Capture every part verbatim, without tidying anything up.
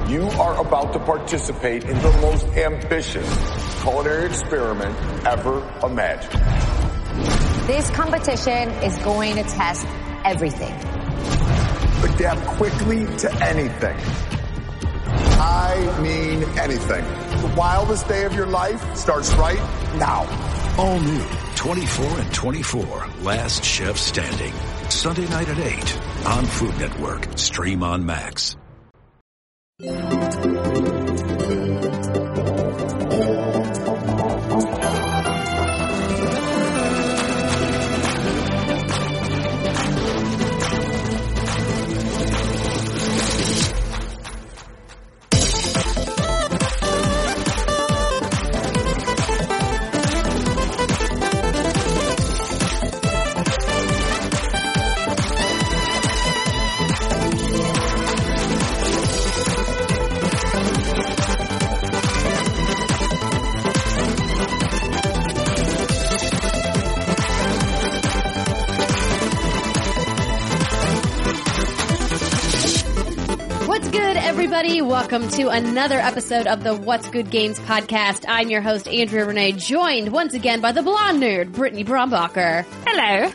You are about to participate in the most ambitious culinary experiment ever imagined. This competition is going to test everything. Adapt quickly to anything. I mean anything. The wildest day of your life starts right now. All new, twenty-four and twenty-four, Last Chef Standing. Sunday night at eight on Food Network. Stream on Max. Welcome to another episode of the What's Good Games podcast. I'm your host, Andrea Renee, joined once again by the blonde nerd, Brittany Brombacher. Hello.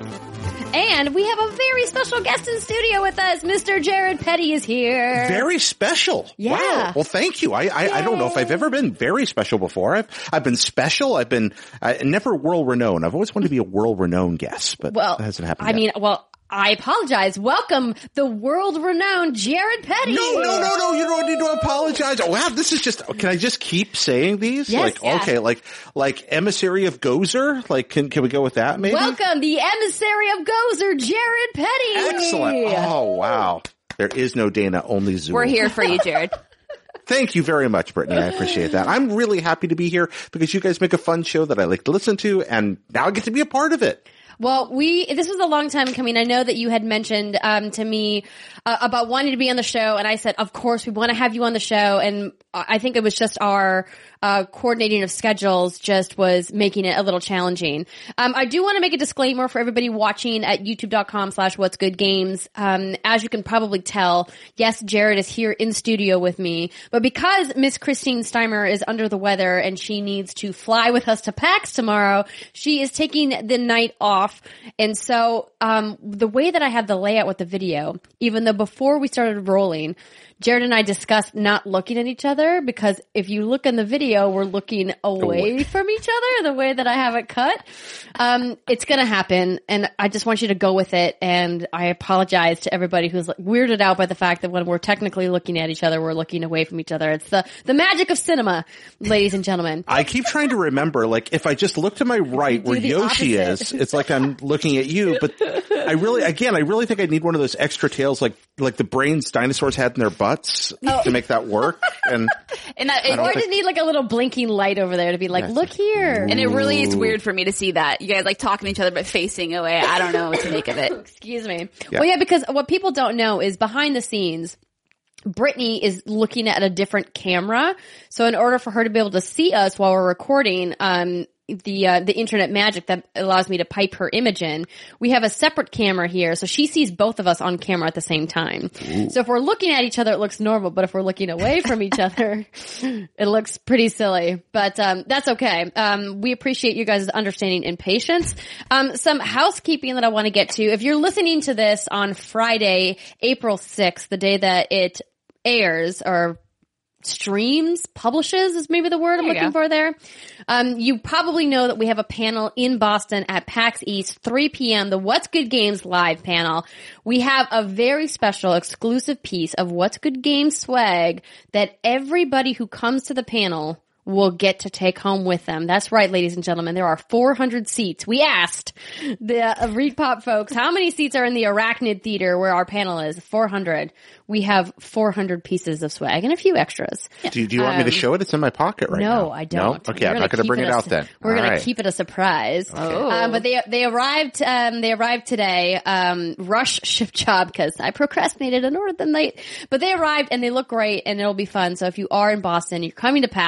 And we have a very special guest in studio with us. Mister Jared Petty is here. Very special. Yeah. Wow. Well, thank you. I, I, I don't know if I've ever been very special before. I've, I've been special. I've been, uh, never world renowned. I've always wanted to be a world renowned guest, but well, that hasn't happened I yet. mean, well, I apologize. Welcome the world-renowned Jared Petty. No, no, no, no. You don't need to apologize. Oh, wow. This is just, can I just keep saying these? Yes, like, yeah. okay, like, like emissary of Gozer? Like, can, can we go with that maybe? Welcome the emissary of Gozer, Jared Petty. Excellent. Oh, wow. There is no Dana, only Zoom. We're here for you, Jared. Thank you very much, Brittany. I appreciate that. I'm really happy to be here because you guys make a fun show that I like to listen to, and now I get to be a part of it. Well, we, this was a long time coming. I know that you had mentioned, um, to me, uh, about wanting to be on the show. And I said, of course, we want to have you on the show. And I think it was just our, uh, coordinating of schedules just was making it a little challenging. Um, I do want to make a disclaimer for everybody watching at youtube.com slash what's good games. Um, as you can probably tell, yes, Jared is here in studio with me, but because Miss Christine Steimer is under the weather and she needs to fly with us to PAX tomorrow, she is taking the night off. And so, um, the way that I have the layout with the video, even though before we started rolling, Jared and I discussed not looking at each other because if you look in the video, we're looking away oh. from each other the way that I have it cut. Um, it's going to happen. And I just want you to go with it. And I apologize to everybody who's like weirded out by the fact that when we're technically looking at each other, we're looking away from each other. It's the, the magic of cinema, ladies and gentlemen. I keep trying to remember, like, if I just look to my right where Yoshi opposite. is, it's like I'm looking at you. But I really, again, I really think I need one of those extra tails like, like the brains dinosaurs had in their butts. Oh. To make that work, and, and that, or think- just need like a little blinking light over there to be like, look here. And it really is weird for me to see that you guys like talking to each other but facing away. I don't know what to make of it. Excuse me. Yeah. Well, yeah, because what people don't know is behind the scenes, Brittany is looking at a different camera. So in order for her to be able to see us while we're recording, um, the uh, the internet magic that allows me to pipe her image in, we have a separate camera here, so she sees both of us on camera at the same time. Ooh. So if we're looking at each other, it looks normal, but if we're looking away from each other, it looks pretty silly. But um that's okay. Um we appreciate you guys' understanding and patience. Um some housekeeping that I want to get to. If you're listening to this on Friday, April sixth, the day that it airs, or streams, publishes is maybe the word I'm looking go. for there. Um, you probably know that we have a panel in Boston at PAX East, three p.m., the What's Good Games live panel. We have a very special exclusive piece of What's Good Games swag that everybody who comes to the panel will get to take home with them. That's right, ladies and gentlemen. There are four hundred seats. We asked the uh, ReadPop folks, how many seats are in the Arachnid Theater where our panel is? four hundred. We have four hundur pieces of swag and a few extras. Do you, do you want um, me to show it? It's in my pocket right no, now. No, I don't. No? Okay, I'm not going to bring it, it out a, then. We're going right. to keep it a surprise. Oh. Um, but they they arrived um, they arrived today. Um, rush ship job because I procrastinated and ordered them late. But they arrived and they look great and it'll be fun. So if you are in Boston, you're coming to PAX, please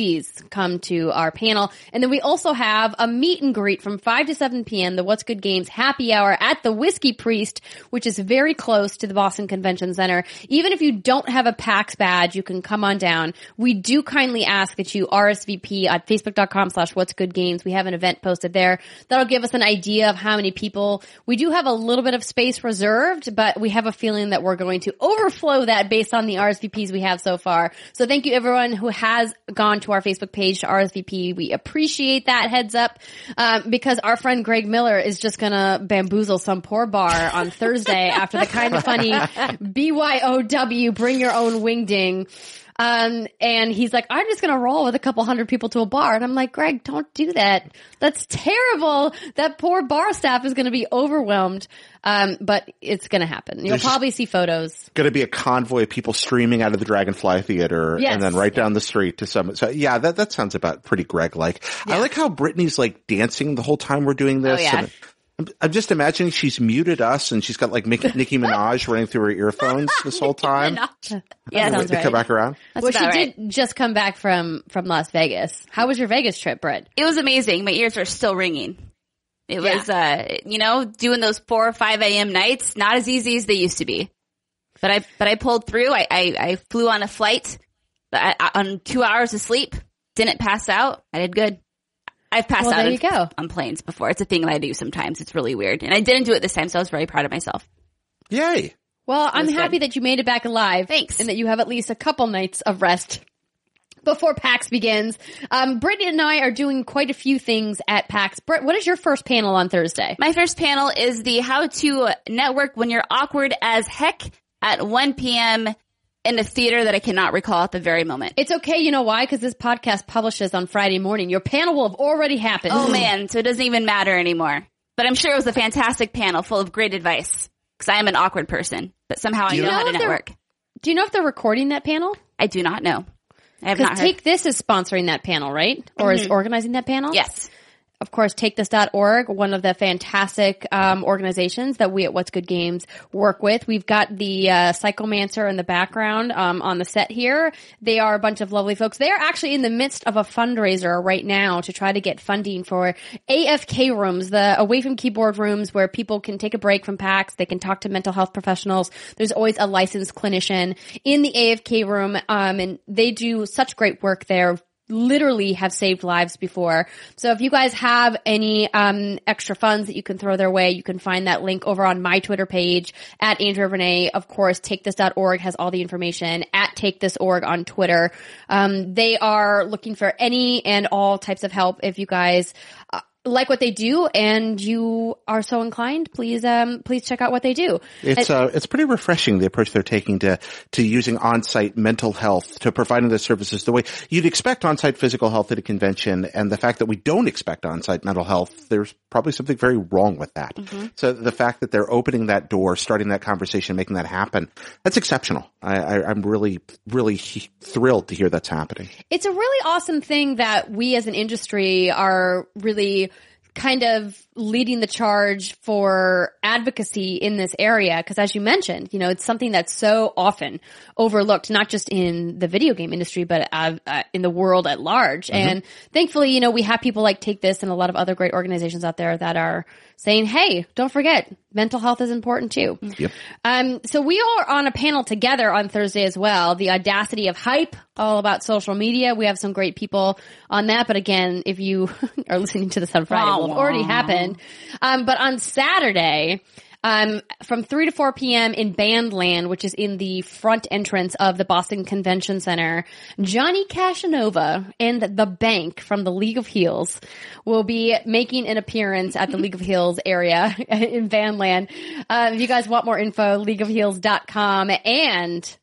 please come to our panel. And then we also have a meet and greet from five to seven p.m., the What's Good Games happy hour at the Whiskey Priest, which is very close to the Boston Convention Center. Even if you don't have a PAX badge, you can come on down. We do kindly ask that you R S V P at facebook.com slash What's Good Games. We have an event posted there that'll give us an idea of how many people. We do have a little bit of space reserved, but we have a feeling that we're going to overflow that based on the R S V Ps we have so far. So thank you everyone who has gone to our Facebook page to R S V P. We appreciate that heads up, um, because our friend Greg Miller is just gonna bamboozle some poor bar on Thursday after the Kind of Funny B Y O W, bring your own wingding. Um, and he's like, I'm just going to roll with a couple hundred people to a bar. And I'm like, Greg, don't do that. That's terrible. That poor bar staff is going to be overwhelmed. Um, but it's going to happen. You'll There's probably see photos. Going to be a convoy of people streaming out of the Dragonfly Theater Yes. and then right down the street to some. So yeah, that, that sounds about pretty Greg-like. I like how Brittany's like dancing the whole time we're doing this. Oh, yeah. And I'm, I'm just imagining she's muted us and she's got like Nicki, Nicki Minaj running through her earphones this whole time. Yeah, sounds to right. come back around. That's Well, she about right. did just come back from, from Las Vegas. How was your Vegas trip, Britt? It was amazing. My ears were still ringing. It was, uh, you know, doing those four or five a.m. nights, not as easy as they used to be. But I, but I pulled through. I, I, I flew on a flight I, I, on two hours of sleep. Didn't pass out. I did good. I've passed Well, out there you on, go. on planes before. It's a thing that I do sometimes. It's really weird. And I didn't do it this time, so I was very proud of myself. Yay. Well, I'm was happy good. that you made it back alive. Thanks. And that you have at least a couple nights of rest before PAX begins. Um, Brittany and I are doing quite a few things at PAX. Britt, what is your first panel on Thursday? My first panel is the How to Network When You're Awkward as Heck at one p.m. in a theater that I cannot recall at the very moment. It's okay, you know why? Because this podcast publishes on Friday morning. Your panel will have already happened. Oh man, so it doesn't even matter anymore. But I'm sure it was a fantastic panel full of great advice because I am an awkward person, but somehow I you know, know how to if they're- network. Do you know if they're recording that panel? I do not know. I have not Because heard. Take This is sponsoring that panel, right? Or is organizing that panel? Yes. Of course, take this dot org, one of the fantastic um, organizations that we at What's Good Games work with. We've got the uh, Psychomancer in the background um, on the set here. They are a bunch of lovely folks. They are actually in the midst of a fundraiser right now to try to get funding for A F K rooms, the away from keyboard rooms where people can take a break from PAX. They can talk to mental health professionals. There's always a licensed clinician in the A F K room, um, and they do such great work there. Literally have saved lives before. So if you guys have any um extra funds that you can throw their way, you can find that link over on my Twitter page at Andrea Renee. Of course, take this dot org has all the information at take this dot org on Twitter. Um they are looking for any and all types of help. If you guys uh, like what they do and you are so inclined, please um please check out what they do. It's uh, it's pretty refreshing, the approach they're taking to to using on-site mental health, to providing the services the way you'd expect on-site physical health at a convention, and the fact that we don't expect on-site mental health, there's probably something very wrong with that. Mm-hmm. So the fact that they're opening that door, starting that conversation, making that happen, that's exceptional. I, I, I'm really, really he- thrilled to hear that's happening. It's a really awesome thing that we as an industry are really kind of leading the charge for advocacy in this area. Because as you mentioned, you know, it's something that's so often overlooked, not just in the video game industry, but uh, uh, in the world at large. Mm-hmm. And thankfully, you know, we have people like Take This and a lot of other great organizations out there that are saying, hey, don't forget, mental health is important too. Yep. Um, so we are on a panel together on Thursday as well, The Audacity of Hype, all about social media. We have some great people on that. But again, if you are listening to this on Friday, it will have already happened. Um, but on Saturday, um, from three to four p.m. in Bandland, which is in the front entrance of the Boston Convention Center, Johnny Cashanova and the Bank from the League of Heels will be making an appearance at the League of Heels area in Bandland. Uh, if you guys want more info, league of heels dot com. And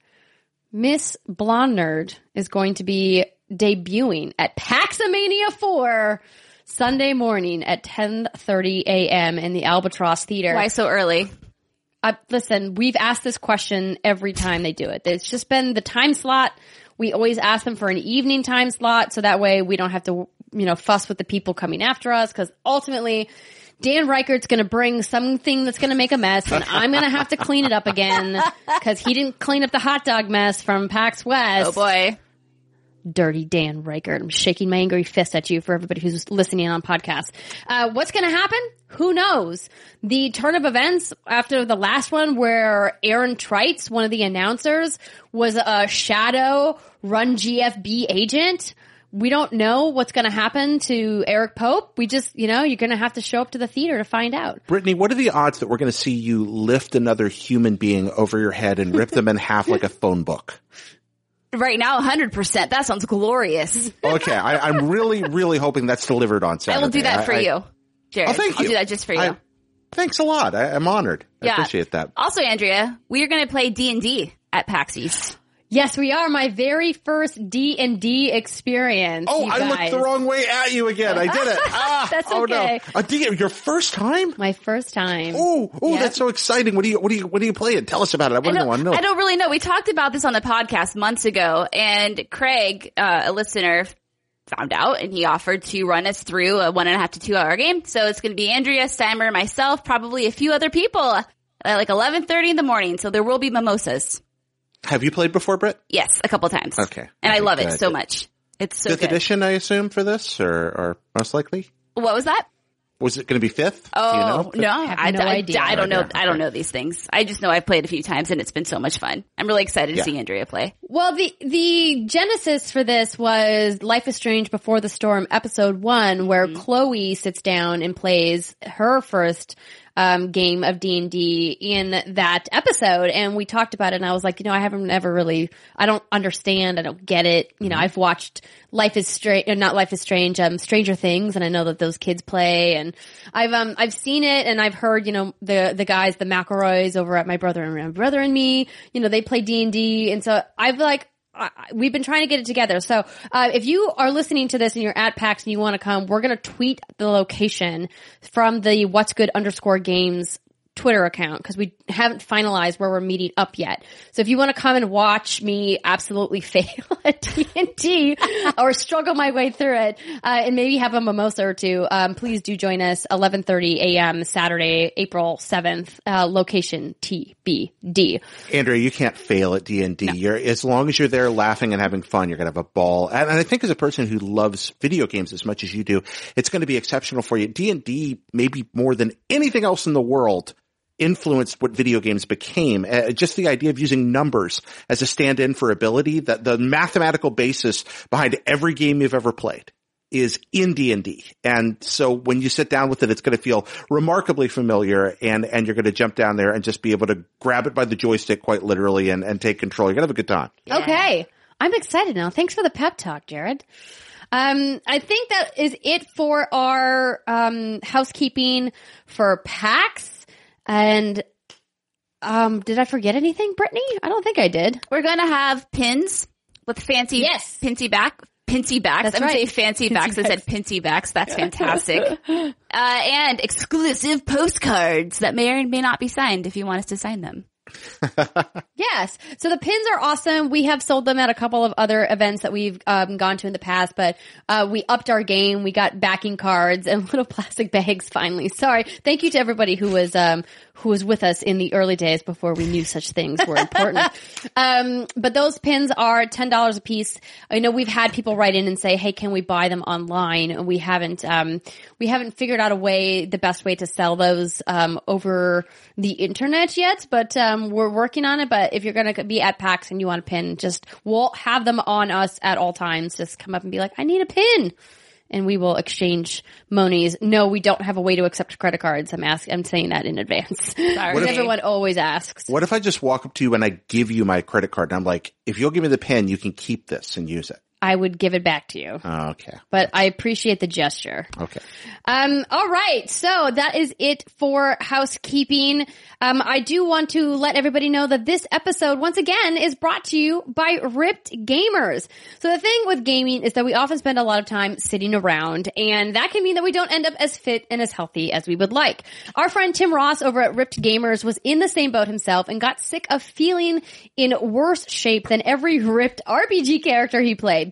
Miss Blonde Nerd is going to be debuting at Paxomania four Sunday morning at ten thirty a.m. in the Albatross Theater. Why so early? Uh, listen, we've asked this question every time they do it. It's just been the time slot. We always ask them for an evening time slot so that way we don't have to, you know, fuss with the people coming after us, because ultimately Dan Reichert's going to bring something that's going to make a mess, and I'm going to have to clean it up again because he didn't clean up the hot dog mess from PAX West. Oh boy. Dirty Dan Reichert. I'm shaking my angry fist at you for everybody who's listening on podcasts. Uh, what's going to happen? Who knows? The turn of events after the last one where Aaron Trites, one of the announcers, was a shadow Run G F B agent. We don't know what's going to happen to Eric Pope. We just, you know, you're going to have to show up to the theater to find out. Brittany, what are the odds that we're going to see you lift another human being over your head and rip them in half like a phone book? Right now, one hundred percent. That sounds glorious. Okay, I, I'm really, really hoping that's delivered on Saturday. I will do that for I, you, Jared. Oh, thank I'll you. do that just for you. I, thanks a lot. I, I'm honored. I Yeah. appreciate that. Also, Andrea, we are going to play D and D at PAX East. Yes, we are. My very first D and D experience. Oh, you I looked guys. the wrong way at you again. I did it. Ah, That's oh okay. no. Uh, D- your first time? My first time. Oh, oh, Yep. that's so exciting. What do you, what do you, what do you play? Tell us about it. I I want to don't, know. I don't really know. We talked about this on the podcast months ago, and Craig, uh, a listener, found out, and he offered to run us through a one and a half to two hour game. So it's going to be Andrea, Steimer, myself, probably a few other people, uh, like eleven thirty in the morning. So there will be mimosas. Have you played before, Britt? Yes, a couple times. Okay. And I Okay, love it good. so much. It's so Fifth good. edition, I assume, for this, or, or most likely? What was that? Was it going to be fifth? Oh, Do you know? no. have I, no I, idea. I don't know. Okay, I don't okay. know these things. I just know I've played a few times and it's been so much fun. I'm really excited Yeah. to see Andrea play. Well, the the genesis for this was Life is Strange Before the Storm episode one, where Mm-hmm. Chloe sits down and plays her first um game of D and D in that episode, and we talked about it, and I was like, you know, I haven't ever really, I don't understand, I don't get it. You know, I've watched Life is Strange, not Life is Strange, um, Stranger Things, and I know that those kids play, and I've um I've seen it, and I've heard, you know, the the guys, the McElroys over at My Brother and My Brother and Me, you know, they play D and D, and so I've like, I, we've been trying to get it together. So, uh, if you are listening to this and you're at PAX and you want to come, we're going to tweet the location from the What's Good underscore games Twitter account, because we haven't finalized where we're meeting up yet. So if you want to come and watch me absolutely fail at D and D or struggle my way through it, uh, and maybe have a mimosa or two, um, please do join us eleven thirty a.m. Saturday, April seventh, uh, location T B D. Andrea, you can't fail at D and D. You're, as long as you're there laughing and having fun, you're going to have a ball. And, and I think as a person who loves video games as much as you do, it's going to be exceptional for you. D and D, maybe more than anything else in the world, influenced what video games became. Uh, just the idea of using numbers as a stand-in for ability, that the mathematical basis behind every game you've ever played is in D and D. And so when you sit down with it, it's going to feel remarkably familiar, and, and you're going to jump down there and just be able to grab it by the joystick quite literally and, and take control. You're going to have a good time. Yeah. Okay. I'm excited now. Thanks for the pep talk, Jared. Um, I think that is it for our, um, housekeeping for PAX. And, um, did I forget anything, Brittany? I don't think I did. We're going to have pins with fancy, Yes. pincy back, pincy backs. That's I'm going to right. say fancy Pincy backs. I said pincy backs. That's fantastic. uh, and exclusive postcards that may or may not be signed if you want us to sign them. Yes. So the pins are awesome. We have sold them at a couple of other events that we've um, gone to in the past, but uh, we upped our game. We got backing cards and little plastic bags finally. Sorry. Thank you to everybody who was um, who was with us in the early days before we knew such things were important. um, but those pins are ten dollars a piece. I know we've had people write in and say, "Hey, can we buy them online?" And we haven't um, we haven't figured out a way, the best way to sell those um, over the internet yet, but um, we're working on it. But if you're going to be at PAX and you want a pin, just we'll have them on us at all times. Just come up and be like, I need a pin. And we will exchange monies. No, we don't have a way to accept credit cards. I'm asking, I'm saying that in advance. Sorry. Because everyone always asks. What if I just walk up to you and I give you my credit card and I'm like, if you'll give me the pen, you can keep this and use it? I would give it back to you. Oh, okay. But I appreciate the gesture. Okay. Um, all right. So that is it for housekeeping. Um, I do want to let everybody know that this episode, once again, is brought to you by Ripped Gamers. So the thing with gaming is that we often spend a lot of time sitting around, and that can mean that we don't end up as fit and as healthy as we would like. Our friend Tim Ross over at Ripped Gamers was in the same boat himself and got sick of feeling in worse shape than every ripped R P G character he played.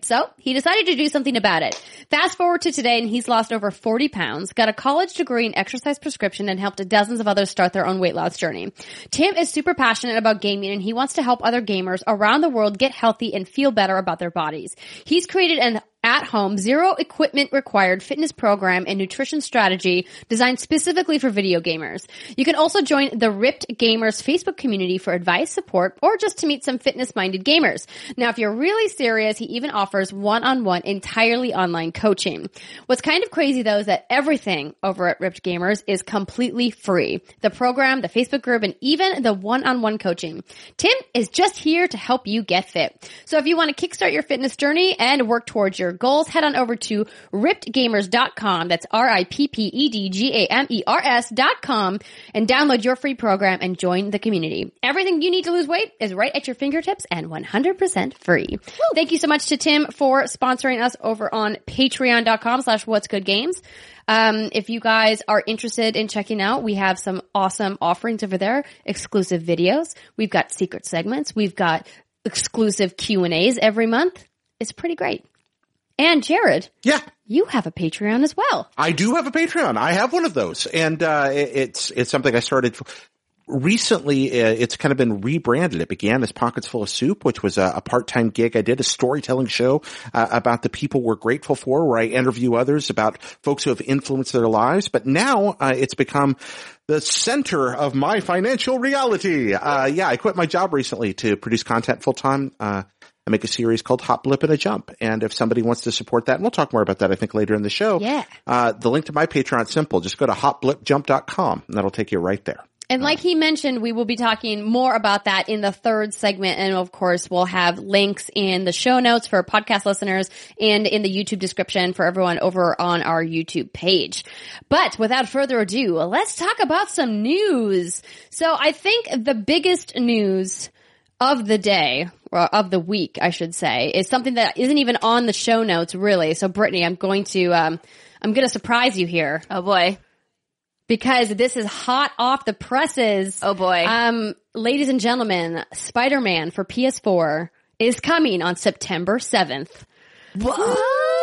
weight. So he decided to do something about it. Fast forward to today and he's lost over forty pounds, got a college degree in exercise prescription, and helped dozens of others start their own weight loss journey. Tim is super passionate about gaming, and he wants to help other gamers around the world get healthy and feel better about their bodies. He's created an at-home, zero equipment required fitness program and nutrition strategy designed specifically for video gamers. You can also join the Ripped Gamers Facebook community for advice, support, or just to meet some fitness-minded gamers. Now, if you're really serious, he even offers one-on-one entirely online coaching. What's kind of crazy, though, is that everything over at Ripped Gamers is completely free. The program, the Facebook group, and even the one-on-one coaching. Tim is just here to help you get fit. So if you want to kickstart your fitness journey and work towards your goals, head on over to ripped gamers dot com. That's R I P P E D G A M E R S dot com and download your free program and join the community. Everything you need to lose weight is right at your fingertips and one hundred percent free. Woo. Thank you so much to Tim for sponsoring us over on patreon dot com slash what's good games. Um, if you guys are interested in checking out, we have some awesome offerings over there, exclusive videos. We've got secret segments. We've got exclusive Q and A's every month. It's pretty great. And Jared, yeah, you have a Patreon as well. I do have a Patreon. I have one of those, and uh, it, it's it's something I started recently. Uh, it's kind of been rebranded. It began as Pockets Full of Soup, which was a, a part-time gig I did, a storytelling show uh, about the people we're grateful for, where I interview others about folks who have influenced their lives. But now uh, it's become the center of my financial reality. Uh, yeah, I quit my job recently to produce content full-time. Uh, I make a series called Hop, Blip, and a Jump. And if somebody wants to support that, and we'll talk more about that, I think, later in the show. Yeah. Uh, the link to my Patreon is simple. Just go to hop blip jump dot com, and that'll take you right there. And like he mentioned, we will be talking more about that in the third segment. And of course, we'll have links in the show notes for podcast listeners and in the YouTube description for everyone over on our YouTube page. But without further ado, let's talk about some news. So I think the biggest news of the day, or of the week, I should say, is something that isn't even on the show notes, really. So, Brittany, I'm going to, um, I'm going to surprise you here. Oh boy. Because this is hot off the presses. Oh boy. Um, ladies and gentlemen, Spider-Man for P S four is coming on September seventh. What?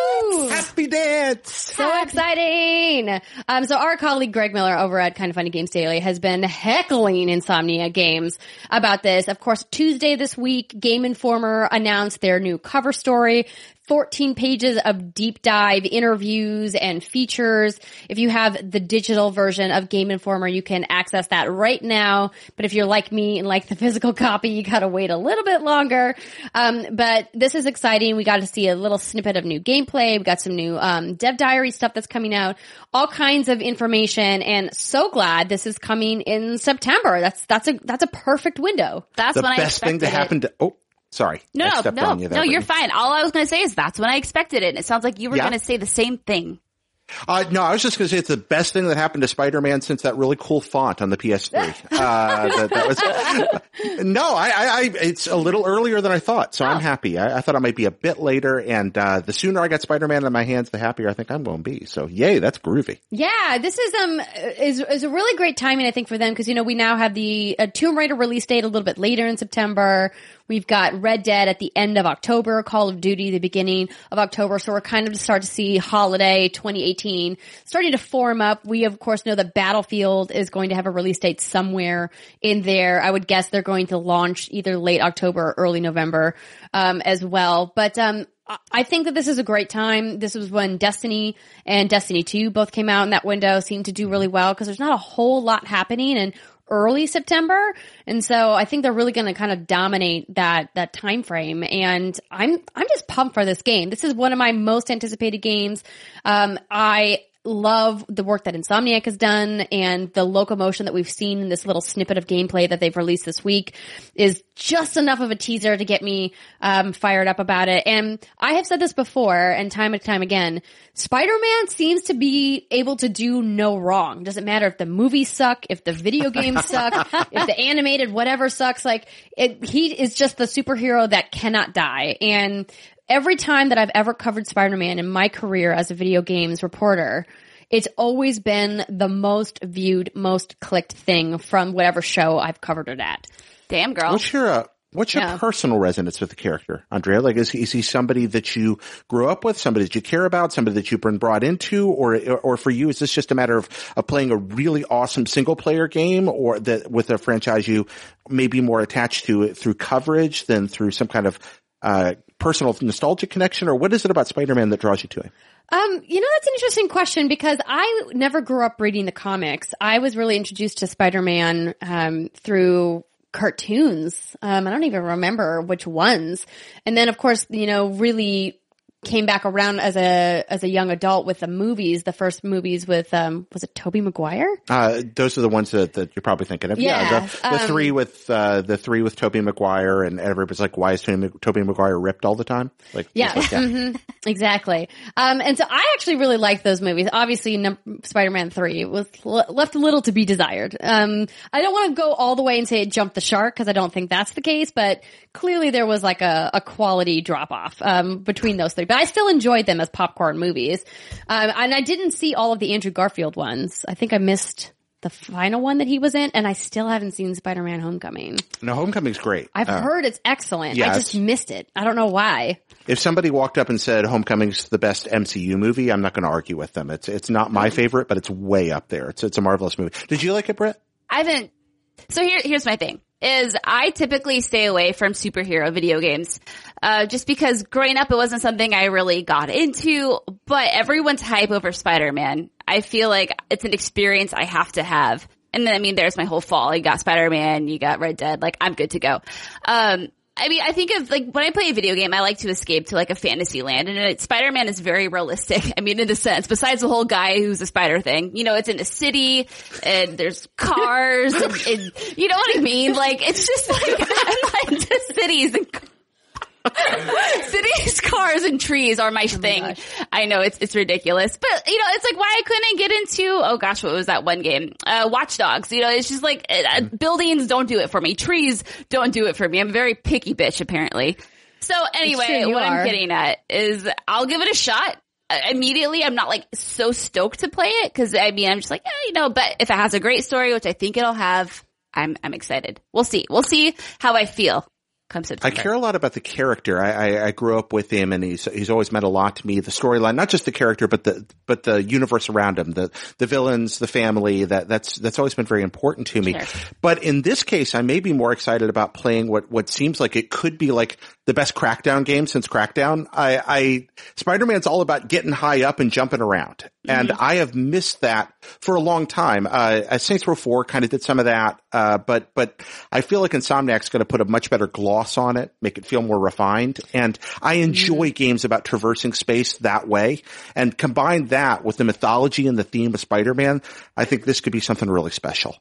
Happy dance! So exciting! Um, so our colleague Greg Miller over at Kind of Funny Games Daily has been heckling Insomnia Games about this. Of course, Tuesday this week, Game Informer announced their new cover story. fourteen pages of deep dive interviews and features. If you have the digital version of Game Informer, you can access that right now. But if you're like me and like the physical copy, you gotta wait a little bit longer. Um, but this is exciting. We got to see a little snippet of new gameplay. We got some new um, dev diary stuff that's coming out. All kinds of information, and so glad this is coming in September. That's that's a that's a perfect window. That's the when I best thing to expected happen it. to. Oh. Sorry. No, I no, stepped no, on you there, no, you're Brittany. fine. All I was going to say is that's when I expected it. And it sounds like you were Yeah. going to say the same thing. Uh, no, I was just going to say it's the best thing that happened to Spider-Man since that really cool font on the P S three. Uh, that, that was, no, I, I, I, it's a little earlier than I thought, so Oh. I'm happy. I, I thought it might be a bit later, and, uh, the sooner I got Spider-Man in my hands, the happier I think I'm going to be. So yay, that's groovy. Yeah, this is um is is a really great timing, I think, for them, because you know we now have the uh, Tomb Raider release date a little bit later in September. We've got Red Dead at the end of October, Call of Duty the beginning of October. So we're kind of to start to see holiday twenty eighteen starting to form up. We of course know that Battlefield is going to have a release date somewhere in there. I would guess they're going to launch either late October or early November um as well. But um I think that this is a great time. This was when Destiny and Destiny two both came out in that window, seemed to do really well because there's not a whole lot happening in early September. And so I think they're really going to kind of dominate that, that time frame. And I'm, I'm just pumped for this game. This is one of my most anticipated games. Um, I love the work that Insomniac has done, and the locomotion that we've seen in this little snippet of gameplay that they've released this week is just enough of a teaser to get me um fired up about it. And I have said this before, and time and time again, Spider-Man seems to be able to do no wrong. Doesn't matter if the movies suck, if the video games suck, if the animated whatever sucks. Like it, he is just the superhero that cannot die. And every time that I've ever covered Spider-Man in my career as a video games reporter, it's always been the most viewed, most clicked thing from whatever show I've covered it at. Damn, girl. What's your, uh, What's your Yeah. personal resonance with the character, Andrea? Like, is he, is he somebody that you grew up with, somebody that you care about, somebody that you've been brought into, or, or for you, is this just a matter of, of playing a really awesome single player game, or that with a franchise you may be more attached to it through coverage than through some kind of, uh, personal nostalgic connection, or what is it about Spider-Man that draws you to him? Um, you know, that's an interesting question because I never grew up reading the comics. I was really introduced to Spider-Man, um, through cartoons. Um, I don't even remember which ones. And then, of course, you know, really came back around as a as a young adult with the movies, the first movies with, um, was it Tobey Maguire? Uh, those are the ones that, that you're probably thinking of. Yeah, Yeah, the, the um, three with, uh, the three with Tobey Maguire, and everybody's like, why is Tobey, Tobey Maguire ripped all the time? Like, Yeah, like, yeah. hmm exactly. Um, and so I actually really liked those movies. Obviously, num- Spider-Man three was l- left a little to be desired. Um, I don't want to go all the way and say it jumped the shark because I don't think that's the case, but clearly there was like a, a quality drop off, um, between those three. But I still enjoyed them as popcorn movies. Um, and I didn't see all of the Andrew Garfield ones. I think I missed the final one that he was in, and I still haven't seen Spider-Man Homecoming. No, Homecoming's great. I've Uh, heard it's excellent. yeah, I just it's- missed it. I don't know why. If somebody walked up and said Homecoming's the best M C U movie, I'm not going to argue with them. It's it's not my favorite, but it's way up there. It's it's a marvelous movie. Did you like it, Britt? I haven't. So here, here's my thing: is I typically stay away from superhero video games, uh, just because growing up it wasn't something I really got into. But everyone's hype over Spider-Man, I feel like it's an experience I have to have. And then, I mean, there's my whole fall. You got Spider-Man, you got Red Dead. Like, I'm good to go. Um, I mean, I think of, like, when I play a video game, I like to escape to, like, a fantasy land. And it, Spider-Man is very realistic. I mean, in a sense, besides the whole guy who's a spider thing. You know, it's in a city, and there's cars, and, and you know what I mean? Like, it's just like, I'm not into cities and cities, cars, and trees are my thing. gosh. I know it's it's ridiculous, but you know, it's like why I couldn't get into. Oh gosh, what was that one game? Uh, Watch Dogs. You know, it's just like uh, buildings don't do it for me. Trees don't do it for me. I'm a very picky bitch, apparently. So anyway, true, you what are. I'm getting at is I'll give it a shot. Uh, immediately, I'm not like so stoked to play it because I mean, I'm just like, eh, you know, but if it has a great story, which I think it'll have, I'm I'm excited. We'll see. We'll see how I feel. Come I September. care a lot about the character. I, I, I grew up with him, and he's he's always meant a lot to me. The storyline, not just the character, but the but the universe around him, the the villains, the family. That that's that's always been very important to me. Sure. But in this case, I may be more excited about playing what what seems like it could be like the best Crackdown game since Crackdown. I, I Spider-Man's all about getting high up and jumping around, and I have missed that for a long time. Uh, Saints Row four kind of did some of that, uh, but but I feel like Insomniac's going to put a much better gloss on it, make it feel more refined. And I enjoy games about traversing space that way. And combine that with the mythology and the theme of Spider-Man, I think this could be something really special.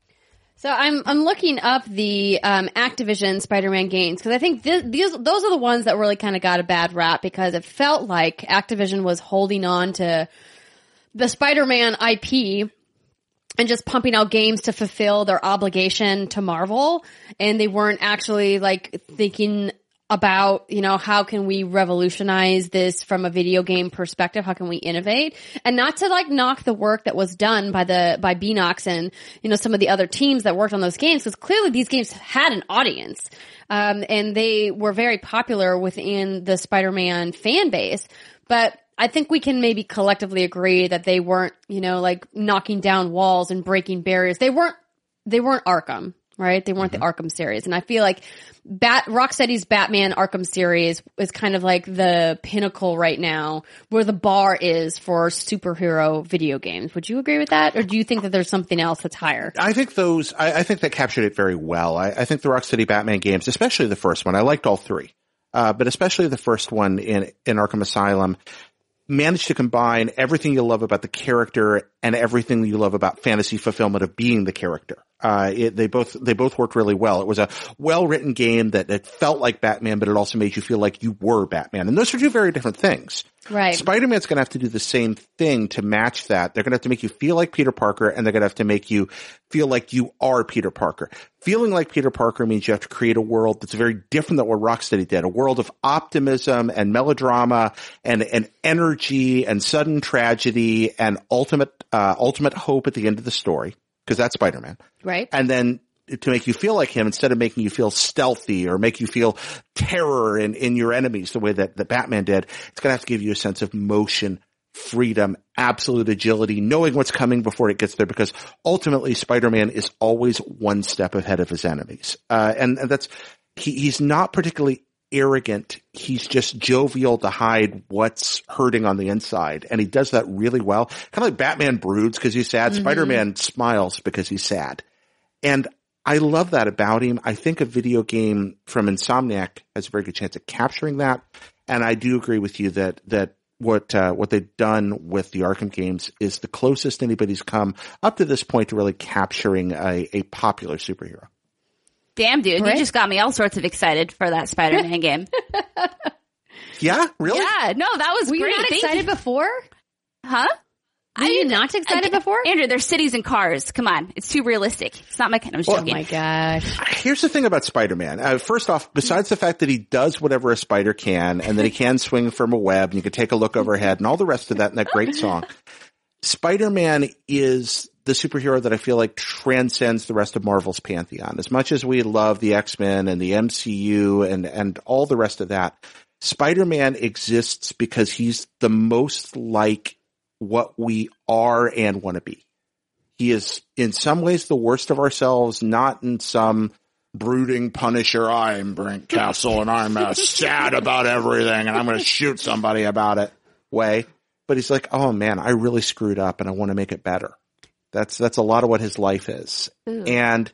So I'm I'm looking up the um, Activision Spider-Man games because I think th- these those are the ones that really kind of got a bad rap because it felt like Activision was holding on to the Spider-Man I P and just pumping out games to fulfill their obligation to Marvel, and they weren't actually like thinking about, you know, how can we revolutionize this from a video game perspective? How can we innovate? And not to like knock the work that was done by the, by Beanox and, you know, some of the other teams that worked on those games, because clearly these games had an audience. Um, and they were very popular within the Spider-Man fan base. But I think we can maybe collectively agree that they weren't, you know, like knocking down walls and breaking barriers. They weren't, they weren't Arkham, right? They weren't mm-hmm. the Arkham series. And I feel like Bat, Rocksteady's Batman Arkham series is kind of like the pinnacle right now where the bar is for superhero video games. Would you agree with that? Or do you think that there's something else that's higher? I think those, I, I think that captured it very well. I, I think the Rocksteady Batman games, especially the first one, I liked all three. Uh, but especially the first one in, in Arkham Asylum, managed to combine everything you love about the character and everything you love about fantasy fulfillment of being the character. Uh, it, they both, they both worked really well. It was a well-written game that it felt like Batman, but it also made you feel like you were Batman. And those are two very different things. Right. Spider-Man's going to have to do the same thing to match that. They're going to have to make you feel like Peter Parker, and they're going to have to make you feel like you are Peter Parker. Feeling like Peter Parker means you have to create a world that's very different than what Rocksteady did, a world of optimism and melodrama and, and energy and sudden tragedy and ultimate, uh, ultimate hope at the end of the story, because that's Spider-Man. Right. And then to make you feel like him instead of making you feel stealthy or make you feel terror in, in your enemies the way that, that Batman did. It's going to have to give you a sense of motion, freedom, absolute agility, knowing what's coming before it gets there, because ultimately Spider-Man is always one step ahead of his enemies. Uh, and, and that's, he, he's not particularly arrogant. He's just jovial to hide what's hurting on the inside. And he does that really well. Kind of like Batman broods because he's sad. Mm-hmm. Spider-Man smiles because he's sad. And I love that about him. I think a video game from Insomniac has a very good chance of capturing that. And I do agree with you that, that what, uh, what they've done with the Arkham games is the closest anybody's come up to this point to really capturing a, a popular superhero. Damn, dude, Right? you just got me all sorts of excited for that Spider-Man game. Yeah, really? Yeah, no, that was Were great. you not Thank excited you. before? Huh? Were you not excited I- before? Andrew, there's cities and cars. Come on. It's too realistic. It's not my kind of Oh joking. my gosh. Here's the thing about Spider-Man. Uh, first off, besides the fact that he does whatever a spider can, and that he can swing from a web, and you can take a look overhead, and all the rest of that in that great song, Spider-Man is the superhero that I feel like transcends the rest of Marvel's pantheon. As much as we love the X-Men and the M C U and, and all the rest of that, Spider-Man exists because he's the most like what we are and want to be. He is in some ways the worst of ourselves, not in some brooding Punisher, I'm Brent Castle and I'm uh, sad about everything and I'm going to shoot somebody about it way. But he's like, oh man, I really screwed up and I want to make it better. That's, that's a lot of what his life is. Ooh. And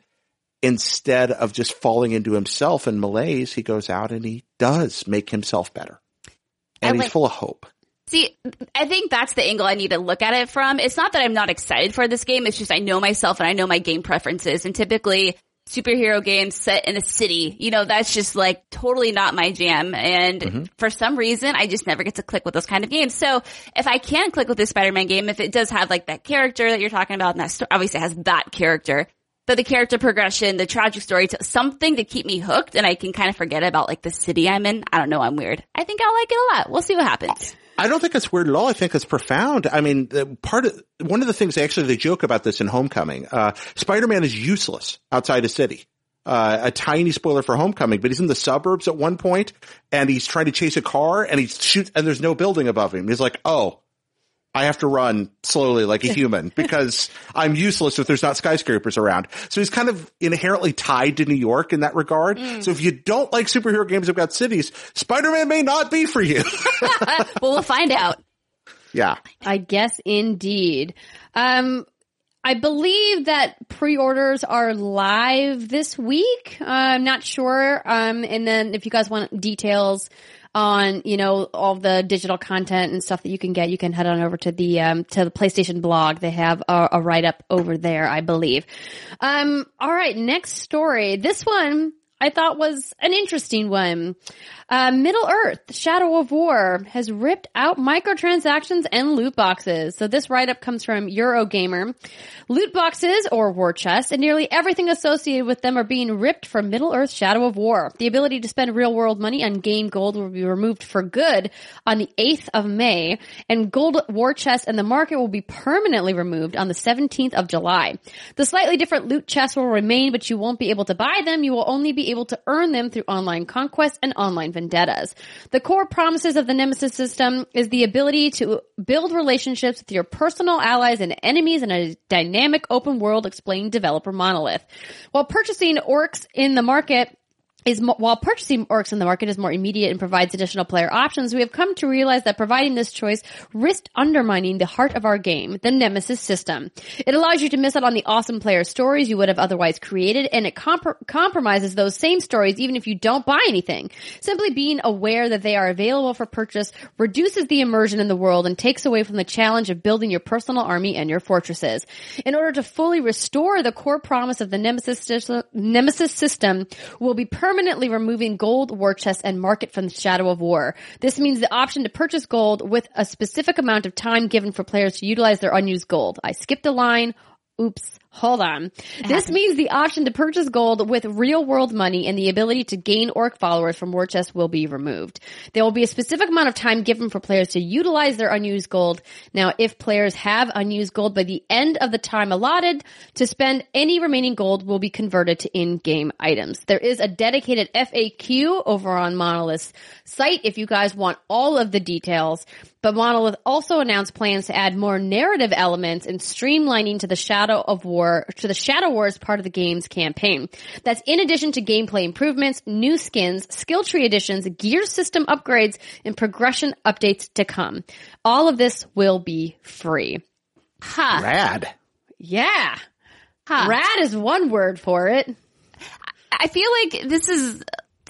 instead of just falling into himself and malaise, he goes out and he does make himself better. And I he's like- full of hope. See, I think that's the angle I need to look at it from. It's not that I'm not excited for this game. It's just I know myself and I know my game preferences. And typically superhero games set in a city, you know, that's just like totally not my jam. And mm-hmm. for some reason, I just never get to click with those kind of games. So if I can click with this Spider-Man game, if it does have like that character that you're talking about, and that sto- obviously has that character, but the character progression, the tragic story, to something to keep me hooked, and I can kind of forget about like the city I'm in. I don't know. I'm weird. I think I'll like it a lot. We'll see what happens. I don't think it's weird at all. I think it's profound. I mean, the part of, one of the things, actually, they joke about this in Homecoming. Uh, Spider-Man is useless outside a city. Uh, a tiny spoiler for Homecoming, but he's in the suburbs at one point and he's trying to chase a car and he shoots and there's no building above him. He's like, oh, I have to run slowly like a human because I'm useless if there's not skyscrapers around. So he's kind of inherently tied to New York in that regard. Mm. So if you don't like superhero games about cities, Spider-Man may not be for you. Well, we'll find out. Yeah. I guess indeed. Um, I believe that pre-orders are live this week. Uh, I'm not sure. Um, and then if you guys want details on, you know, all the digital content and stuff that you can get, you can head on over to the, um, to the PlayStation blog. They have a, a write-up over there, I believe. Um, all right. Next story. This one I thought was an interesting one. Uh, Middle Earth, Shadow of War has ripped out microtransactions and loot boxes. So this write-up comes from Eurogamer. Loot boxes, or war chests, and nearly everything associated with them are being ripped from Middle Earth Shadow of War. The ability to spend real-world money on game gold will be removed for good on the eighth of May, and gold war chests in the market will be permanently removed on the seventeenth of July. The slightly different loot chests will remain, but you won't be able to buy them. You will only be able to earn them through online conquest and online vendettas. The core promises of the Nemesis system is the ability to build relationships with your personal allies and enemies in a dynamic open world, explained developer Monolith. While purchasing orcs in the market is mo- while purchasing orcs in the market is more immediate and provides additional player options, we have come to realize that providing this choice risked undermining the heart of our game, the Nemesis system. It allows you to miss out on the awesome player stories you would have otherwise created, and it comp- compromises those same stories even if you don't buy anything. Simply being aware that they are available for purchase reduces the immersion in the world and takes away from the challenge of building your personal army and your fortresses. In order to fully restore the core promise of the Nemesis, system, Nemesis system will be permanent permanently removing gold, war chests, and market from the Shadow of War. This means the option to purchase gold with a specific amount of time given for players to utilize their unused gold. I skipped a line. Oops. Hold on. This means the option to purchase gold with real world money and the ability to gain orc followers from war chests will be removed. There will be a specific amount of time given for players to utilize their unused gold. Now, if players have unused gold by the end of the time allotted to spend, any remaining gold will be converted to in-game items. There is a dedicated F A Q over on Monolith's site if you guys want all of the details. But Monolith also announced plans to add more narrative elements and streamlining to the Shadow of War, to the Shadow Wars part of the game's campaign. That's in addition to gameplay improvements, new skins, skill tree additions, gear system upgrades, and progression updates to come. All of this will be free. Huh. Rad. Yeah. Huh. Rad is one word for it. I feel like this is...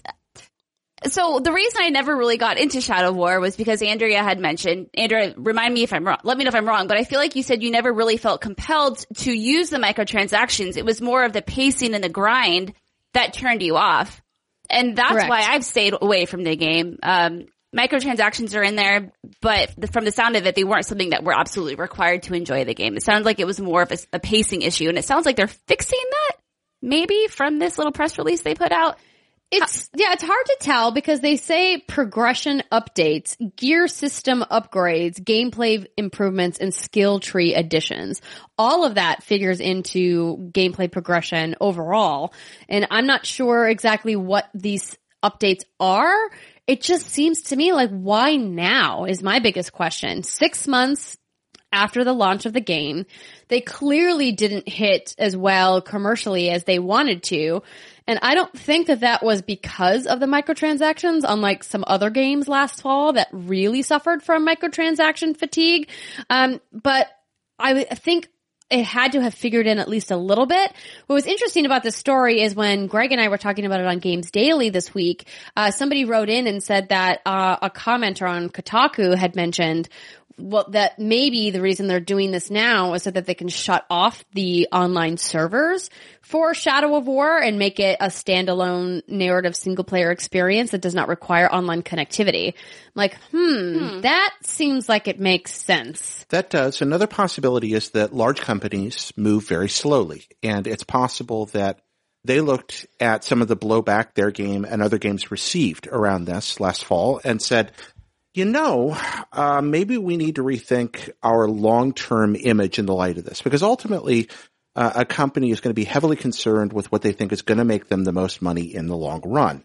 So the reason I never really got into Shadow War was because Andrea had mentioned, Andrea, remind me if I'm wrong, let me know if I'm wrong, but I feel like you said you never really felt compelled to use the microtransactions. It was more of the pacing and the grind that turned you off. And that's Correct. why I've stayed away from the game. Um, microtransactions are in there, but from the sound of it, they weren't something that were absolutely required to enjoy the game. It sounded like it was more of a, a pacing issue, and it sounds like they're fixing that, maybe, from this little press release they put out. It's, yeah, it's hard to tell because they say progression updates, gear system upgrades, gameplay improvements, and skill tree additions. All of that figures into gameplay progression overall. And I'm not sure exactly what these updates are. It just seems to me like, why now is my biggest question. Six months after the launch of the game, they clearly didn't hit as well commercially as they wanted to. And I don't think that that was because of the microtransactions, unlike some other games last fall that really suffered from microtransaction fatigue. Um, but I think it had to have figured in at least a little bit. What was interesting about this story is when Greg and I were talking about it on Games Daily this week, uh, somebody wrote in and said that uh, a commenter on Kotaku had mentioned well, that maybe the reason they're doing this now is so that they can shut off the online servers for Shadow of War and make it a standalone narrative single player experience that does not require online connectivity. I'm like, hmm, hmm, that seems like it makes sense. That does. Another possibility is that large companies move very slowly, and it's possible that they looked at some of the blowback their game and other games received around this last fall and said, you know, uh, maybe we need to rethink our long-term image in the light of this, because ultimately uh, a company is going to be heavily concerned with what they think is going to make them the most money in the long run.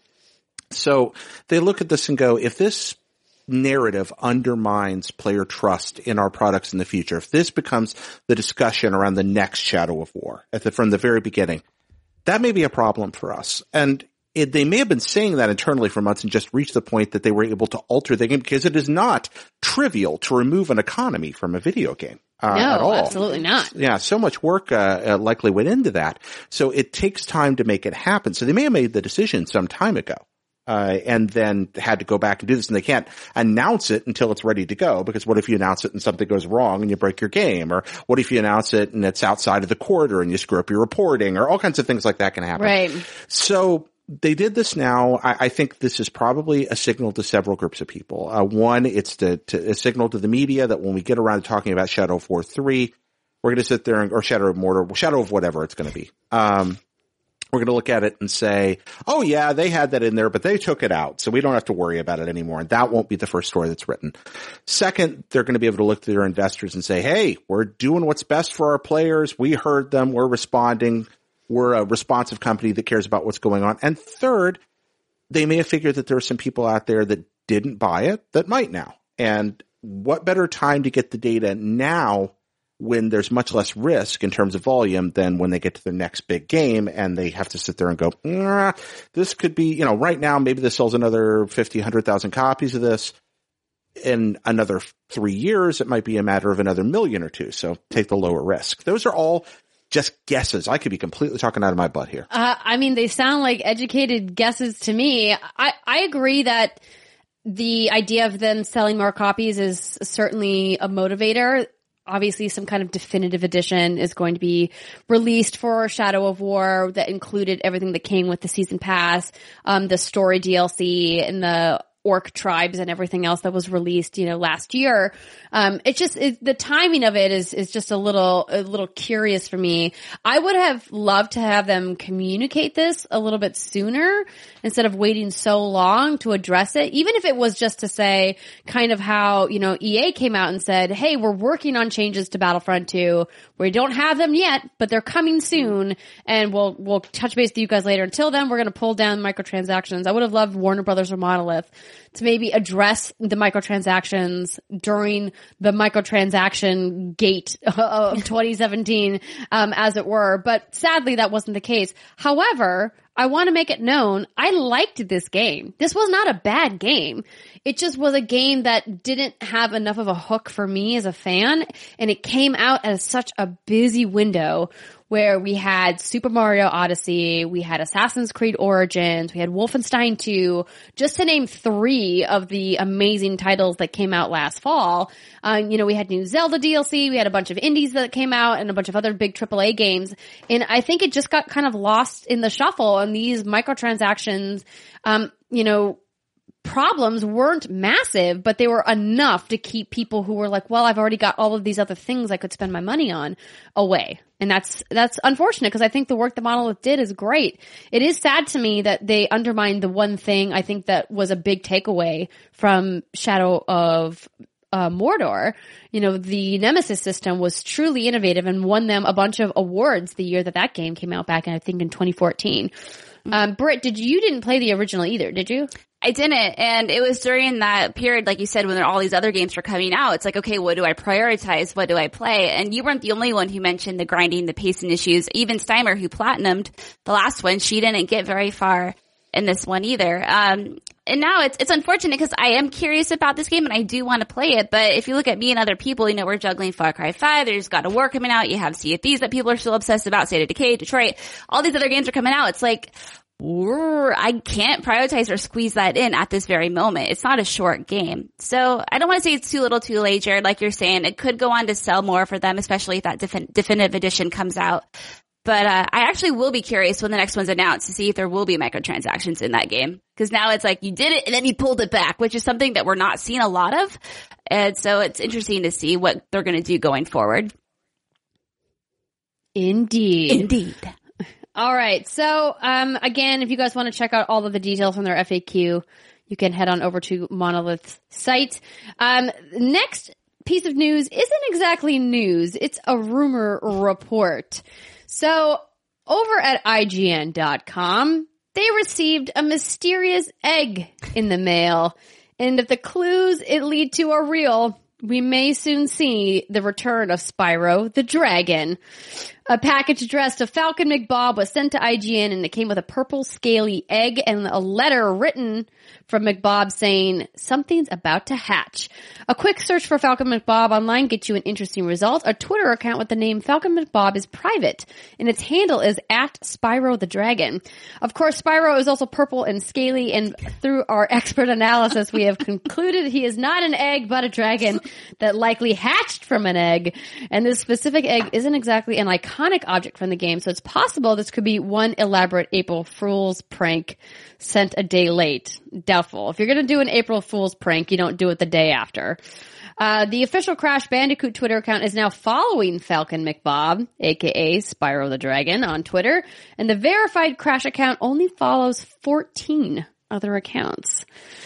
So they look at this and go, if this narrative undermines player trust in our products in the future, if this becomes the discussion around the next Shadow of War at the, from the very beginning, that may be a problem for us. And It, they may have been saying that internally for months and just reached the point that they were able to alter the game, because it is not trivial to remove an economy from a video game. Uh, no, at all. Absolutely not. Yeah, so much work uh, uh, likely went into that. So it takes time to make it happen. So they may have made the decision some time ago uh, and then had to go back and do this. And they can't announce it until it's ready to go, because what if you announce it and something goes wrong and you break your game? Or what if you announce it and it's outside of the quarter and you screw up your reporting? Or all kinds of things like that can happen. Right. So they did this now. I, I think this is probably a signal to several groups of people. Uh, one, it's to, to a signal to the media that when we get around to talking about Shadow of War three, we're going to sit there and, or Shadow of Mordor, Shadow of whatever it's going to be. Um, we're going to look at it and say, oh yeah, they had that in there, but they took it out, so we don't have to worry about it anymore. And that won't be the first story that's written. Second, they're going to be able to look to their investors and say, hey, we're doing what's best for our players. We heard them. We're responding. We're a responsive company that cares about what's going on. And third, they may have figured that there are some people out there that didn't buy it that might now. And what better time to get the data now when there's much less risk in terms of volume than when they get to their next big game and they have to sit there and go, nah, this could be, you know, right now maybe this sells another fifty, one hundred thousand copies of this. In another three years, it might be a matter of another million or two. So take the lower risk. Those are all just guesses. I could be completely talking out of my butt here. Uh, I mean, they sound like educated guesses to me. I, I agree that the idea of them selling more copies is certainly a motivator. Obviously, some kind of definitive edition is going to be released for Shadow of War that included everything that came with the season pass, um, the story D L C, and the orc tribes and everything else that was released, you know, last year. Um, it's just, it, the timing of it is, is just a little, a little curious for me. I would have loved to have them communicate this a little bit sooner instead of waiting so long to address it, even if it was just to say kind of how, you know, E A came out and said, hey, we're working on changes to Battlefront two. We don't have them yet, but they're coming soon, and we'll, we'll touch base with you guys later. Until then, we're going to pull down microtransactions. I would have loved Warner Brothers or Monolith to maybe address the microtransactions during the microtransaction gate of twenty seventeen, um, as it were. But sadly, that wasn't the case. However, I want to make it known, I liked this game. This was not a bad game. It just was a game that didn't have enough of a hook for me as a fan, and it came out at such a busy window where we had Super Mario Odyssey, we had Assassin's Creed Origins, we had Wolfenstein two, just to name three of the amazing titles that came out last fall. Um, you know, we had new Zelda D L C, we had a bunch of indies that came out, and a bunch of other big triple A games. And I think it just got kind of lost in the shuffle, and these microtransactions, um, you know, problems weren't massive, but they were enough to keep people who were like, well, I've already got all of these other things I could spend my money on away. And that's, that's unfortunate, because I think the work that Monolith did is great. It is sad to me that they undermined the one thing I think that was a big takeaway from Shadow of uh, Mordor. You know, the Nemesis system was truly innovative and won them a bunch of awards the year that that game came out back in, I think, in twenty fourteen. Um, Britt, did you, you didn't play the original either, did you? I didn't, and it was during that period, like you said, when all these other games were coming out. It's like, okay, what do I prioritize? What do I play? And you weren't the only one who mentioned the grinding, the pacing issues. Even Steimer, who platinumed the last one, she didn't get very far in this one either. Um, and now it's, it's unfortunate, because I am curious about this game and I do want to play it. But if you look at me and other people, you know, we're juggling Far Cry five. There's God of War coming out. You have Sea of Thieves that people are still obsessed about. State of Decay, Detroit. All these other games are coming out. It's like, I can't prioritize or squeeze that in at this very moment. It's not a short game. So I don't want to say it's too little too late, Jared. Like you're saying, it could go on to sell more for them, especially if that defin- definitive edition comes out. But uh, I actually will be curious when the next one's announced to see if there will be microtransactions in that game. Because now it's like you did it and then you pulled it back, which is something that we're not seeing a lot of. And so it's interesting to see what they're going to do going forward. Indeed. Indeed. All right. So, um, again, if you guys want to check out all of the details from their F A Q, you can head on over to Monolith's site. Um, next piece of news isn't exactly news. It's a rumor report. So, over at I G N dot com, they received a mysterious egg in the mail. And if the clues it lead to are real, we may soon see the return of Spyro the Dragon. A package addressed to Falcon McBob was sent to I G N, and it came with a purple scaly egg and a letter written from McBob saying, something's about to hatch. A quick search for Falcon McBob online gets you an interesting result. A Twitter account with the name Falcon McBob is private, and its handle is at Spyro the Dragon. Of course, Spyro is also purple and scaly, and through our expert analysis, we have concluded he is not an egg, but a dragon that likely hatched from an egg. And this specific egg isn't exactly an iconic iconic object from the game, so it's possible this could be one elaborate April Fool's prank sent a day late. Doubtful. If you're going to do an April Fool's prank, you don't do it the day after. Uh, the official Crash Bandicoot Twitter account is now following Falcon McBob, aka Spyro the Dragon, on Twitter, and the verified Crash account only follows fourteen other accounts.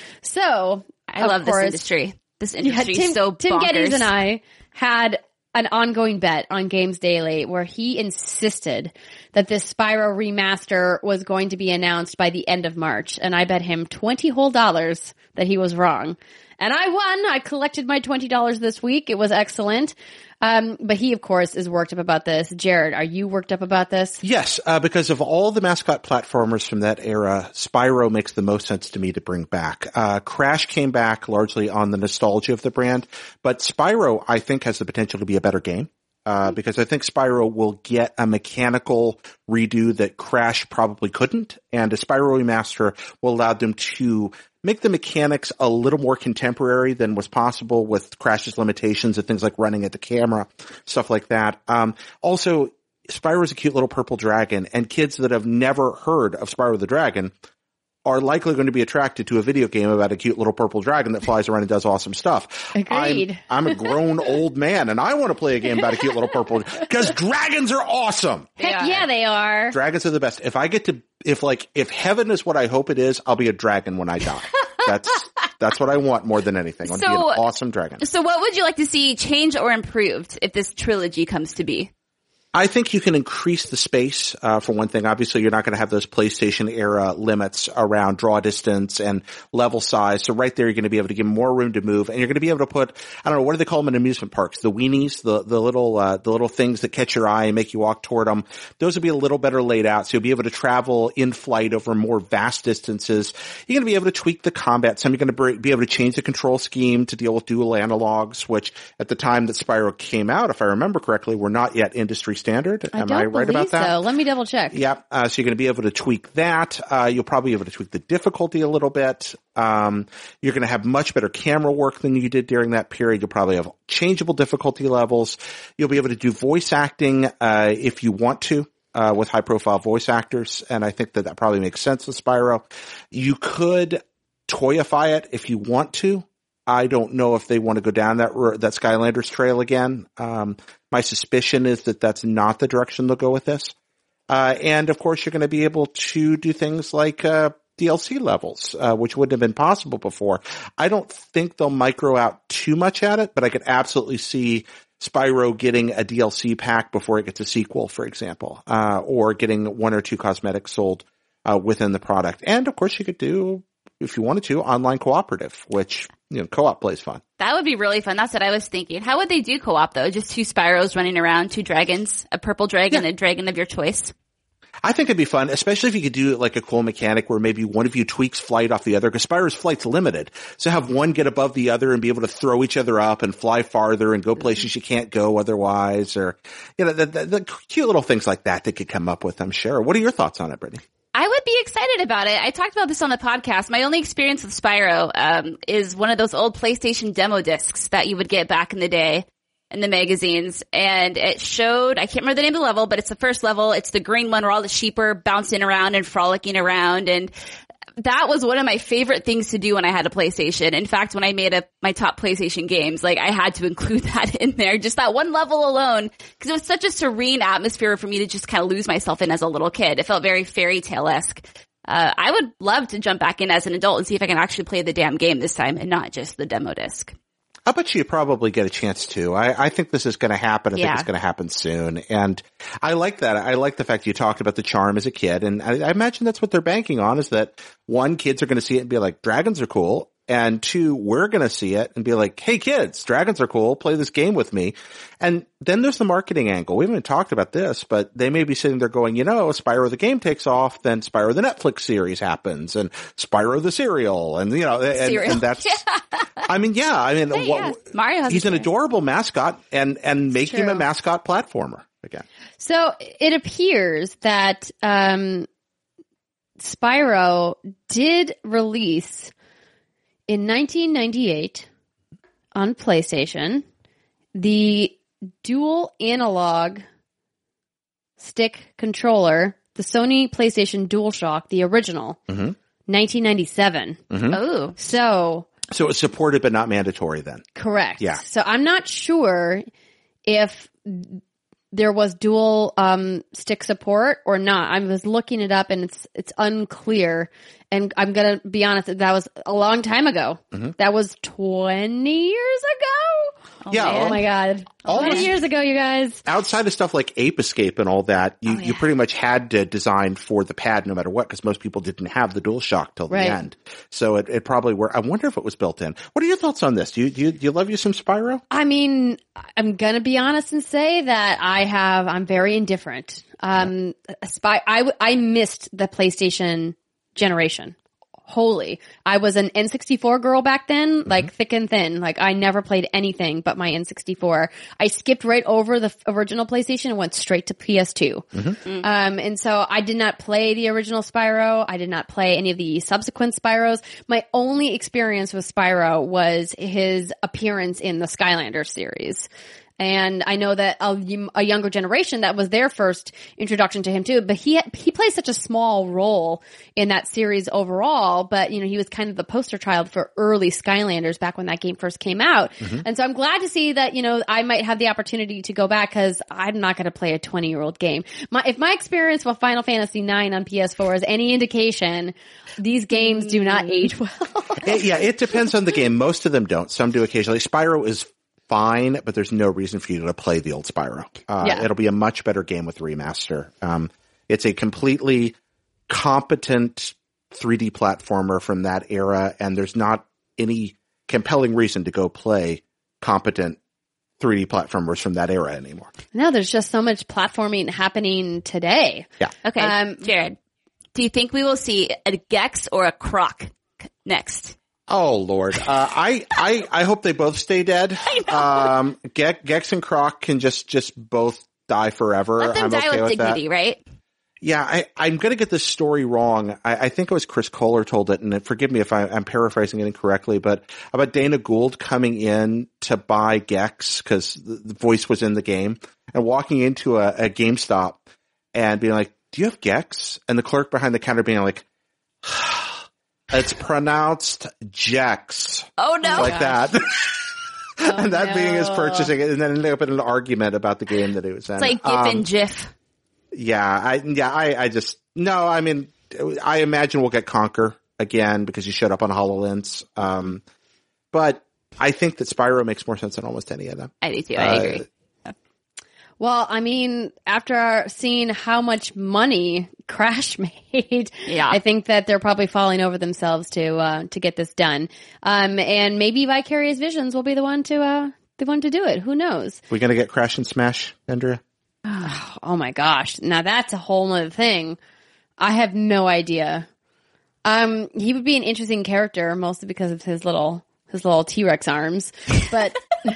So, I love course, this industry. This industry yeah, Tim, is so bonkers. Tim Geddes and I had an ongoing bet on Games Daily where he insisted that this Spyro remaster was going to be announced by the end of March. And I bet him twenty whole dollars that he was wrong. And I won. I collected my twenty dollars this week. It was excellent. Um, but he, of course, is worked up about this. Jared, are you worked up about this? Yes, uh, because of all the mascot platformers from that era, Spyro makes the most sense to me to bring back. Uh, Crash came back largely on the nostalgia of the brand, but Spyro, I think, has the potential to be a better game. Uh, because I think Spyro will get a mechanical redo that Crash probably couldn't, and a Spyro remaster will allow them to make the mechanics a little more contemporary than was possible with Crash's limitations and things like running at the camera, stuff like that. Um, also, Spyro is a cute little purple dragon, and kids that have never heard of Spyro the Dragon are likely going to be attracted to a video game about a cute little purple dragon that flies around and does awesome stuff. Agreed. I'm, I'm a grown old man, and I want to play a game about a cute little purple because dragons are awesome. Heck yeah. yeah, they are. Dragons are the best. If I get to, if like, if heaven is what I hope it is, I'll be a dragon when I die. That's that's what I want more than anything. I want so, to be an awesome dragon. So what would you like to see changed or improved if this trilogy comes to be? I think you can increase the space, uh, for one thing. Obviously, you're not going to have those PlayStation era limits around draw distance and level size. So right there, you're going to be able to give more room to move, and you're going to be able to put, I don't know, what do they call them in amusement parks? The weenies, the, the little, uh, the little things that catch your eye and make you walk toward them. Those will be a little better laid out. So you'll be able to travel in flight over more vast distances. You're going to be able to tweak the combat. Some you're going to be able to change the control scheme to deal with dual analogs, which at the time that Spyro came out, if I remember correctly, were not yet industry standard. I Am don't I right about believe that? So. Let me double check. Yep. Uh, so you're going to be able to tweak that. Uh, you'll probably be able to tweak the difficulty a little bit. Um, you're going to have much better camera work than you did during that period. You'll probably have changeable difficulty levels. You'll be able to do voice acting, uh, if you want to. Uh, with high profile voice actors. And I think that that probably makes sense with Spyro. You could toyify it if you want to. I don't know if they want to go down that that Skylanders trail again. Um, my suspicion is that that's not the direction they'll go with this. Uh, and of course, you're going to be able to do things like uh, D L C levels, uh, which wouldn't have been possible before. I don't think they'll micro out too much at it, but I could absolutely see Spyro getting a D L C pack before it gets a sequel, for example, uh, or getting one or two cosmetics sold uh, within the product. And of course, you could do, if you wanted to, online cooperative, which, you know, co-op plays fun. That would be really fun. That's what I was thinking. How would they do co-op though? Just two Spyros running around, two dragons, a purple dragon, yeah. a dragon of your choice. I think it'd be fun, especially if you could do like a cool mechanic where maybe one of you tweaks flight off the other, because Spyro's flight's limited. So have one get above the other and be able to throw each other up and fly farther and go places you can't go otherwise, or, you know, the, the, the cute little things like that they could come up with, I'm sure. What are your thoughts on it, Brittany? I would be excited about it. I talked about this on the podcast. My only experience with Spyro um, is one of those old PlayStation demo discs that you would get back in the day in the magazines. And it showed, I can't remember the name of the level, but it's the first level. It's the green one where all the sheep are bouncing around and frolicking around. And that was one of my favorite things to do when I had a PlayStation. In fact, when I made up my top PlayStation games, like I had to include that in there, just that one level alone, because it was such a serene atmosphere for me to just kind of lose myself in as a little kid. It felt very fairy tale-esque. Uh, I would love to jump back in as an adult and see if I can actually play the damn game this time and not just the demo disc. I bet you probably get a chance to. I, I think this is going to happen. I yeah. think it's going to happen soon. And I like that. I like the fact you talked about the charm as a kid. And I, I imagine that's what they're banking on, is that one, kids are going to see it and be like, dragons are cool. And two, we're going to see it and be like, hey kids, dragons are cool. Play this game with me. And then there's the marketing angle. We haven't talked about this, but they may be sitting there going, you know, Spyro the game takes off, then Spyro the Netflix series happens, and Spyro the cereal, and you know, and, and that's, yeah. I mean, yeah, I mean, hey, what, yeah. Mario has he's an series. adorable mascot, and, and make True. him a mascot platformer again. So it appears that, um, Spyro did release in nineteen ninety-eight on PlayStation the dual analog stick controller, the Sony PlayStation DualShock, the original, mm-hmm. nineteen ninety-seven. Mm-hmm. Oh. So. So it's supported but not mandatory then. Correct. Yeah. So I'm not sure if there was dual um stick support or not. I was looking it up and it's it's unclear. And I'm going to be honest, that was a long time ago. Mm-hmm. That was twenty years ago. Oh, yeah. Man. Oh my God. twenty years ago, you guys. Outside of stuff like Ape Escape and all that, you, oh, yeah. you pretty much had to design for the pad no matter what, because most people didn't have the DualShock till right. the end. So it, it probably were. I wonder if it was built in. What are your thoughts on this? Do you, do you, do you love you some Spyro? I mean, I'm going to be honest and say that I have, I'm very indifferent. Um, yeah. Spy, I, I missed the PlayStation generation. Wholly. I was an N sixty-four girl back then, like mm-hmm. thick and thin. Like I never played anything but my N sixty-four. I skipped right over the f- original PlayStation and went straight to P S two. Mm-hmm. Mm-hmm. Um, and so I did not play the original Spyro. I did not play any of the subsequent Spyros. My only experience with Spyro was his appearance in the Skylanders series. And I know that a, a younger generation, that was their first introduction to him too. But he he plays such a small role in that series overall. But, you know, he was kind of the poster child for early Skylanders back when that game first came out. Mm-hmm. And so I'm glad to see that, you know, I might have the opportunity to go back because I'm not going to play a twenty-year-old game. My, if my experience with Final Fantasy nine on P S four is any indication, these games do not age well. it, yeah, it depends on the game. Most of them don't. Some do occasionally. Spyro is fine, but there's no reason for you to play the old Spyro. Uh, yeah. It'll be a much better game with remaster. Um, it's a completely competent three D platformer from that era, and there's not any compelling reason to go play competent three D platformers from that era anymore. No, there's just so much platforming happening today. Yeah. Okay, um, Jared, do you think we will see a Gex or a Croc next? Oh Lord, uh, I, I, I hope they both stay dead. Um, Gex, Gex and Croc can just, just both die forever. Let them I'm die okay with, with dignity, that. right? Yeah, I, I'm going to get this story wrong. I, I think it was Chris Kohler told it, and forgive me if I, I'm paraphrasing it incorrectly, but about Dana Gould coming in to buy Gex because the, the voice was in the game, and walking into a, a GameStop and being like, "Do you have Gex?" And the clerk behind the counter being like, "It's pronounced Jex." Oh no! Like that. Oh, and that no. being his purchasing it, and then ending up in an argument about the game that he was in. It's like GIF um, and GIF. Yeah, I, yeah, I, I just, no, I mean, I imagine we'll get Conker again because he showed up on HoloLens. Um, but I think that Spyro makes more sense than almost any of them. I do too. I uh, agree. Well, I mean, after seeing how much money Crash made, yeah. I think that they're probably falling over themselves to, uh, to get this done. Um, and maybe Vicarious Visions will be the one to, uh, the one to do it. Who knows? We're going to get Crash and Smash, Andrea? Oh, oh my gosh. Now that's a whole nother thing. I have no idea. Um, he would be an interesting character mostly because of his little, his little T-Rex arms, but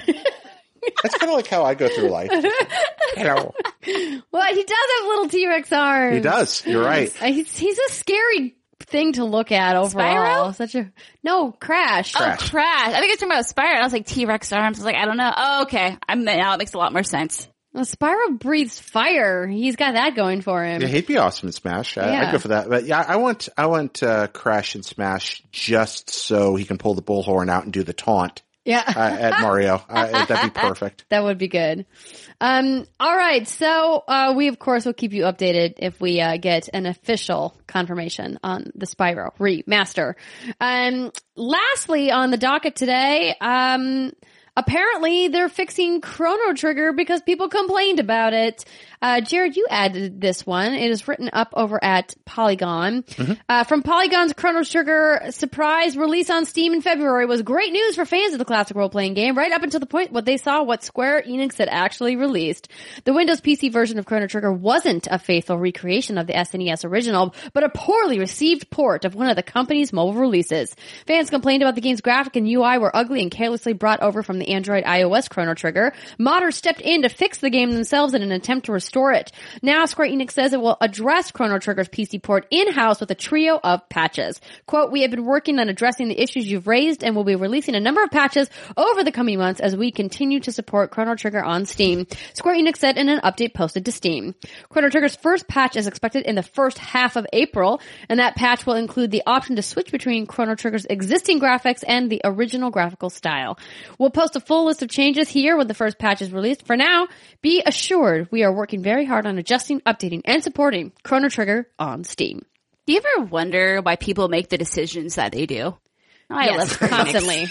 that's kind of like how I go through life. Hello. Well, he does have little T-Rex arms. He does. You're right. He's, he's a scary thing to look at overall. Spyro? Such a, no, Crash. Crash. Oh, Crash. I think it's talking about Spyro. And I was like, T-Rex arms. I was like, I don't know. Oh, okay. I'm, now it makes a lot more sense. Well, Spyro breathes fire. He's got that going for him. Yeah, he'd be awesome in Smash. I, Yeah. I'd go for that. But yeah, I want, I want, uh, Crash and Smash just so he can pull the bullhorn out and do the taunt. Yeah. uh, at Mario. Uh, that'd be perfect. That would be good. Um, all right. So, uh, we of course will keep you updated if we, uh, get an official confirmation on the Spyro remaster. Um, lastly on the docket today, um, apparently they're fixing Chrono Trigger because people complained about it. Uh, Jared, you added this one. It is written up over at Polygon. Mm-hmm. Uh, from Polygon's Chrono Trigger surprise release on Steam in February was great news for fans of the classic role-playing game, right up until the point what they saw what Square Enix had actually released. The Windows P C version of Chrono Trigger wasn't a faithful recreation of the S N E S original, but a poorly received port of one of the company's mobile releases. Fans complained about the game's graphic and U I were ugly and carelessly brought over from the Android iOS Chrono Trigger. Modders stepped in to fix the game themselves in an attempt to restore it. Now Square Enix says it will address Chrono Trigger's P C port in-house with a trio of patches. Quote, we have been working on addressing the issues you've raised and will be releasing a number of patches over the coming months as we continue to support Chrono Trigger on Steam. Square Enix said in an update posted to Steam. Chrono Trigger's first patch is expected in the first half of April, and that patch will include the option to switch between Chrono Trigger's existing graphics and the original graphical style. We'll post a full list of changes here when the first patch is released. For now, be assured we are working very hard on adjusting, updating, and supporting Chrono Trigger on Steam. Do you ever wonder why people make the decisions that they do? Oh, I yes, love Square Enix. constantly.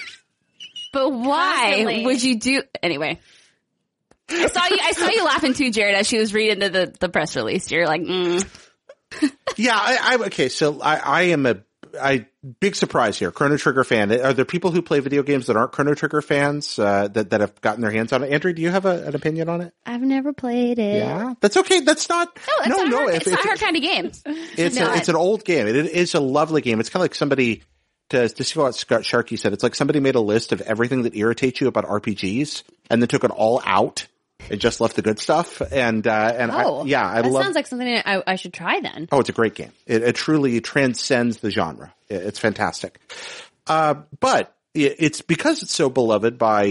But why Constantly. would you do anyway? I saw you. I saw you laughing too, Jared, as she was reading the the, the press release. You're like, mm. Yeah, I, I okay. So I, I am a I big surprise here. Chrono Trigger fan. Are there people who play video games that aren't Chrono Trigger fans uh, that that have gotten their hands on it? Andrew, do you have a, an opinion on it? I've never played it. Yeah, that's okay. That's not. no, it's no, not no. her, if, it's if, not her kind of game. It's No, a, it's an old game. It is a lovely game. It's kind of like somebody to to see what Scott Sharkey said. It's like somebody made a list of everything that irritates you about R P Gs and then took it all out and just left the good stuff. And uh, and Oh, I, yeah, I that love. sounds like something I, I should try then. Oh, it's a great game. It, it truly transcends the genre. It, it's fantastic. Uh, but it, it's because it's so beloved by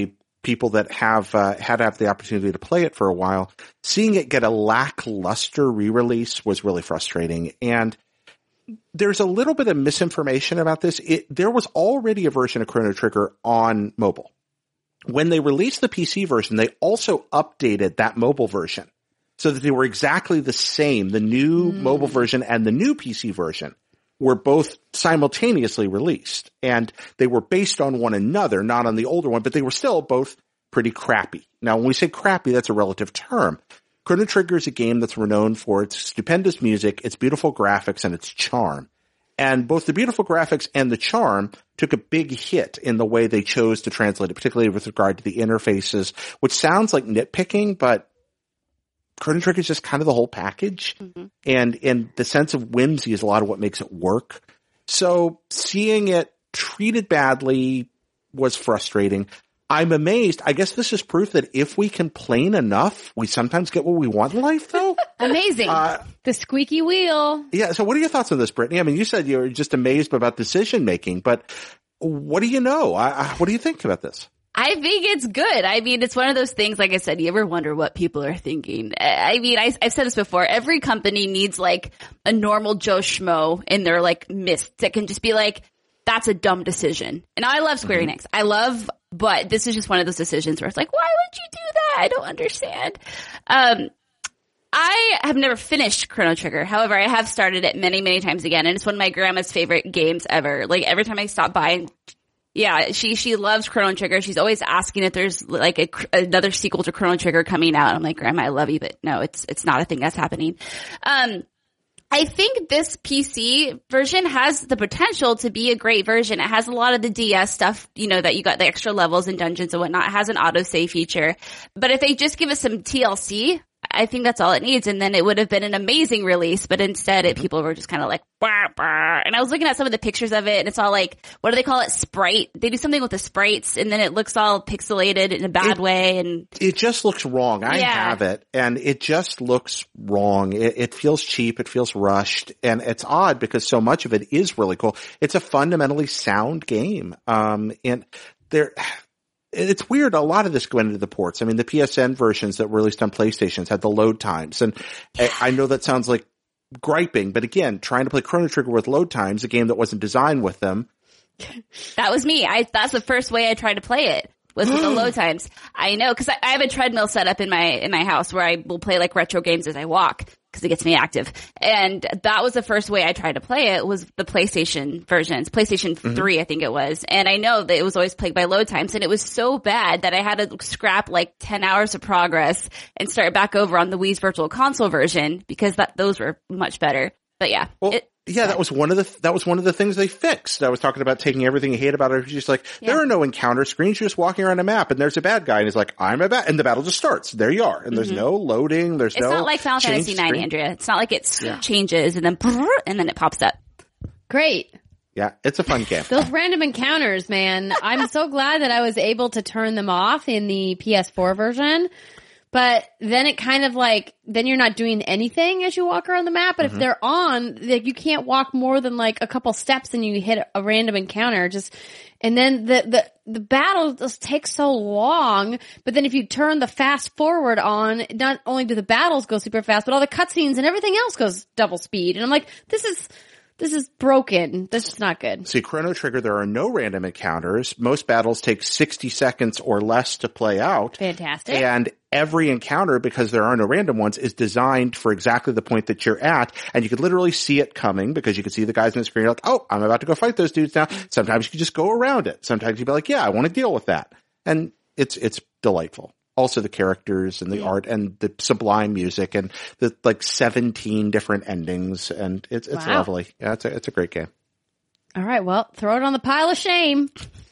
people that have uh, had to have the opportunity to play it for a while, seeing it get a lackluster re-release was really frustrating. And there's a little bit of misinformation about this. It, there was already a version of Chrono Trigger on mobile. When they released the P C version, they also updated that mobile version so that they were exactly the same. The new mm. mobile version and the new P C version were both simultaneously released, and they were based on one another, not on the older one, but they were still both pretty crappy. Now, when we say crappy, that's a relative term. Chrono Trigger is a game that's renowned for its stupendous music, its beautiful graphics, and its charm. And both the beautiful graphics and the charm took a big hit in the way they chose to translate it, particularly with regard to the interfaces, which sounds like nitpicking, but Chrono Trigger is just kind of the whole package. Mm-hmm. And, and the sense of whimsy is a lot of what makes it work. So seeing it treated badly was frustrating. I'm amazed. I guess this is proof that if we complain enough, we sometimes get what we want in life, though. Amazing. Uh, the squeaky wheel. Yeah. So what are your thoughts on this, Brittany? I mean, you said you were just amazed about decision making, but what do you know? I, I, what do you think about this? I think it's good. I mean, it's one of those things, like I said, you ever wonder what people are thinking? I mean, I, I've said this before. Every company needs like a normal Joe Schmo in their like midst that can just be like, that's a dumb decision. And I love Square mm-hmm. Enix. I love, but this is just one of those decisions where it's like, why would you do that? I don't understand. Um, I have never finished Chrono Trigger. However, I have started it many, many times again. And it's one of my grandma's favorite games ever. Like every time I stop by and yeah, she, she loves Chrono Trigger. She's always asking if there's like a, another sequel to Chrono Trigger coming out. I'm like, Grandma, I love you, but no, it's, it's not a thing that's happening. Um, I think this P C version has the potential to be a great version. It has a lot of the D S stuff, you know, that you got the extra levels and dungeons and whatnot. It has an autosave feature. But if they just give us some T L C, I think that's all it needs. And then it would have been an amazing release. But instead, it, people were just kind of like, bah, bah. And I was looking at some of the pictures of it, and it's all like, what do they call it? Sprite. They do something with the sprites, and then it looks all pixelated in a bad it, way. And it just looks wrong. I yeah. have it, and it just looks wrong. It, it feels cheap. It feels rushed. And it's odd because so much of it is really cool. It's a fundamentally sound game. Um, and there, it's weird. A lot of this went into the ports. I mean, the P S N versions that were released on PlayStations had the load times. And I, I know that sounds like griping, but again, trying to play Chrono Trigger with load times, a game that wasn't designed with them. That was me. I, that's the first way I tried to play it. Was with the load times. I know, cause I, I have a treadmill set up in my, in my house where I will play like retro games as I walk, cause it gets me active. And that was the first way I tried to play it, was the PlayStation versions, PlayStation mm-hmm. three, I think it was. And I know that it was always plagued by load times, and it was so bad that I had to scrap like ten hours of progress and start back over on the Wii's Virtual Console version, because that, those were much better. But yeah. Well, it, Yeah, that was one of the that was one of the things they fixed. I was talking about taking everything you hate about it. Just like yeah. there are no encounter screens. You're just walking around a map, and there's a bad guy, and he's like, "I'm a bad," and the battle just starts. There you are, and mm-hmm. there's no loading. There's it's no. It's not like Final Fantasy nine, Andrea. It's not like it yeah. changes and then and then it pops up. Great. Yeah, it's a fun game. Those random encounters, man. I'm so glad that I was able to turn them off in the P S four version. But then it kind of like, then you're not doing anything as you walk around the map. But mm-hmm. if they're on, like you can't walk more than like a couple steps and you hit a random encounter. Just, and then the, the, the battle just takes so long. But then if you turn the fast forward on, not only do the battles go super fast, but all the cutscenes and everything else goes double speed. And I'm like, this is, this is broken. This is not good. See, Chrono Trigger, there are no random encounters. Most battles take sixty seconds or less to play out. Fantastic. And every encounter, because there are no random ones, is designed for exactly the point that you're at. And you could literally see it coming because you could see the guys on the screen. You're like, oh, I'm about to go fight those dudes now. Sometimes you can just go around it. Sometimes you'd be like, yeah, I want to deal with that. And it's, it's delightful. Also the characters and the yeah. art and the sublime music and the like seventeen different endings. And it's, it's wow. lovely. Yeah, it's a, it's a great game. All right. Well, throw it on the pile of shame.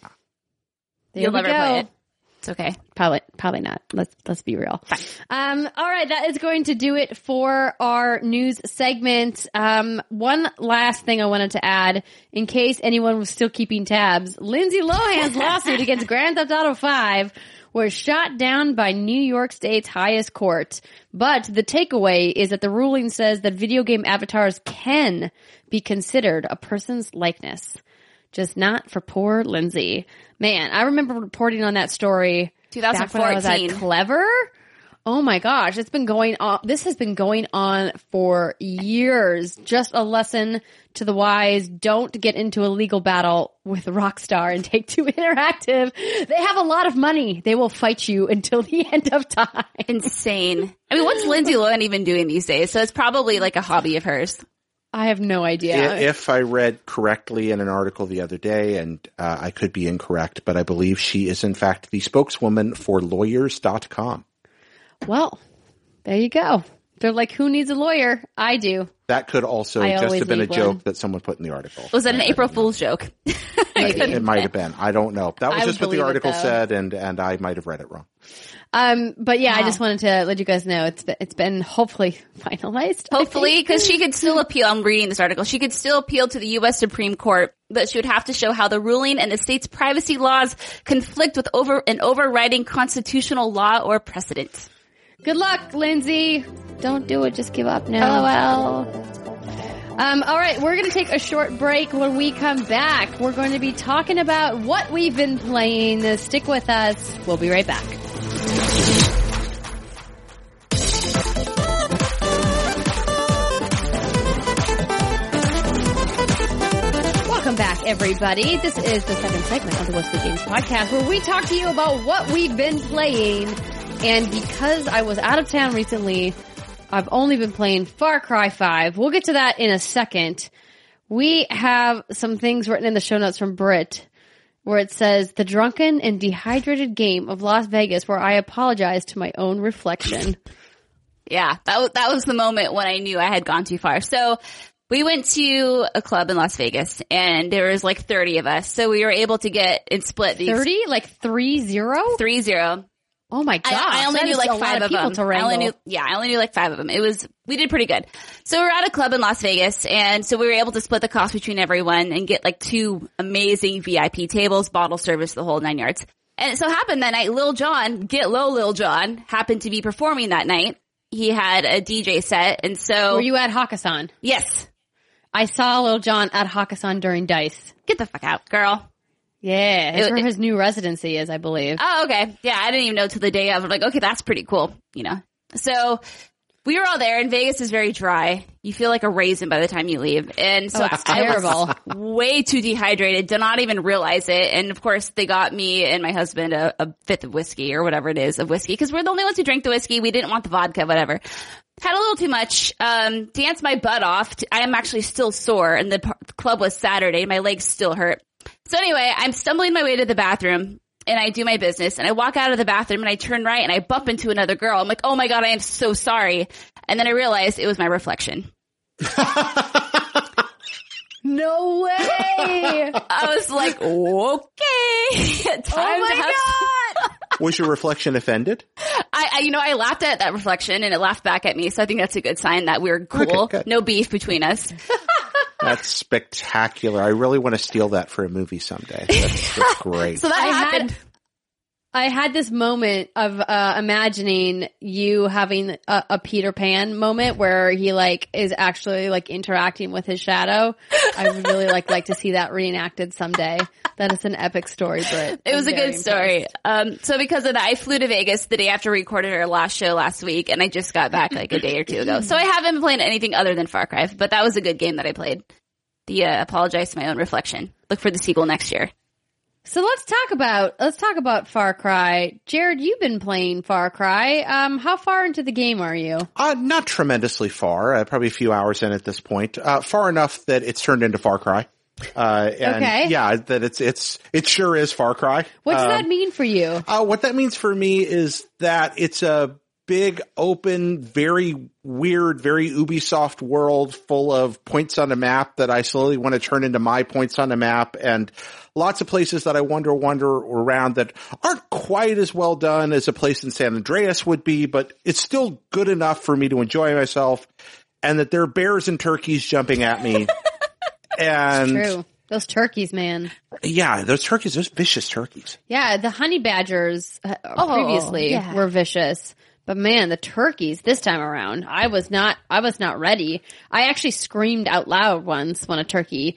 There You'll we never go. play it. It's okay. Probably, probably not. Let's, let's be real. Fine. Um, all right. That is going to do it for our news segment. Um, one last thing I wanted to add in case anyone was still keeping tabs. Lindsay Lohan's lawsuit against Grand Theft Auto five was shot down by New York State's highest court. But the takeaway is that the ruling says that video game avatars can be considered a person's likeness. Just not for poor Lindsay. Man, I remember reporting on that story back when I was at Clever. Oh my gosh, it's been going on. This has been going on for years. Just a lesson to the wise. Don't get into a legal battle with Rockstar and Take-Two Interactive. They have a lot of money. They will fight you until the end of time. Insane. I mean, what's Lindsay Lohan even doing these days? So it's probably like a hobby of hers. I have no idea. If I read correctly in an article the other day, and uh, I could be incorrect, but I believe she is in fact the spokeswoman for lawyers dot com. Well, there you go. They're like, who needs a lawyer? I do. That could also I just have been a one. joke that someone put in the article. Was that an April Fool's joke? Maybe. It might have been. I don't know. That was I just what the believe it, article though. said, and, and I might have read it wrong. Um, but yeah, I Wow. just wanted to let you guys know it's been, it's been hopefully finalized. I Hopefully, think. because she could still appeal. I'm reading this article. She could still appeal to the U S Supreme Court, but she would have to show how the ruling and the state's privacy laws conflict with over an overriding constitutional law or precedent. Good luck, Lindsay. Don't do it. Just give up now. LOL. Um, all right, we're going to take a short break. When we come back, we're going to be talking about what we've been playing. Stick with us. We'll be right back. Welcome back, everybody. This is the second segment of the Whiskey Games podcast where we talk to you about what we've been playing. And because I was out of town recently, I've only been playing Far Cry five. We'll get to that in a second. We have some things written in the show notes from Britt where it says, the drunken and dehydrated game of Las Vegas where I apologize to my own reflection. Yeah, that was, that was the moment when I knew I had gone too far. So we went to a club in Las Vegas and there was like thirty of us. So we were able to get and split these thirty? Like three zero? three zero. Oh my gosh. I, I only that knew is like a lot five of of people them. to I wrangle. only knew, yeah, I only knew like five of them. It was, we did pretty good. So we were at a club in Las Vegas and so we were able to split the cost between everyone and get like two amazing V I P tables, bottle service, the whole nine yards. And it so happened that night, Lil Jon, Get Low Lil Jon, happened to be performing that night. He had a D J set and so. Were you at Hakkasan? Yes. I saw Lil Jon at Hakkasan during DICE. Get the fuck out, girl. Yeah, it's It- where his new residency is, I believe. Oh, okay. Yeah, I didn't even know till the day of. I'm like, okay, that's pretty cool, you know. So we were all there, and Vegas is very dry. You feel like a raisin by the time you leave, and so Oh, it's I, I terrible. was way too dehydrated, did not even realize it. And of course, they got me and my husband a, a fifth of whiskey or whatever it is of whiskey because we're the only ones who drink the whiskey. We didn't want the vodka, whatever. Had a little too much. Um, danced my butt off. I am actually still sore, and the p- club was Saturday. My legs still hurt. So anyway, I'm stumbling my way to the bathroom and I do my business and I walk out of the bathroom and I turn right and I bump into another girl. I'm like, oh my God, I am so sorry. And then I realized it was my reflection. No way! I was like, okay. Time Oh my to have God! Was your reflection offended? I, I, you know, I laughed at that reflection and it laughed back at me. So I think that's a good sign that we're cool. Okay, good. No beef between us. That's spectacular. I really want to steal that for a movie someday. That's, that's great. So that I happened. had, I had this moment of uh imagining you having a, a Peter Pan moment where he like is actually like interacting with his shadow. I would really like like to see that reenacted someday. That is an epic story, Britt. It was I'm a very good story. impressed. Um, so because of that, I flew to Vegas the day after we recorded our last show last week, and I just got back like a day or two ago. So I haven't been playing anything other than Far Cry, but that was a good game that I played. The uh, apologize to my own reflection. Look for the sequel next year. So let's talk about let's talk about Far Cry. Jared, you've been playing Far Cry. Um, how far into the game are you? Uh, not tremendously far, uh, probably a few hours in at this point. Uh, far enough that it's turned into Far Cry. Uh, and Okay. yeah, that it's, it's, it sure is Far Cry. What does Um, that mean for you? Uh, what that means for me is that it's a big, open, very weird, very Ubisoft world full of points on a map that I slowly want to turn into my points on a map, and lots of places that I wander, wander around that aren't quite as well done as a place in San Andreas would be, but it's still good enough for me to enjoy myself, and that there are bears and turkeys jumping at me. And True. Those turkeys, man. yeah, those turkeys, those vicious turkeys. Yeah, the honey badgers uh, Oh, previously yeah. were vicious. But man, the turkeys this time around, I was not, I was not ready. I actually screamed out loud once when a turkey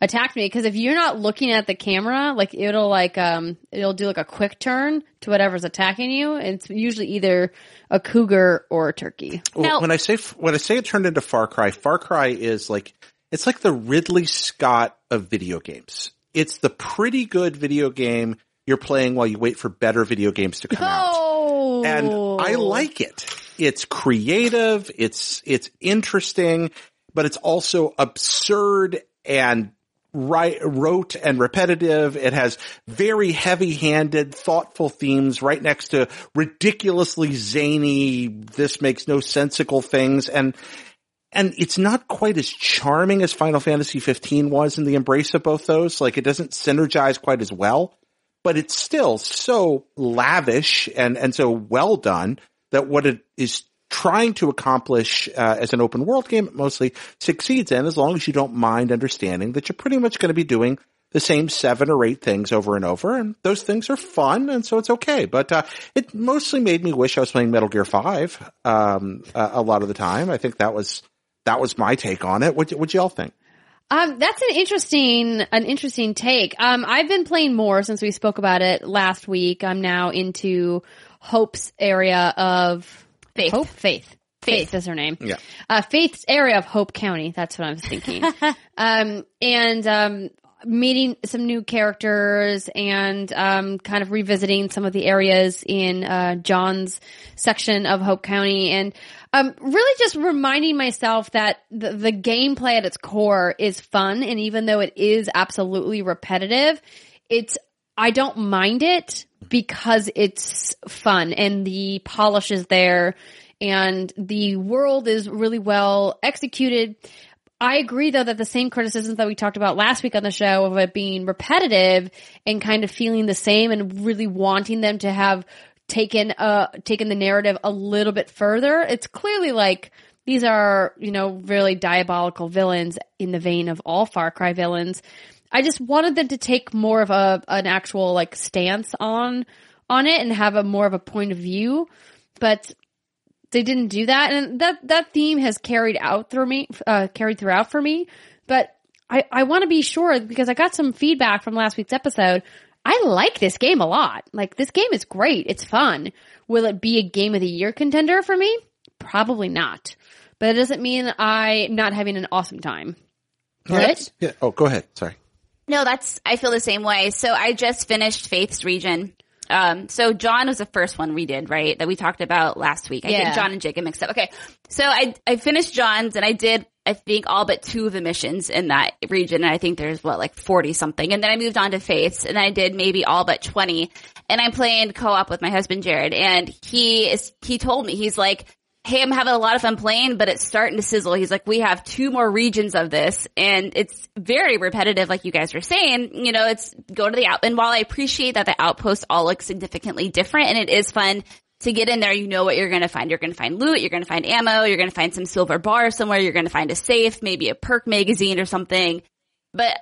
attacked me. Because if you're not looking at the camera, like it'll like um it'll do like a quick turn to whatever's attacking you. And it's usually either a cougar or a turkey. Well, Now- when I say when I say it turned into Far Cry, Far Cry is like it's like the Ridley Scott of video games. It's the pretty good video game you're playing while you wait for better video games to come out. Oh, And I like it. It's creative, it's it's interesting, but it's also absurd and right, rote and repetitive. It has very heavy-handed, thoughtful themes right next to ridiculously zany, this makes no sensical things. And And it's not quite as charming as Final Fantasy fifteen was in the embrace of both those. Like, it doesn't synergize quite as well, but it's still so lavish and, and so well done that what it is trying to accomplish uh, as an open world game, it mostly succeeds in, as long as you don't mind understanding that you're pretty much going to be doing the same seven or eight things over and over. And those things are fun. And so it's okay. But, uh, it mostly made me wish I was playing Metal Gear five, um, uh, a lot of the time. I think that was, that was my take on it. What, what'd y'all think? Um, that's an interesting, an interesting take. Um, I've been playing more since we spoke about it last week. I'm now into Hope's area of Faith. Hope? Faith. Faith. Faith is her name. Yeah. Uh, Faith's area of Hope County. That's what I was thinking. um, and, um, meeting some new characters and, um, kind of revisiting some of the areas in, uh, John's section of Hope County. And, um, really just reminding myself that the, the gameplay at its core is fun. And even though it is absolutely repetitive, it's, I don't mind it because it's fun and the polish is there and the world is really well executed. I agree, though, that the same criticisms that we talked about last week on the show of it being repetitive and kind of feeling the same and really wanting them to have taken uh taken the narrative a little bit further. It's clearly like these are, you know, really diabolical villains in the vein of all Far Cry villains. I just wanted them to take more of a an actual like stance on on it and have a more of a point of view, but they didn't do that, and that that theme has carried out through me, uh, carried throughout for me. But I I want to be sure because I got some feedback from last week's episode. I like this game a lot. Like, this game is great. It's fun. Will it be a game of the year contender for me? Probably not. But it doesn't mean I'm not having an awesome time. Right? Yeah. Oh, go ahead. Sorry. No, that's, I feel the same way. So I just finished Faith's region. Um, so John was the first one we did, right? That we talked about last week. I Yeah. think John and Jacob mixed up. Okay. So I, I finished John's and I did, I think, all but two of the missions in that region. And I think there's what, like forty something. And then I moved on to Faith's and I did maybe all but twenty. And I'm playing co-op with my husband, Jared. And he is, he told me, he's like, hey, I'm having a lot of fun playing, but it's starting to sizzle. He's like, we have two more regions of this and it's very repetitive. Like you guys were saying, you know, it's go to the out. And while I appreciate that the outposts all look significantly different and it is fun to get in there, you know what you're going to find. You're going to find loot. You're going to find ammo. You're going to find some silver bar somewhere. You're going to find a safe, maybe a perk magazine or something. But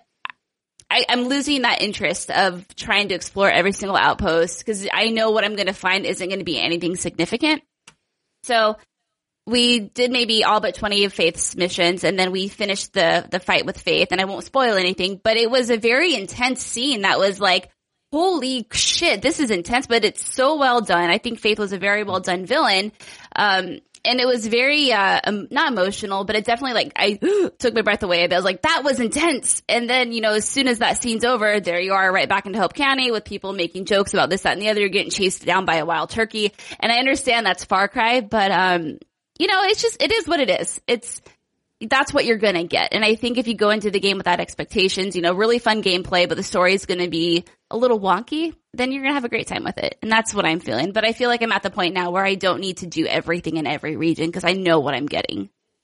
I, I'm losing that interest of trying to explore every single outpost because I know what I'm going to find isn't going to be anything significant. So we did maybe all but twenty of Faith's missions, and then we finished the the fight with Faith, and I won't spoil anything, but it was a very intense scene that was like, holy shit, this is intense, but it's so well done. I think Faith was a very well done villain. Um, and it was very, uh, um, not emotional, but it definitely like, I took my breath away. I was like, that was intense. And then, you know, as soon as that scene's over, there you are right back into Hope County with people making jokes about this, that, and the other. You're getting chased down by a wild turkey. And I understand that's Far Cry, but, um, you know, it's just, it is what it is. It's, that's what you're gonna get. And I think if you go into the game without expectations, you know, really fun gameplay, but the story is gonna be a little wonky, then you're gonna have a great time with it. And that's what I'm feeling. But I feel like I'm at the point now where I don't need to do everything in every region because I know what I'm getting.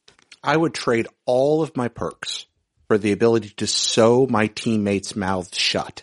I would trade all of my perks for the ability to sew my teammates' mouths shut.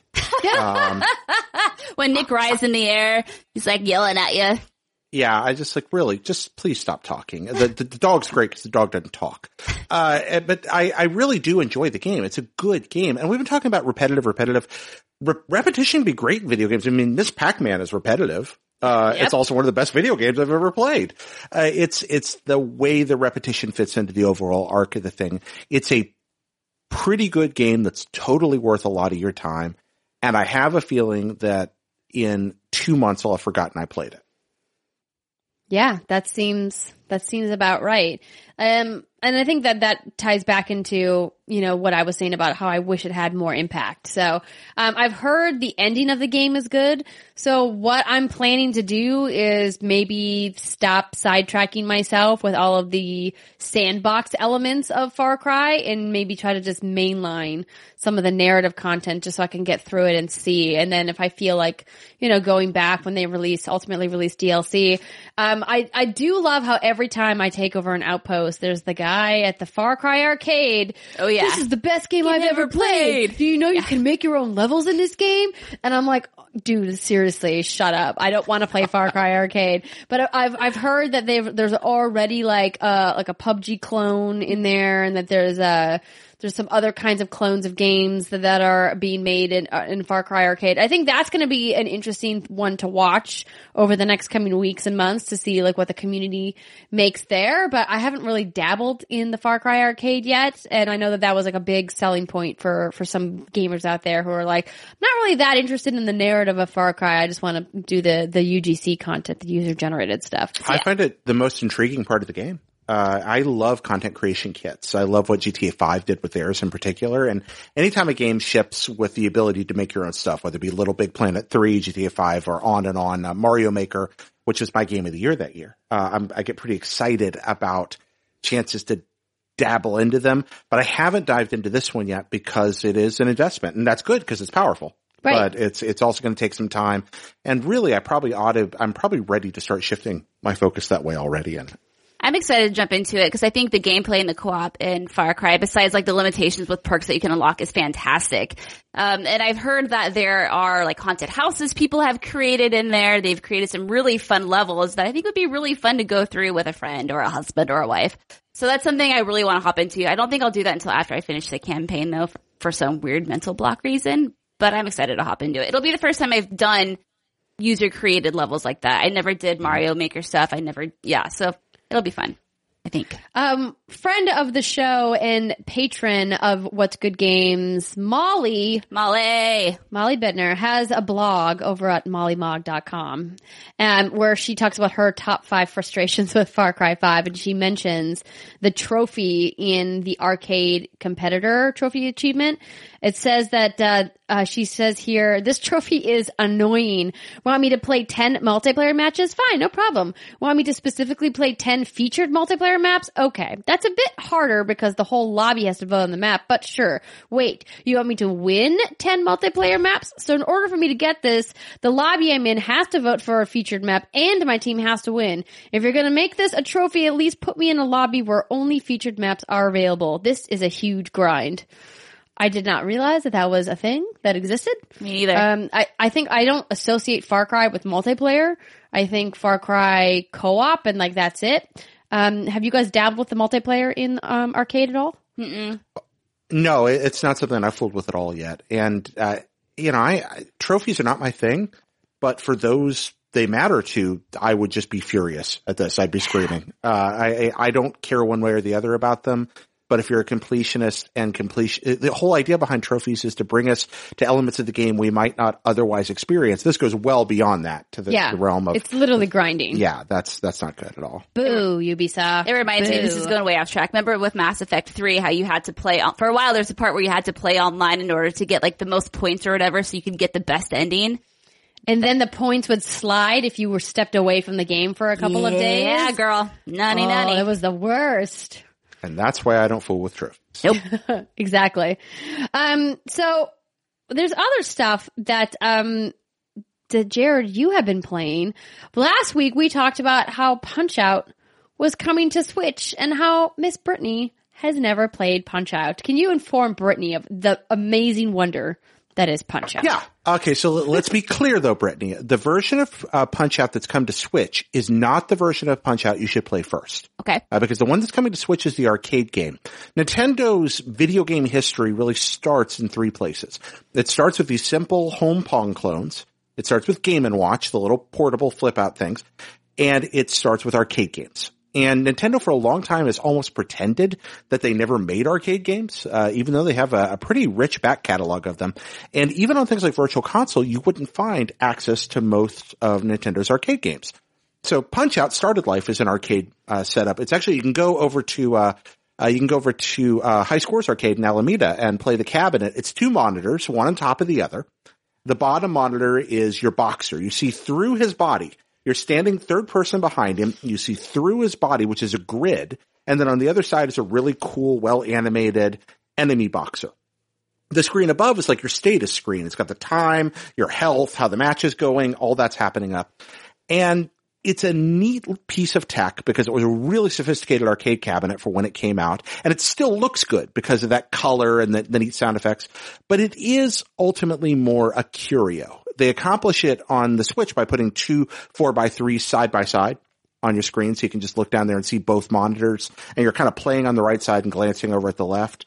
um, when Nick rides in the air, he's like yelling at you. Yeah, I just like, really, just please stop talking. The, the, the dog's great because the dog doesn't talk. Uh, but I, I really do enjoy the game. It's a good game. And we've been talking about repetitive, repetitive. Re- repetition can be great in video games. I mean, Miss Pac-Man is repetitive. Uh, yep. It's also one of the best video games I've ever played. Uh, it's, it's the way the repetition fits into the overall arc of the thing. It's a pretty good game that's totally worth a lot of your time. And I have a feeling that in two months I'll have forgotten I played it. Yeah, that seems that seems about right. Um, and I think that that ties back into, you know, what I was saying about how I wish it had more impact. So, um, I've heard the ending of the game is good. So what I'm planning to do is maybe stop sidetracking myself with all of the sandbox elements of Far Cry and maybe try to just mainline some of the narrative content just so I can get through it and see. And then if I feel like, you know, going back when they release, ultimately release D L C, um, I, I do love how every time I take over an outpost, there's the guy at the Far Cry arcade. Oh yeah. This is the best game I've never ever played. played. Do you know you can make your own levels in this game? And I'm like, dude, seriously, shut up. I don't want to play Far Cry arcade. But I've, I've heard that they've, there's already like, uh, like a P U B G clone in there and that there's a, there's some other kinds of clones of games that, that are being made in, uh, in Far Cry Arcade. I think that's going to be an interesting one to watch over the next coming weeks and months to see like what the community makes there. But I haven't really dabbled in the Far Cry Arcade yet. And I know that that was like a big selling point for, for some gamers out there who are like, I'm not really that interested in the narrative of Far Cry. I just want to do the, the U G C content, the user generated stuff. I find it the most intriguing part of the game. Uh, I love content creation kits. I love what G T A five did with theirs in particular. And anytime a game ships with the ability to make your own stuff, whether it be Little Big Planet three, G T A five, or on and on, uh, Mario Maker, which was my game of the year that year, uh, I'm, I get pretty excited about chances to dabble into them. But I haven't dived into this one yet because it is an investment, and that's good because it's powerful. Right. But it's, it's also going to take some time. And really, I probably ought to, I'm probably ready to start shifting my focus that way already in it. I'm excited to jump into it because I think the gameplay and the co-op in Far Cry, besides like the limitations with perks that you can unlock, is fantastic. Um, and I've heard that there are like haunted houses people have created in there. They've created some really fun levels that I think would be really fun to go through with a friend or a husband or a wife. So that's something I really want to hop into. I don't think I'll do that until after I finish the campaign though, for, for some weird mental block reason. But I'm excited to hop into it. It'll be the first time I've done user created levels like that. I never did Mario Maker stuff. I never, yeah. So it'll be fun, I think. Um, friend of the show and patron of What's Good Games, Molly. Molly. Molly Bittner has a blog over at molly mog dot com, um, where she talks about her top five frustrations with Far Cry five, and she mentions the trophy in the arcade competitor trophy achievement. It says that, uh, uh, she says here, this trophy is annoying. Want me to play ten multiplayer matches? Fine, no problem. Want me to specifically play ten featured multiplayer maps? Okay. That's a bit harder because the whole lobby has to vote on the map, but sure. Wait, you want me to win ten multiplayer maps? So in order for me to get this, the lobby I'm in has to vote for a featured map and my team has to win. If you're gonna make this a trophy, at least put me in a lobby where only featured maps are available. This is a huge grind. I did not realize that that was a thing that existed. Me either. Um, I, I think I don't associate Far Cry with multiplayer. I think Far Cry co-op and like that's it. Um, have you guys dabbled with the multiplayer in um, arcade at all? Mm-mm. No, it's not something I've fooled with at all yet. And, uh, you know, I, I trophies are not my thing, but for those they matter to, I would just be furious at this. I'd be screaming. Uh, I, I don't care one way or the other about them. But if you're a completionist and completion, the whole idea behind trophies is to bring us to elements of the game we might not otherwise experience. This goes well beyond that to the, yeah, the realm of. It's literally grinding. Yeah, that's, that's not good at all. Boo, Ubisoft. It reminds Boo. me, this is going way off track. Remember with Mass Effect three, how you had to play, for a while there's a part where you had to play online in order to get like the most points or whatever so you could get the best ending. And then the points would slide if you were stepped away from the game for a couple yeah, of days. Yeah, girl. Nutty, oh, nutty. It was the worst. And that's why I don't fool with trophies. Nope. Exactly. Um, so there's other stuff that, um, that Jared, you have been playing. Last week we talked about how Punch-Out was coming to Switch and how Miss Brittany has never played Punch-Out. Can you inform Brittany of the amazing wonder that is Punch-Out? Yeah. Okay, so let's be clear though, Brittany. The version of uh, Punch-Out that's come to Switch is not the version of Punch-Out you should play first. Okay. Uh, because the one that's coming to Switch is the arcade game. Nintendo's video game history really starts in three places. It starts with these simple home Pong clones. It starts with Game and Watch, the little portable flip-out things. And it starts with arcade games. And Nintendo for a long time has almost pretended that they never made arcade games, uh, even though they have a, a pretty rich back catalog of them. And even on things like Virtual Console, you wouldn't find access to most of Nintendo's arcade games. So Punch-Out started life as an arcade uh, setup. It's actually, you can go over to uh, uh you can go over to uh High Scores Arcade in Alameda and play the cabinet. It's two monitors, one on top of the other. The bottom monitor is your boxer. You see through his body. You're standing third person behind him. You see through his body, which is a grid. And then on the other side is a really cool, well-animated enemy boxer. The screen above is like your status screen. It's got the time, your health, how the match is going, all that's happening up. And it's a neat piece of tech because it was a really sophisticated arcade cabinet for when it came out. And it still looks good because of that color and the, the neat sound effects. But it is ultimately more a curio. They accomplish it on the Switch by putting two four by threes side by side on your screen. So you can just look down there and see both monitors and you're kind of playing on the right side and glancing over at the left.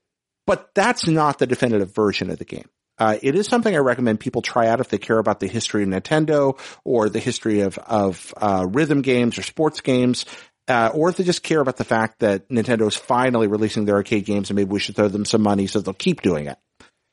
But that's not the definitive version of the game. Uh, it is something I recommend people try out if they care about the history of Nintendo or the history of, of, uh, rhythm games or sports games. Uh, or if they just care about the fact that Nintendo is finally releasing their arcade games and maybe we should throw them some money so they'll keep doing it.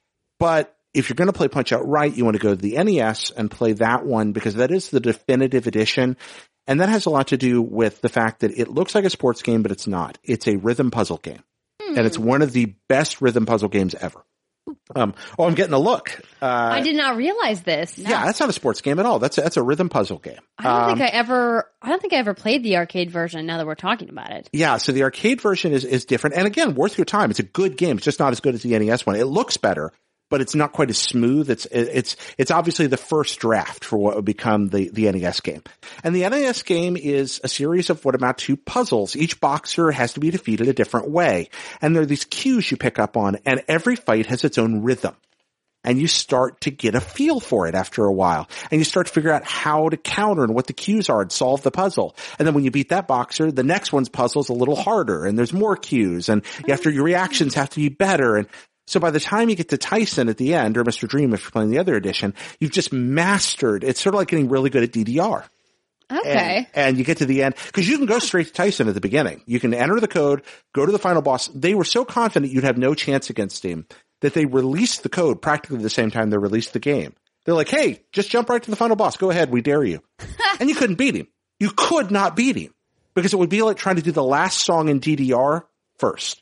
But if you're going to play Punch-Out right, you want to go to the N E S and play that one because that is the definitive edition. And that has a lot to do with the fact that it looks like a sports game, but it's not. It's a rhythm puzzle game. Hmm. And it's one of the best rhythm puzzle games ever. Um, oh, I'm getting a look. Uh, I did not realize this. No. Yeah, that's not a sports game at all. That's a, that's a rhythm puzzle game. I don't um, think I ever, I don't think I ever played the arcade version now that we're talking about it. Yeah, so the arcade version is, is different. And again, worth your time. It's a good game. It's just not as good as the N E S one. It looks better, but it's not quite as smooth. It's, it's, it's obviously the first draft for what would become the, the N E S game. And the N E S game is a series of what amount to puzzles. Each boxer has to be defeated a different way. And there are these cues you pick up on, and every fight has its own rhythm. And you start to get a feel for it after a while. And you start to figure out how to counter and what the cues are and solve the puzzle. And then when you beat that boxer, the next one's puzzle's a little harder and there's more cues and after your reactions have to be better. And so by the time you get to Tyson at the end, or Mister Dream if you're playing the other edition, you've just mastered. It's sort of like getting really good at D D R. Okay. And, and you get to the end, because you can go straight to Tyson at the beginning. You can enter the code, go to the final boss. They were so confident you'd have no chance against him that they released the code practically the same time they released the game. They're like, hey, just jump right to the final boss. Go ahead. We dare you. And you couldn't beat him. You could not beat him because it would be like trying to do the last song in D D R first.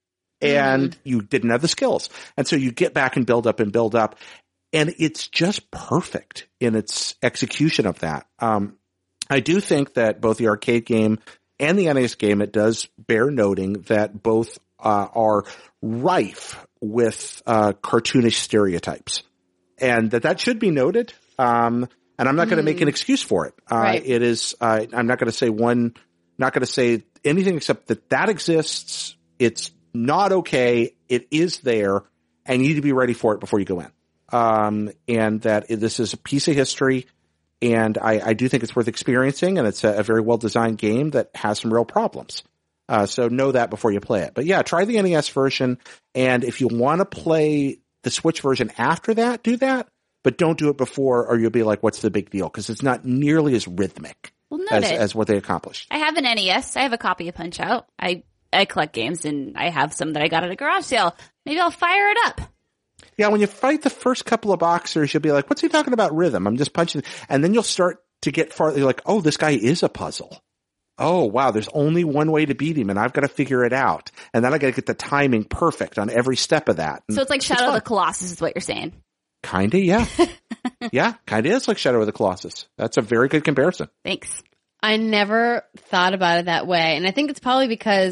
And mm. you didn't have the skills. And so you get back and build up and build up. And it's just perfect in its execution of that. Um, I do think that both the arcade game and the N E S game, it does bear noting that both uh, are rife with uh cartoonish stereotypes, and that that should be noted. Um, and I'm not mm. going to make an excuse for it. Uh, right. It is. Uh, I'm not going to say one. Not going to say anything except that that exists. It's not okay. It is there, and you need to be ready for it before you go in. Um, and that this is a piece of history. And I, I do think it's worth experiencing, and it's a, a very well-designed game that has some real problems. Uh, so know that before you play it. But yeah, try the N E S version, and if you want to play the Switch version after that, do that. But don't do it before, or you'll be like, what's the big deal? Because it's not nearly as rhythmic well, as, as what they accomplished. I have an N E S. I have a copy of Punch-Out. I, I collect games, and I have some that I got at a garage sale. Maybe I'll fire it up. Yeah, when you fight the first couple of boxers, you'll be like, what's he talking about rhythm? I'm just punching. And then you'll start to get farther. You're like, oh, this guy is a puzzle. Oh, wow, there's only one way to beat him, and I've got to figure it out. And then I got to get the timing perfect on every step of that. And so it's like Shadow it's of the Colossus is what you're saying. Kinda, yeah. Yeah, kinda is like Shadow of the Colossus. That's a very good comparison. Thanks. I never thought about it that way. And I think it's probably because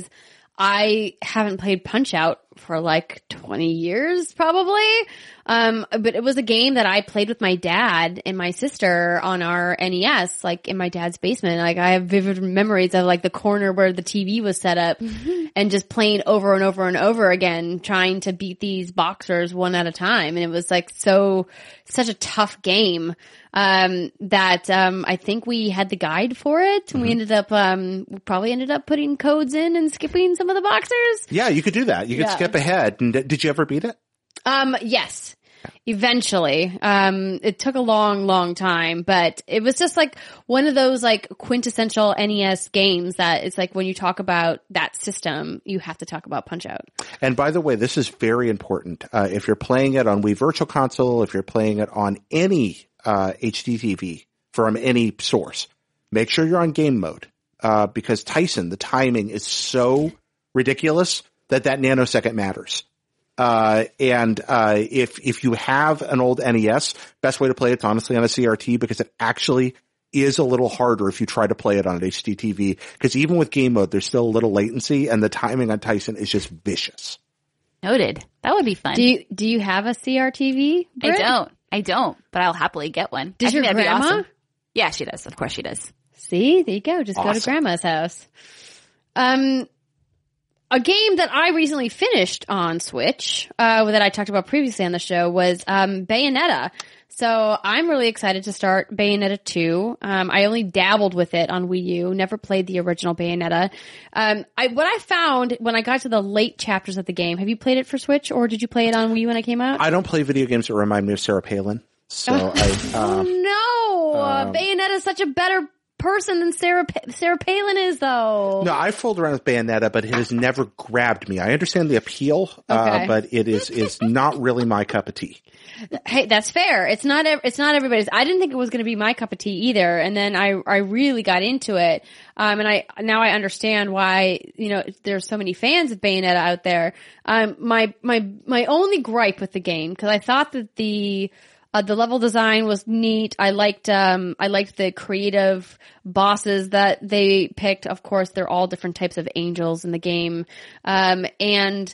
I haven't played Punch-Out for like twenty years probably. Um, but it was a game that I played with my dad and my sister on our N E S, like in my dad's basement. Like I have vivid memories of like the corner where the T V was set up mm-hmm. and just playing over and over and over again, trying to beat these boxers one at a time. And it was like so, such a tough game. Um, that, um, I think we had the guide for it and mm-hmm. we ended up, um, we probably ended up putting codes in and skipping some of the boxers. Yeah, you could do that. You could yeah. skip ahead. And did you ever beat it? Um, yes. Eventually. Um, it took a long, long time, but it was just like one of those like quintessential N E S games that it's like when you talk about that system, you have to talk about Punch-Out. And by the way, this is very important. Uh, if you're playing it on Wii Virtual Console, if you're playing it on any uh, H D T V from any source, make sure you're on game mode uh, because Tyson, the timing is so ridiculous that that nanosecond matters. Uh, and, uh, if, if you have an old N E S, best way to play it's honestly on a C R T because it actually is a little harder if you try to play it on an H D T V because even with game mode, there's still a little latency and the timing on Tyson is just vicious. Noted. That would be fun. Do you, do you have a C R T V? I don't. I don't, but I'll happily get one. Does I think your that'd be grandma? awesome. Yeah, she does. Of course she does. See, there you go. Just Awesome. go to grandma's house. Um, A game that I recently finished on Switch, uh, that I talked about previously on the show was, um, Bayonetta. So I'm really excited to start Bayonetta two. Um, I only dabbled with it on Wii U, never played the original Bayonetta. Um, I, what I found when I got to the late chapters of the game, have you played it for Switch or did you play it on Wii U when it came out? I don't play video games that remind me of Sarah Palin. So I, Oh um, no! um, Bayonetta is such a better person than Sarah pa- Sarah Palin is, though. no, I fooled around with Bayonetta, but it has never grabbed me. I understand the appeal, uh, Okay. but it is, is not really my cup of tea. Hey, that's fair. It's not. ev- It's not everybody's. I didn't think it was going to be my cup of tea either, and then I I really got into it. Um, and I now I understand why you know there's so many fans of Bayonetta out there. Um, my my my only gripe with the game because I thought that the Uh, the level design was neat. I liked, um, I liked the creative bosses that they picked. Of course, they're all different types of angels in the game. Um, and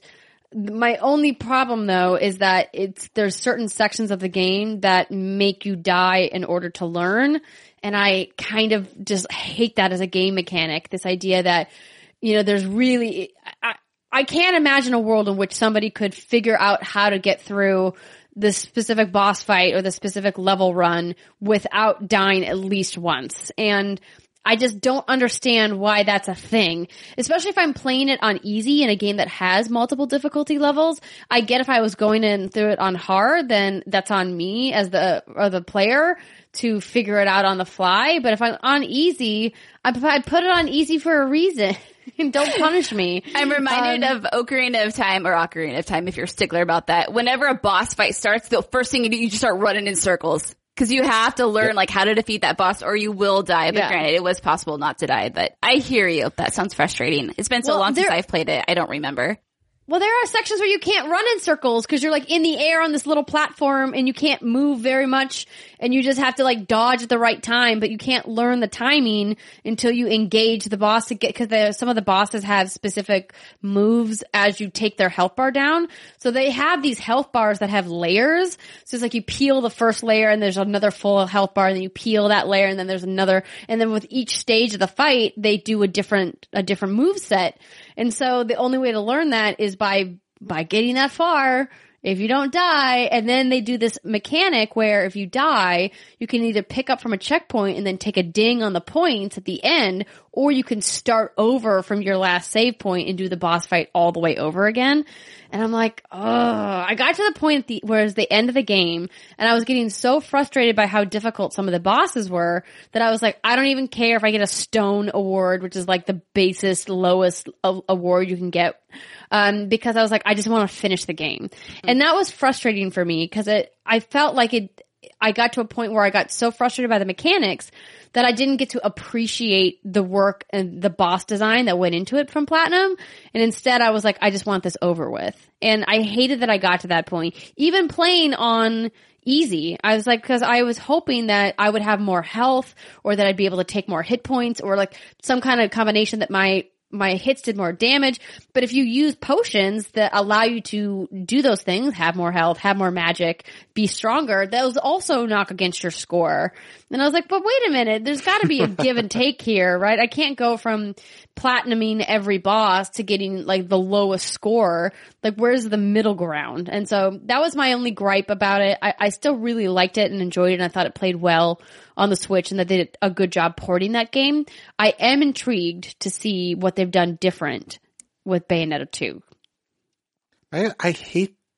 my only problem though is that it's, there's certain sections of the game that make you die in order to learn. And I kind of just hate that as a game mechanic. This idea that, you know, there's really, I, I can't imagine a world in which somebody could figure out how to get through the specific boss fight or the specific level run without dying at least once. And I just don't understand why that's a thing, especially if I'm playing it on easy in a game that has multiple difficulty levels. I get if I was going in through it on hard, then that's on me as the, or the player to figure it out on the fly. But if I'm on easy, I, I put it on easy for a reason. Don't punish me. I'm reminded Um, of Ocarina of Time or Ocarina of Time if you're a stickler about that. Whenever a boss fight starts, the first thing you do, you just start running in circles. Cause you have to learn like how to defeat that boss or you will die. But Yeah. granted, it was possible not to die, but I hear you. That sounds frustrating. It's been so Well, long since there- I've played it. I don't remember. Well, there are sections where you can't run in circles because you're like in the air on this little platform and you can't move very much and you just have to like dodge at the right time, but you can't learn the timing until you engage the boss to get, cause some of the bosses have specific moves as you take their health bar down. So they have these health bars that have layers. So it's like you peel the first layer and there's another full health bar and then you peel that layer and then there's another. And then with each stage of the fight, they do a different, a different move set. And so the only way to learn that is by, by getting that far, if you don't die, and then they do this mechanic where if you die, you can either pick up from a checkpoint and then take a ding on the points at the end, or you can start over from your last save point and do the boss fight all the way over again. And I'm like, oh, I got to the point at the, where it's the end of the game and I was getting so frustrated by how difficult some of the bosses were that I was like, I don't even care if I get a stone award, which is like the basest, lowest a- award you can get. Um, because I was like, I just want to finish the game. Mm-hmm. And that was frustrating for me because it, I felt like it, I got to a point where I got so frustrated by the mechanics that I didn't get to appreciate the work and the boss design that went into it from Platinum. And instead I was like, I just want this over with. And I hated that I got to that point. Even playing on easy, I was like, cause I was hoping that I would have more health or that I'd be able to take more hit points or like some kind of combination that my my hits did more damage. But if you use potions that allow you to do those things, have more health, have more magic, be stronger, those also knock against your score. And I was like, but wait a minute, there's got to be a give and take here, right? I can't go from platinuming every boss to getting like the lowest score. Like where's the middle ground? And so that was my only gripe about it. I, I still really liked it and enjoyed it and I thought it played well on the Switch and that they did a good job porting that game. I am intrigued to see what they've done different with Bayonetta two. I, I hate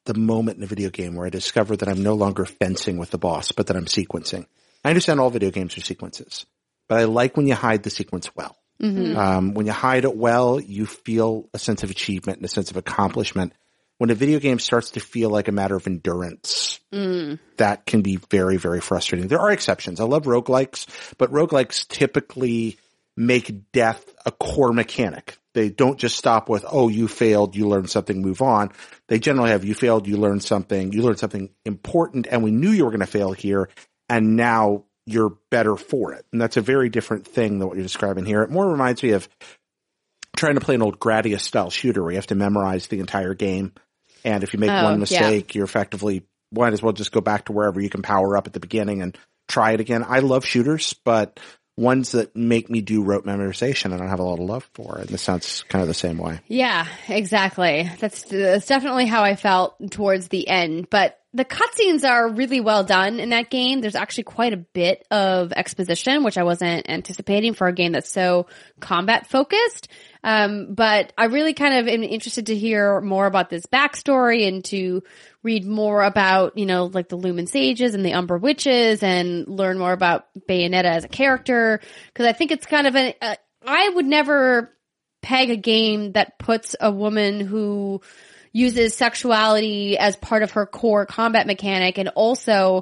the moment in a video game where I discover that I'm no longer fencing with the boss, but that I'm sequencing. I understand all video games are sequences, but I like when you hide the sequence well. Mm-hmm. Um, when you hide it well, you feel a sense of achievement and a sense of accomplishment. When a video game starts to feel like a matter of endurance, mm. that can be very, very frustrating. There are exceptions. I love roguelikes, but roguelikes typically make death a core mechanic. They don't just stop with, oh, you failed, you learned something, move on. They generally have, you failed, you learned something, you learned something important, and we knew you were going to fail here, and now you're better for it. And that's a very different thing than what you're describing here. It more reminds me of trying to play an old Gradius style shooter where you have to memorize the entire game. And if you make oh, one mistake, yeah. you're effectively might as well just go back to wherever you can power up at the beginning and try it again. I love shooters, but ones that make me do rote memorization, I don't have a lot of love for. And this sounds kind of the same way. Yeah, exactly. That's, that's definitely how I felt towards the end. But the cutscenes are really well done in that game. There's actually quite a bit of exposition, which I wasn't anticipating for a game that's so combat focused. Um, but I really kind of am interested to hear more about this backstory and to read more about, you know, like the Lumen Sages and the Umbra Witches and learn more about Bayonetta as a character. Cause I think it's kind of a, a I would never peg a game that puts a woman who uses sexuality as part of her core combat mechanic and also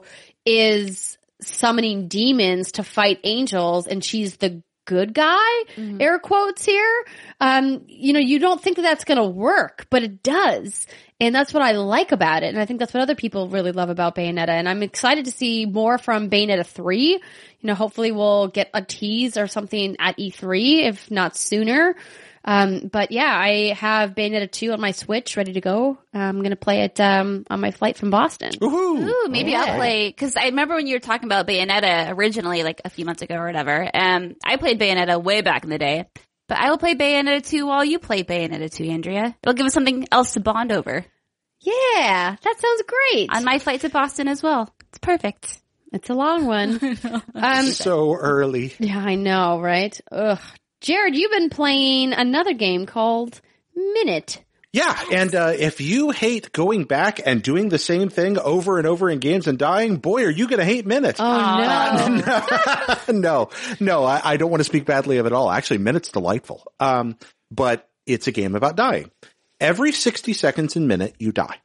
is summoning demons to fight angels, and she's the good guy, mm-hmm. air quotes here. Um, you know, you don't think that that's going to work, but it does. And that's what I like about it. And I think that's what other people really love about Bayonetta. And I'm excited to see more from Bayonetta three. You know, hopefully we'll get a tease or something at E three, if not sooner. Um, but yeah, I have Bayonetta two on my Switch ready to go. I'm going to play it, um, on my flight from Boston. Ooh, Ooh maybe yeah. I'll play, cause I remember when you were talking about Bayonetta originally, like a few months ago or whatever. Um, I played Bayonetta way back in the day, but I will play Bayonetta two while you play Bayonetta two, Andrea. It'll give us something else to bond over. Yeah, that sounds great. On my flight to Boston as well. It's perfect. It's a long one. um, so early. Yeah, I know, right? Ugh. Jared, you've been playing another game called Minute. Yeah, and uh, if you hate going back and doing the same thing over and over in games and dying, boy, are you going to hate Minute. Oh, no. Uh, no, no, no I, I don't want to speak badly of it at all. Actually, Minute's delightful, um, but it's a game about dying. Every sixty seconds in Minute, you die.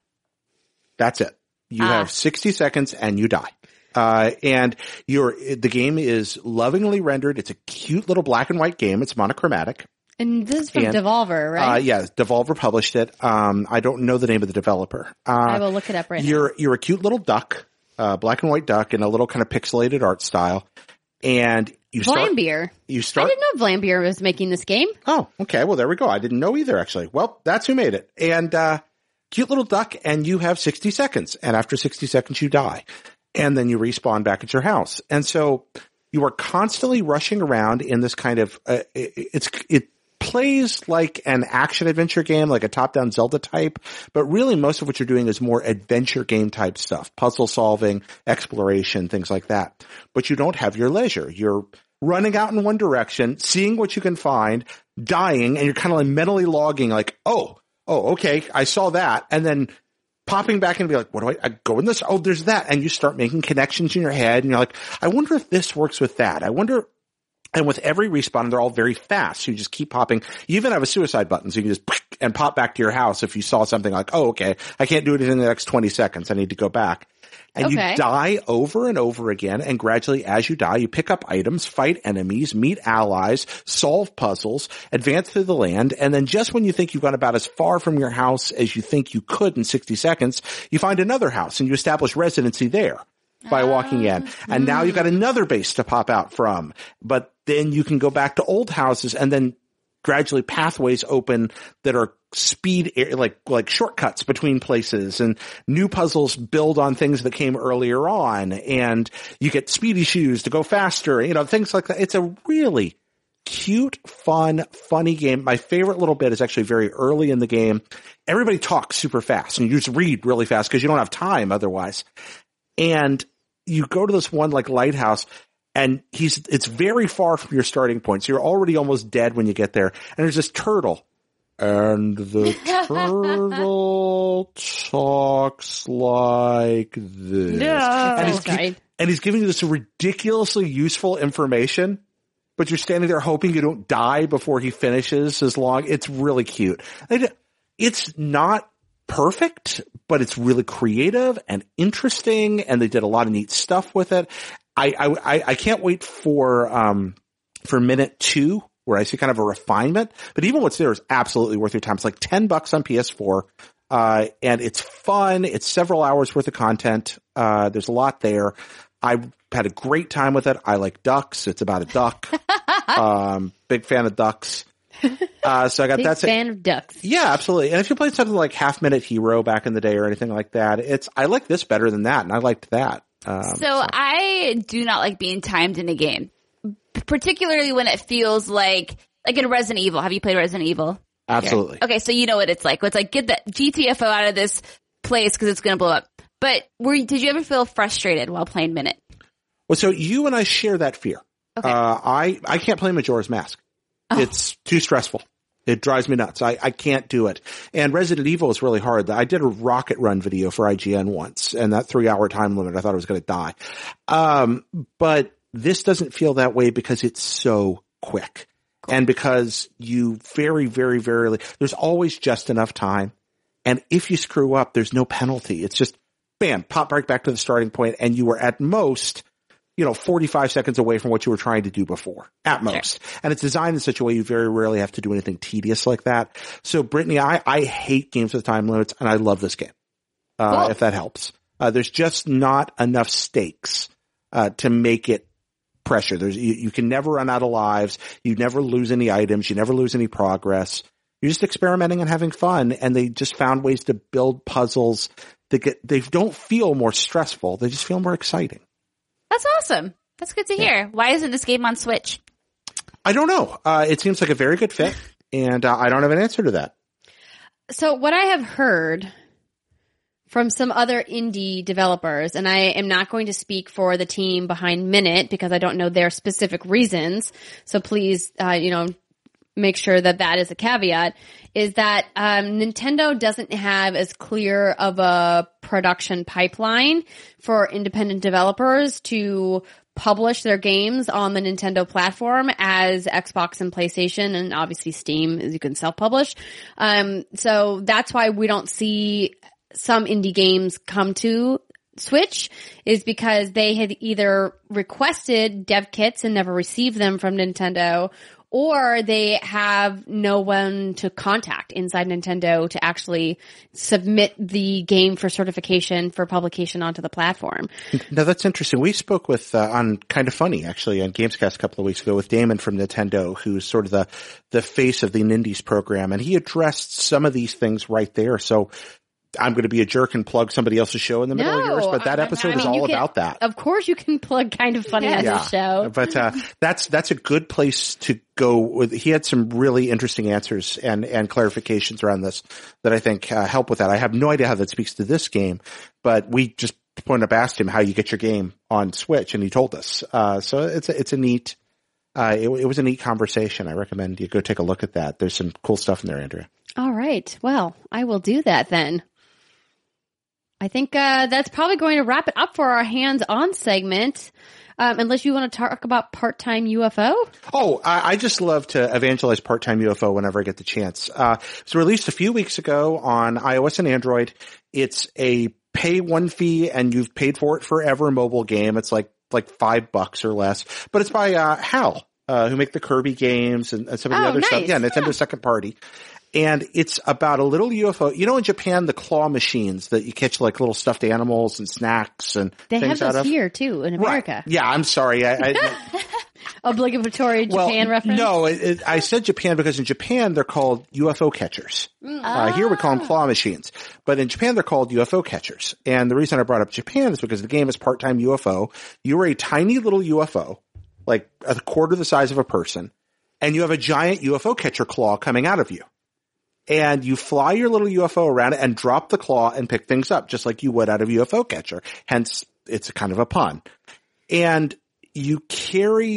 That's it. You ah. have sixty seconds and you die. Uh, and your, the game is lovingly rendered. It's a cute little black and white game. It's monochromatic. And this is from and, Devolver, right? Uh, yeah, Devolver published it. Um, I don't know the name of the developer. Uh, I will look it up right you're, now. You're a cute little duck, uh, black and white duck in a little kind of pixelated art style. And you start, Vlambeer. You start. I didn't know Vlambeer was making this game. Oh, okay. Well, there we go. I didn't know either, actually. Well, that's who made it. And, uh, cute little duck, and you have sixty seconds. And after sixty seconds, you die. And then you respawn back at your house. And so you are constantly rushing around in this kind of, uh, it, it's, it plays like an action adventure game, like a top-down Zelda type, but really most of what you're doing is more adventure game type stuff, puzzle solving, exploration, things like that. But you don't have your leisure. You're running out in one direction, seeing what you can find, dying, and you're kind of like mentally logging like, oh, oh, okay, I saw that. And then popping back and be like, what do I, I go in this? Oh, there's that. And you start making connections in your head and you're like, I wonder if this works with that. I wonder. And with every respawn, they're all very fast. So you just keep popping. You even have a suicide button. So you can just and pop back to your house if you saw something like, oh, okay, I can't do it in the next twenty seconds. I need to go back. And okay. you die over and over again. And gradually, as you die, you pick up items, fight enemies, meet allies, solve puzzles, advance through the land. And then just when you think you've gone about as far from your house as you think you could in sixty seconds, you find another house and you establish residency there by walking in. And now you've got another base to pop out from. But then you can go back to old houses and then gradually pathways open that are speed, like, like shortcuts between places, and new puzzles build on things that came earlier on, and you get speedy shoes to go faster, you know, things like that. It's a really cute, fun, funny game. My favorite little bit is actually very early in the game. Everybody talks super fast and you just read really fast because you don't have time otherwise. And you go to this one like lighthouse, and he's, it's very far from your starting point. So you're already almost dead when you get there. And there's this turtle and the turtle talks like this. No. And he's, Sorry. and he's giving you this ridiculously useful information, but you're standing there hoping you don't die before he finishes his long. It's really cute. It's not perfect, but it's really creative and interesting, and they did a lot of neat stuff with it. I I, I can't wait for um for minute two, where I see kind of a refinement. But even what's there is absolutely worth your time. It's like ten bucks on P S four, uh, and it's fun. It's several hours worth of content. Uh, there's a lot there. I had a great time with it. I like ducks. It's about a duck. um, big fan of ducks. Uh, so I got Big that. fan of ducks. Yeah, absolutely. And if you played something like Half Minute Hero back in the day or anything like that, it's, I like this better than that. And I liked that. Um, so, so I do not like being timed in a game, particularly when it feels like, like in Resident Evil. Have you played Resident Evil? Absolutely. Okay. So you know what it's like. It's like, get the G T F O out of this place because it's going to blow up. But were you, did you ever feel frustrated while playing Minute? Well, so you and I share that fear. Okay. Uh, I, I can't play Majora's Mask. Oh. It's too stressful. It drives me nuts. I, I can't do it. And Resident Evil is really hard. I did a Rocket Run video for I G N once, and that three hour time limit, I thought I was going to die. Um, but this doesn't feel that way because it's so quick. Cool. And because you very, very, very, there's always just enough time. And if you screw up, there's no penalty. It's just, bam, pop right back to the starting point, and you were at most, you know, forty-five seconds away from what you were trying to do before, at most. Sure. And it's designed in such a way you very rarely have to do anything tedious like that. So, Brittany, I, I hate games with time limits, and I love this game, uh, cool. if that helps. Uh, there's just not enough stakes uh, to make it pressure. There's you, you can never run out of lives. You never lose any items. You never lose any progress. You're just experimenting and having fun, and they just found ways to build puzzles that get, they don't feel more stressful. They just feel more exciting. That's awesome. That's good to hear. Yeah. Why isn't this game on Switch? I don't know. Uh, it seems like a very good fit, and uh, I don't have an answer to that. So what I have heard from some other indie developers, and I am not going to speak for the team behind Minute because I don't know their specific reasons. So please, uh, you know, make sure that that is a caveat, is that um, Nintendo doesn't have as clear of a production pipeline for independent developers to publish their games on the Nintendo platform as Xbox and PlayStation, and obviously Steam, as you can self-publish. Um, so that's why we don't see some indie games come to Switch, is because they had either requested dev kits and never received them from Nintendo, or they have no one to contact inside Nintendo to actually submit the game for certification for publication onto the platform. No, that's interesting. We spoke with, uh, on Kind of Funny, actually, on Gamescast a couple of weeks ago with Damon from Nintendo, who's sort of the, the face of the Nindies program, and he addressed some of these things right there. So I'm going to be a jerk and plug somebody else's show in the middle no, of yours, but that episode I mean, is all can, about that. Of course you can plug Kind of Funny as yeah. a show. But, uh, that's, that's a good place to go with. He had some really interesting answers and, and clarifications around this that I think, uh, help with that. I have no idea how that speaks to this game, but we just pointed up, asked him how you get your game on Switch, and he told us. Uh, so it's a, it's a neat, uh, it, it was a neat conversation. I recommend you go take a look at that. There's some cool stuff in there, Andrea. All right. Well, I will do that then. I think uh, that's probably going to wrap it up for our hands-on segment, um, unless you want to talk about part-time U F O. Oh, I, I just love to evangelize part-time U F O whenever I get the chance. Uh, it was released a few weeks ago on iOS and Android. It's a pay one fee and you've paid for it forever mobile game. It's like like five bucks or less, but it's by uh, HAL, uh, who make the Kirby games and, and some of the oh, other nice. stuff. Yeah, Nintendo yeah. second party. And it's about a little U F O. You know, in Japan, the claw machines that you catch like little stuffed animals and snacks and they things have out those of. here too in America. Right. Yeah, I'm sorry. I, I Obligatory Japan well, reference? No, it, it, I said Japan because in Japan they're called U F O catchers. Mm. Uh, here we call them claw machines. But in Japan they're called U F O catchers. And the reason I brought up Japan is because the game is part-time U F O. You are a tiny little U F O, like a quarter the size of a person, and you have a giant U F O catcher claw coming out of you. And you fly your little U F O around it and drop the claw and pick things up, just like you would out of a U F O catcher. Hence, it's a kind of a pun. And you carry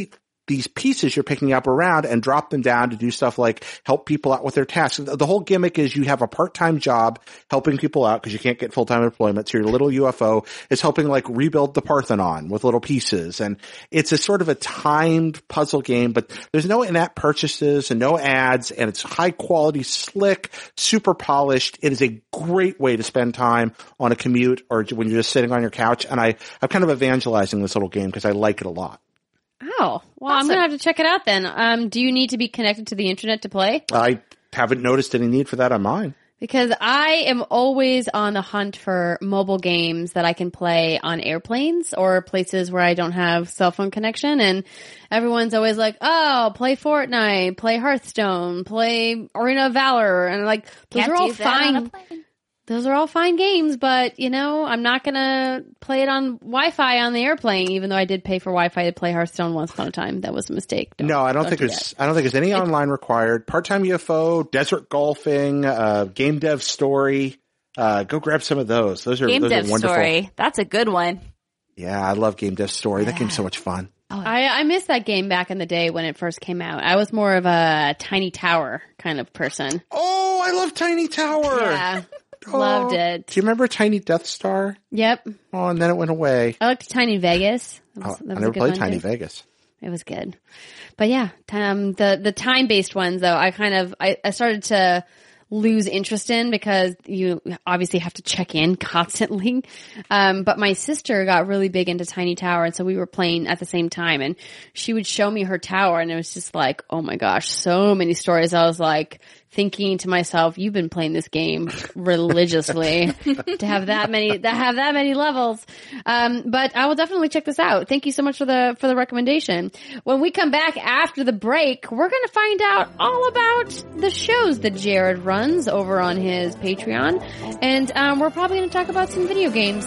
these pieces you're picking up around and drop them down to do stuff like help people out with their tasks. The whole gimmick is you have a part-time job helping people out because you can't get full-time employment. So your little U F O is helping like rebuild the Parthenon with little pieces. And it's a sort of a timed puzzle game, but there's no in-app purchases and no ads, and it's high quality, slick, super polished. It is a great way to spend time on a commute or when you're just sitting on your couch. And I, I'm kind of evangelizing this little game because I like it a lot. Oh, well, awesome. I'm going to have to check it out then. Um, do you need to be connected to the internet to play? I haven't noticed any need for that on mine. Because I am always on the hunt for mobile games that I can play on airplanes or places where I don't have cell phone connection. And everyone's always like, oh, play Fortnite, play Hearthstone, play Arena of Valor. And like, those Can't are all do that fine. on a plane. Those are all fine games, but, you know, I'm not going to play it on Wi-Fi on the airplane, even though I did pay for Wi-Fi to play Hearthstone once upon a time. That was a mistake. Don't, no, I don't, don't think do there's, that. I don't think there's any online required. Part-time U F O, desert golfing, uh, game dev story. Uh, go grab some of those. Those are, Game those dev are wonderful. story. That's a good one. Yeah, I love game dev story. Yeah. That game's so much fun. I, I missed that game back in the day when it first came out. I was more of a Tiny Tower kind of person. Oh, I love Tiny Tower. Yeah. Loved it. Do you remember Tiny Death Star? Yep. Oh, and then it went away. I liked Tiny Vegas. That was, Oh, that I was never a good played one, Tiny too. Vegas. It was good. But yeah, um, the, the time-based ones though, I kind of, I, I started to lose interest in because you obviously have to check in constantly. Um, but my sister got really big into Tiny Tower, and so we were playing at the same time, and she would show me her tower, and it was just like, oh my gosh, so many stories. I was like thinking to myself, you've been playing this game religiously to have that many, to have that many levels. Um, but I will definitely check this out. Thank you so much for the, for the recommendation. When we come back after the break, we're going to find out all about the shows that Jared runs over on his Patreon. And, um, we're probably going to talk about some video games.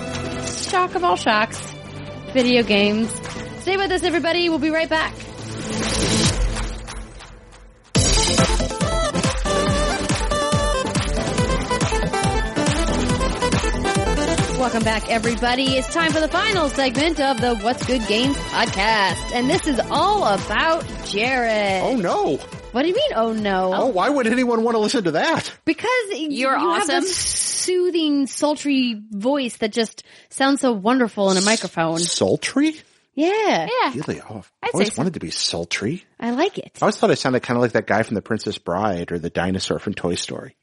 Shock of all shocks. Video games. Stay with us, everybody. We'll be right back. Welcome back, everybody. It's time for the final segment of the What's Good Games podcast. And this is all about Jared. Oh, no. What do you mean, oh no? Oh, why would anyone want to listen to that? Because You're you awesome. have this soothing, sultry voice that just sounds so wonderful in a microphone. Sultry? Yeah. Yeah. Really? Oh, I've I'd always say so. wanted to be sultry. I like it. I always thought I sounded kind of like that guy from The Princess Bride or the dinosaur from Toy Story.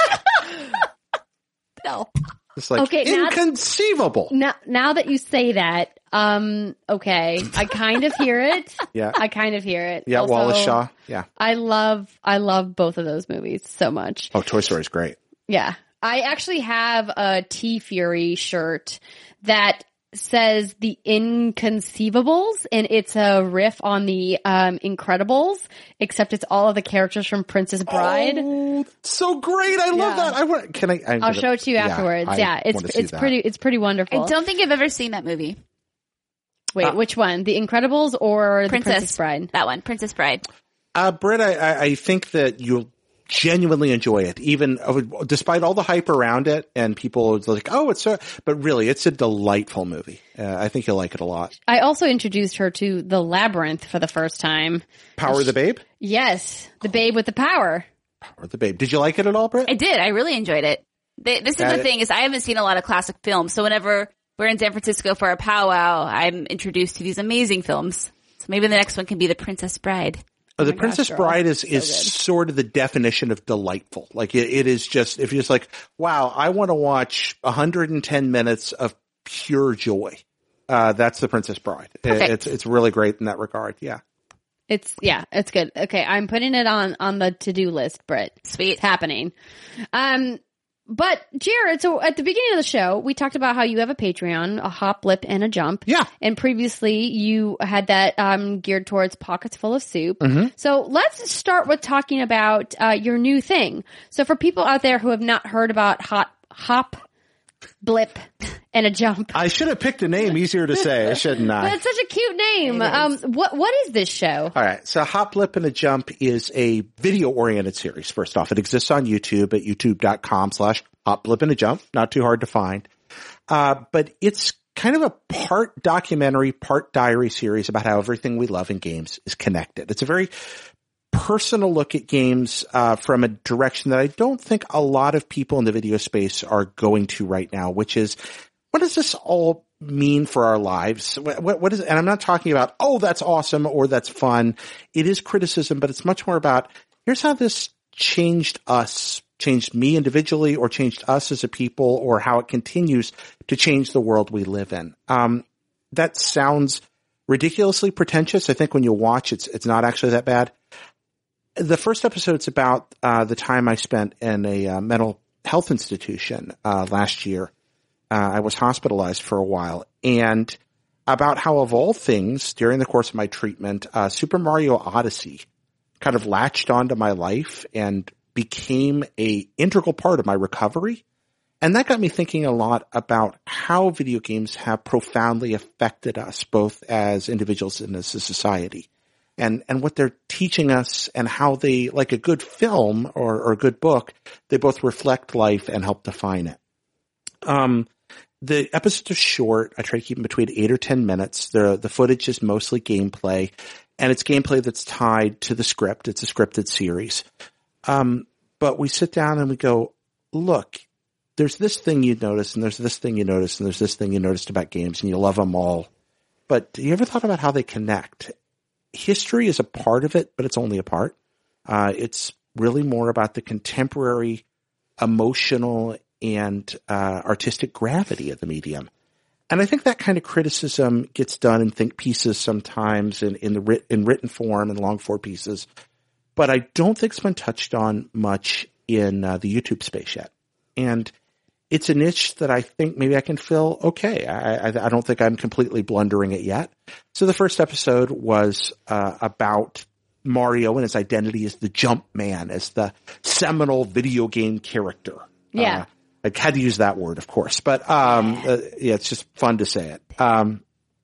No. It's like Okay, now- inconceivable. Now, now that you say that, um, okay, I kind of hear it. Yeah. I kind of hear it. Yeah, Also, Wallace Shaw. Yeah. I love, I love both of those movies so much. Oh, Toy Story's great. Yeah. I actually have a T-Fury shirt that says the Inconceivables, and it's a riff on the um Incredibles, except it's all of the characters from Princess Bride. Oh, so great. I love Yeah. that. I want, can I? I'm I'll gonna- show it to you yeah, afterwards. I Yeah, it's wanna see it's that. pretty it's pretty wonderful. I don't think I've ever seen that movie. Wait, uh, which one? The Incredibles or the Princess, Princess Bride? That one, Princess Bride. Uh, Britt, I, I, I think that you'll genuinely enjoy it, even uh, despite all the hype around it and people are like, oh, it's so, but really it's a delightful movie. Uh, I think you'll like it a lot. I also introduced her to The Labyrinth for the first time. Power of the Babe? Yes, the babe with the power. Power of the Babe. Did you like it at all, Britt? I did. I really enjoyed it. Th- This is Got the it. thing is I haven't seen a lot of classic films. So whenever we're in San Francisco for a powwow, I'm introduced to these amazing films. So maybe the next one can be The Princess Bride. Uh, the my Princess gosh, girl. Bride is, So is good. sort of the definition of delightful. Like it, it is just, if you're just like, wow, I want to watch one hundred ten minutes of pure joy. Uh, that's the Princess Bride. It- Perfect. it's, it's really great in that regard. Yeah. It's yeah, it's good. Okay, I'm putting it on on the to-do list, Britt. Sweet. It's happening. Um, but Jared, so at the beginning of the show, we talked about how you have a Patreon, a hop, lip, and a jump. Yeah. And previously, you had that um geared towards pockets full of soup. Mm-hmm. So let's start with talking about uh your new thing. So for people out there who have not heard about hot hop, blip, and a jump. I should have picked a name easier to say, shouldn't I? But it's such a cute name. Um, what what is this show? All right. So Hop, Lip, and a Jump is a video-oriented series. First off, it exists on YouTube at youtube.com slash Hop, Lip, and a Jump. Not too hard to find. Uh, but it's kind of a part documentary, part diary series about how everything we love in games is connected. It's a very personal look at games uh, from a direction that I don't think a lot of people in the video space are going to right now, which is, what does this all mean for our lives? What, what, what is, and I'm not talking about, oh, that's awesome or that's fun. It is criticism, but it's much more about, here's how this changed us, changed me individually, or changed us as a people, or how it continues to change the world we live in. Um, that sounds ridiculously pretentious. I think when you watch, it's, it's not actually that bad. The first episode's about, uh, the time I spent in a uh, mental health institution, uh, last year. Uh, I was hospitalized for a while, and about how, of all things, during the course of my treatment, uh, Super Mario Odyssey kind of latched onto my life and became a integral part of my recovery. And that got me thinking a lot about how video games have profoundly affected us, both as individuals and as a society, and, and what they're teaching us, and how they, like a good film or, or a good book, they both reflect life and help define it. Um, the episodes are short. I try to keep them between eight or ten minutes. The, the footage is mostly gameplay, and it's gameplay that's tied to the script. It's a scripted series. Um, but we sit down and we go, look, there's this thing you notice, and there's this thing you notice, and there's this thing you noticed about games, and you love them all. But do you ever thought about how they connect? History is a part of it, but it's only a part. Uh, it's really more about the contemporary emotional and uh, artistic gravity of the medium. And I think that kind of criticism gets done in think pieces sometimes, in, in the writ, in written form and long form pieces. But I don't think it's been touched on much in uh, the YouTube space yet. And it's a niche that I think maybe I can fill okay. I, I, I don't think I'm completely blundering it yet. So the first episode was uh, about Mario and his identity as the Jump Man, as the seminal video game character. Yeah. Uh, I had to use that word, of course, but um, uh, yeah, it's just fun to say it. Um,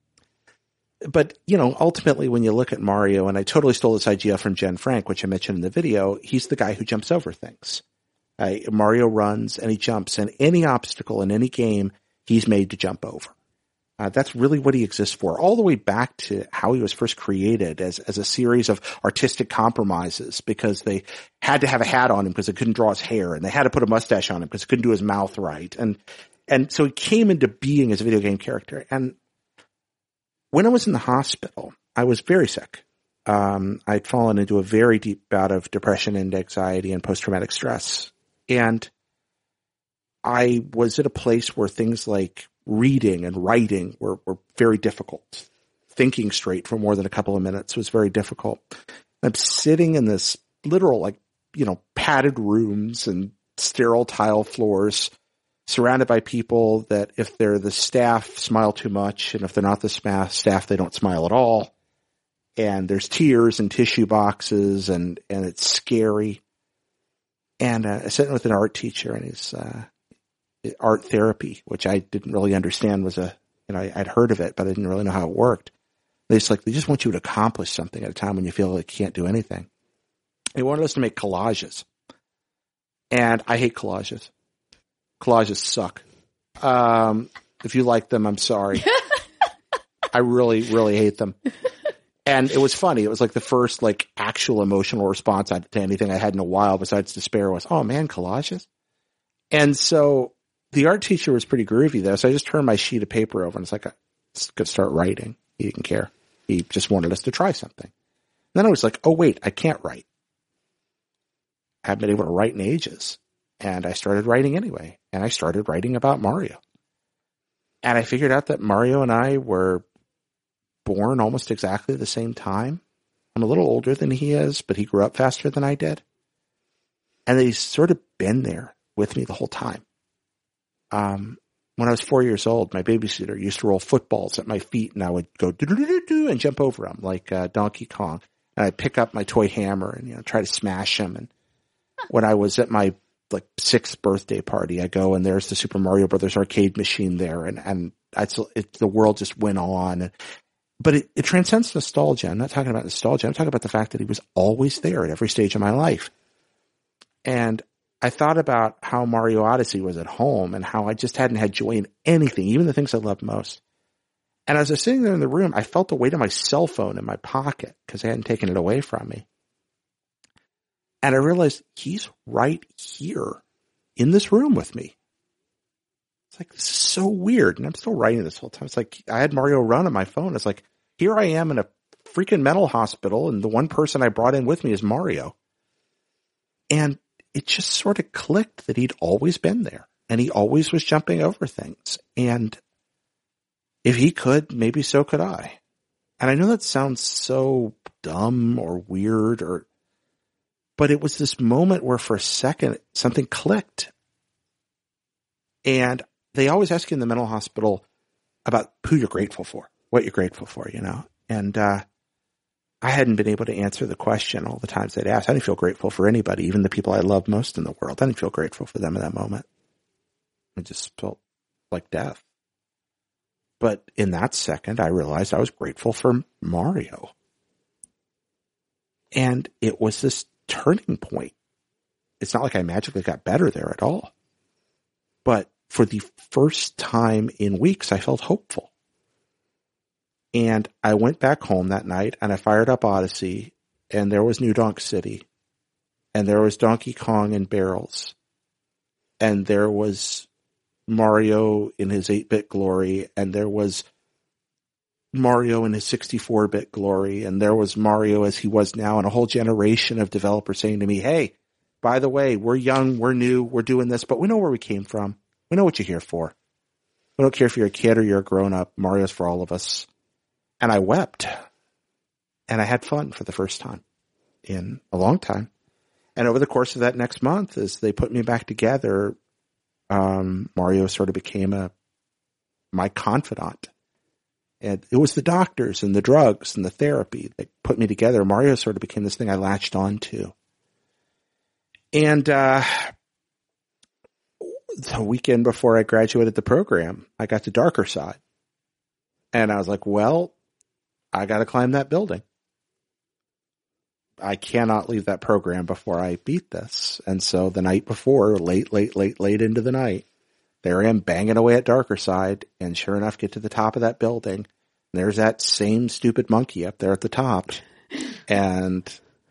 but, you know, ultimately when you look at Mario, and I totally stole this idea from Jen Frank, which I mentioned in the video, he's the guy who jumps over things. Uh, Mario runs and he jumps, and any obstacle in any game he's made to jump over. Uh, that's really what he exists for, all the way back to how he was first created as, as a series of artistic compromises, because they had to have a hat on him because they couldn't draw his hair, and they had to put a mustache on him because they couldn't do his mouth right. And, and so he came into being as a video game character. And when I was in the hospital, I was very sick. Um, I'd fallen into a very deep bout of depression and anxiety and post-traumatic stress. And I was at a place where things like reading and writing were, were very difficult. Thinking straight for more than a couple of minutes was very difficult. I'm sitting in this literal, like, you know, padded rooms and sterile tile floors, surrounded by people that, if they're the staff, smile too much, and if they're not the staff, they don't smile at all. And there's tears and tissue boxes, and, and it's scary. And uh, I sat with an art teacher, and he's uh, art therapy, which I didn't really understand was a, you know, I, I'd heard of it, but I didn't really know how it worked. They just like, they just want you to accomplish something at a time when you feel like you can't do anything. They wanted us to make collages. And I hate collages. Collages suck. Um, if you like them, I'm sorry. I really, really hate them. And it was funny. It was like the first like actual emotional response to anything I had in a while besides despair was, oh man, collages. And so the art teacher was pretty groovy though. So I just turned my sheet of paper over and it's like, I could start writing. He didn't care. He just wanted us to try something. And then I was like, oh wait, I can't write. I haven't been able to write in ages. And I started writing anyway. And I started writing about Mario. And I figured out that Mario and I were born almost exactly the same time. I'm a little older than he is, but he grew up faster than I did. And he's sort of been there with me the whole time. Um, when I was four years old, my babysitter used to roll footballs at my feet, and I would go do-do-do-do-do and jump over them like uh, Donkey Kong. And I'd pick up my toy hammer and, you know, try to smash him. And when I was at my like sixth birthday party, I go and there's the Super Mario Brothers arcade machine there, and and I, it, the world just went on. But it, it transcends nostalgia. I'm not talking about nostalgia. I'm talking about the fact that he was always there at every stage of my life. And I thought about how Mario Odyssey was at home and how I just hadn't had joy in anything, even the things I loved most. And as I was sitting there in the room, I felt the weight of my cell phone in my pocket because I hadn't taken it away from me. And I realized he's right here in this room with me. It's like, this is so weird. And I'm still writing this whole time. It's like, I had Mario Run on my phone. It's like, here I am in a freaking mental hospital, and the one person I brought in with me is Mario. And it just sort of clicked that he'd always been there, and he always was jumping over things. And if he could, maybe so could I. And I know that sounds so dumb or weird, or, but it was this moment where for a second something clicked. And they always ask you in the mental hospital about who you're grateful for, what you're grateful for, you know. And uh I hadn't been able to answer the question all the times they'd ask. I didn't feel grateful for anybody, even the people I love most in the world. I didn't feel grateful for them in that moment. It just felt like death. But in that second, I realized I was grateful for Mario. And it was this turning point. It's not like I magically got better there at all. But for the first time in weeks, I felt hopeful. And I went back home that night and I fired up Odyssey, and there was New Donk City, and there was Donkey Kong in barrels, and there was Mario in his eight-bit glory, and there was Mario in his sixty-four-bit glory, and there was Mario as he was now, and a whole generation of developers saying to me, hey, by the way, we're young, we're new, we're doing this, but we know where we came from. We know what you're here for. We don't care if you're a kid or you're a grown-up. Mario's for all of us. And I wept, and I had fun for the first time in a long time. And over the course of that next month, as they put me back together, um, Mario sort of became a my confidant. And it was the doctors and the drugs and the therapy that put me together. Mario sort of became this thing I latched on to. And uh, the weekend before I graduated the program, I got to Darker Side. And I was like, well, I got to climb that building. I cannot leave that program before I beat this. And so the night before, late, late, late, late into the night, there I am banging away at Darker Side. And sure enough, get to the top of that building. And there's that same stupid monkey up there at the top. And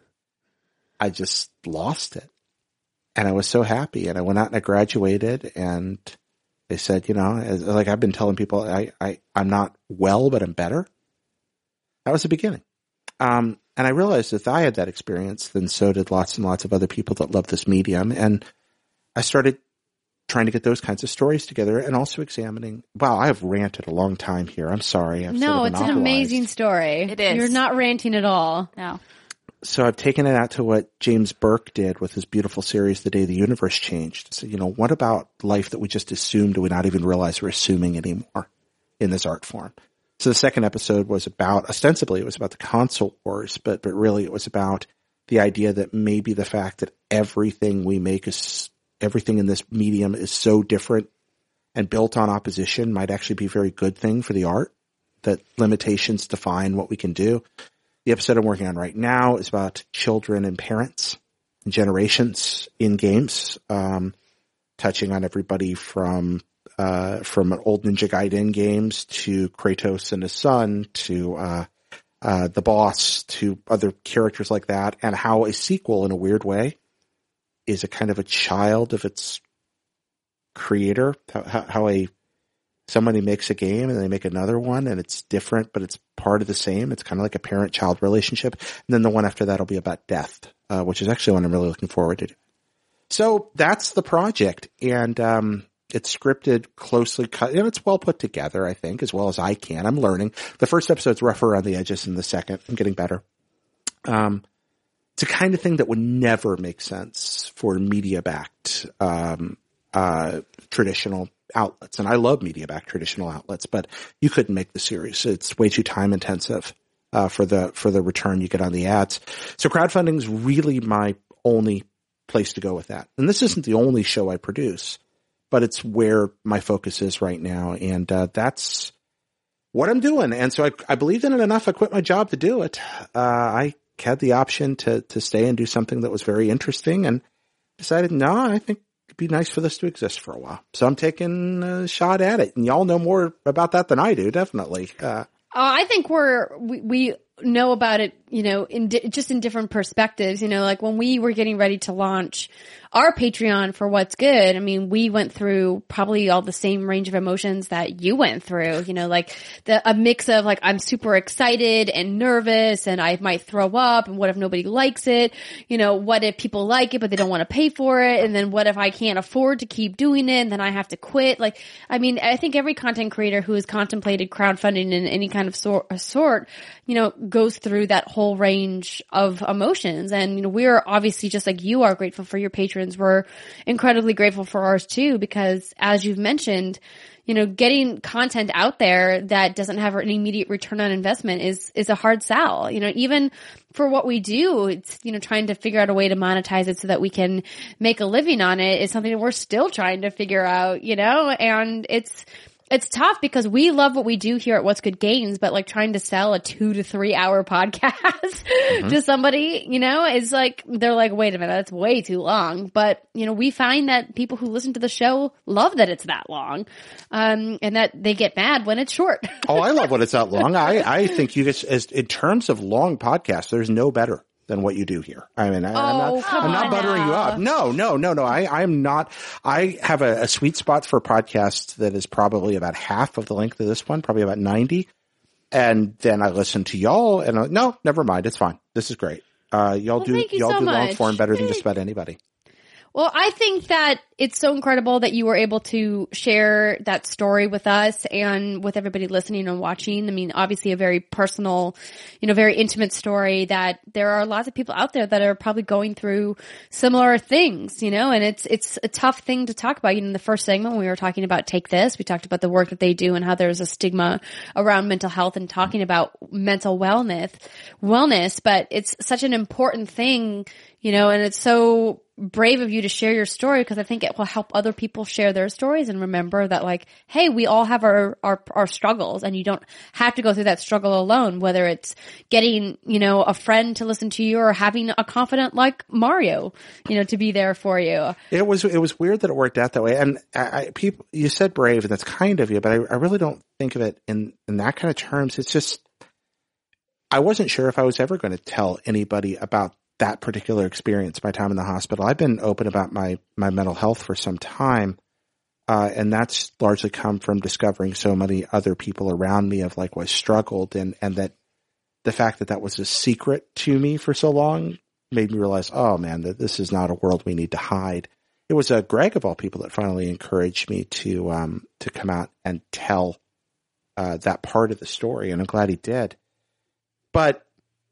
I just lost it. And I was so happy. And I went out and I graduated, and they said, you know, as, like I've been telling people, I, I, I'm not well, but I'm better. That was the beginning. Um, and I realized if I had that experience, then so did lots and lots of other people that love this medium. And I started trying to get those kinds of stories together, and also examining, wow, I have ranted a long time here. I'm sorry. I've no, sort of it's an amazing story. It is. You're not ranting at all. No. So I've taken it out to what James Burke did with his beautiful series, The Day the Universe Changed. So, you know, what about life that we just assumed, do we not even realize we're assuming anymore in this art form? So the second episode was about, ostensibly it was about the console wars, but, but really it was about the idea that maybe the fact that everything we make is, everything in this medium is so different and built on opposition might actually be a very good thing for the art, that limitations define what we can do. The episode I'm working on right now is about children and parents and generations in games, um, touching on everybody from uh, from old Ninja Gaiden games to Kratos and his son to uh, uh, the boss to other characters like that, and how a sequel, in a weird way, is a kind of a child of its creator. How, how a somebody makes a game and they make another one, and it's different, but it's part of the same. It's kind of like a parent-child relationship. And then the one after that will be about death, uh, which is actually one I'm really looking forward to. So that's the project. And um, it's scripted, closely cut. You know, it's well put together, I think, as well as I can. I'm learning. The first episode's rougher around the edges than the second. I'm getting better. Um, it's a kind of thing that would never make sense for media-backed um, uh, traditional outlets. And I love media-backed traditional outlets, but you couldn't make the series. It's way too time intensive, uh, for the, for the return you get on the ads. So crowdfunding is really my only place to go with that. And this isn't the only show I produce, but it's where my focus is right now. And, uh, that's what I'm doing. And so I, I believed in it enough. I quit my job to do it. Uh, I had the option to, to stay and do something that was very interesting, and decided, no, I think it'd be nice for this to exist for a while. So I'm taking a shot at it. And y'all know more about that than I do, definitely. Uh, Uh, I think we're, we, we know about it, you know, in di- just in different perspectives. You know, like when we were getting ready to launch our Patreon for What's Good, I mean, we went through probably all the same range of emotions that you went through, you know, like the, a mix of like, I'm super excited and nervous and I might throw up, and what if nobody likes it? You know, what if people like it, but they don't want to pay for it? And then what if I can't afford to keep doing it and then I have to quit? Like, I mean, I think every content creator who has contemplated crowdfunding in any kind of sort, sort, you know, goes through that whole range of emotions. And, you know, we're obviously just like you are grateful for your patrons. We're incredibly grateful for ours too, because as you've mentioned, you know, getting content out there that doesn't have an immediate return on investment is, is a hard sell. You know, even for what we do, it's, you know, trying to figure out a way to monetize it so that we can make a living on it is something that we're still trying to figure out, you know, and it's, It's tough because we love what we do here at What's Good Games, but like trying to sell a two to three hour podcast mm-hmm. to somebody, you know, is like, they're like, wait a minute, that's way too long. But, you know, we find that people who listen to the show love that it's that long, um, and that they get mad when it's short. Oh, I love when it's that long. I, I think you guys, as in terms of long podcasts, there's no better than what you do here. I mean, I, oh, I'm not, come I'm not on buttering now. you up. No, no, no, no. I, I'm not, I have a, a sweet spot for podcasts that is probably about half of the length of this one, probably about ninety. And then I listen to y'all and I, no, never mind. It's fine. This is great. Uh, y'all well, do, you y'all so do long much. form better than just about anybody. Well, I think that it's so incredible that you were able to share that story with us and with everybody listening and watching. I mean, obviously a very personal, you know, very intimate story that there are lots of people out there that are probably going through similar things, you know, and it's, it's a tough thing to talk about. You know, in the first segment, when we were talking about Take This, we talked about the work that they do and how there's a stigma around mental health and talking about mental wellness, wellness, but it's such an important thing, you know, and it's so brave of you to share your story because I think it will help other people share their stories and remember that like, hey, we all have our, our, our struggles and you don't have to go through that struggle alone, whether it's getting, you know, a friend to listen to you or having a confidant like Mario, you know, to be there for you. It was, it was weird that it worked out that way. And I, I people, you said brave and that's kind of you, but I, I really don't think of it in, in that kind of terms. It's just, I wasn't sure if I was ever going to tell anybody about that particular experience, my time in the hospital. I've been open about my, my mental health for some time. Uh, and that's largely come from discovering so many other people around me of like, was struggled and, and that the fact that that was a secret to me for so long made me realize, oh man, that this is not a world we need to hide. It was uh, Greg of all people that finally encouraged me to, um, to come out and tell, uh, that part of the story. And I'm glad he did. But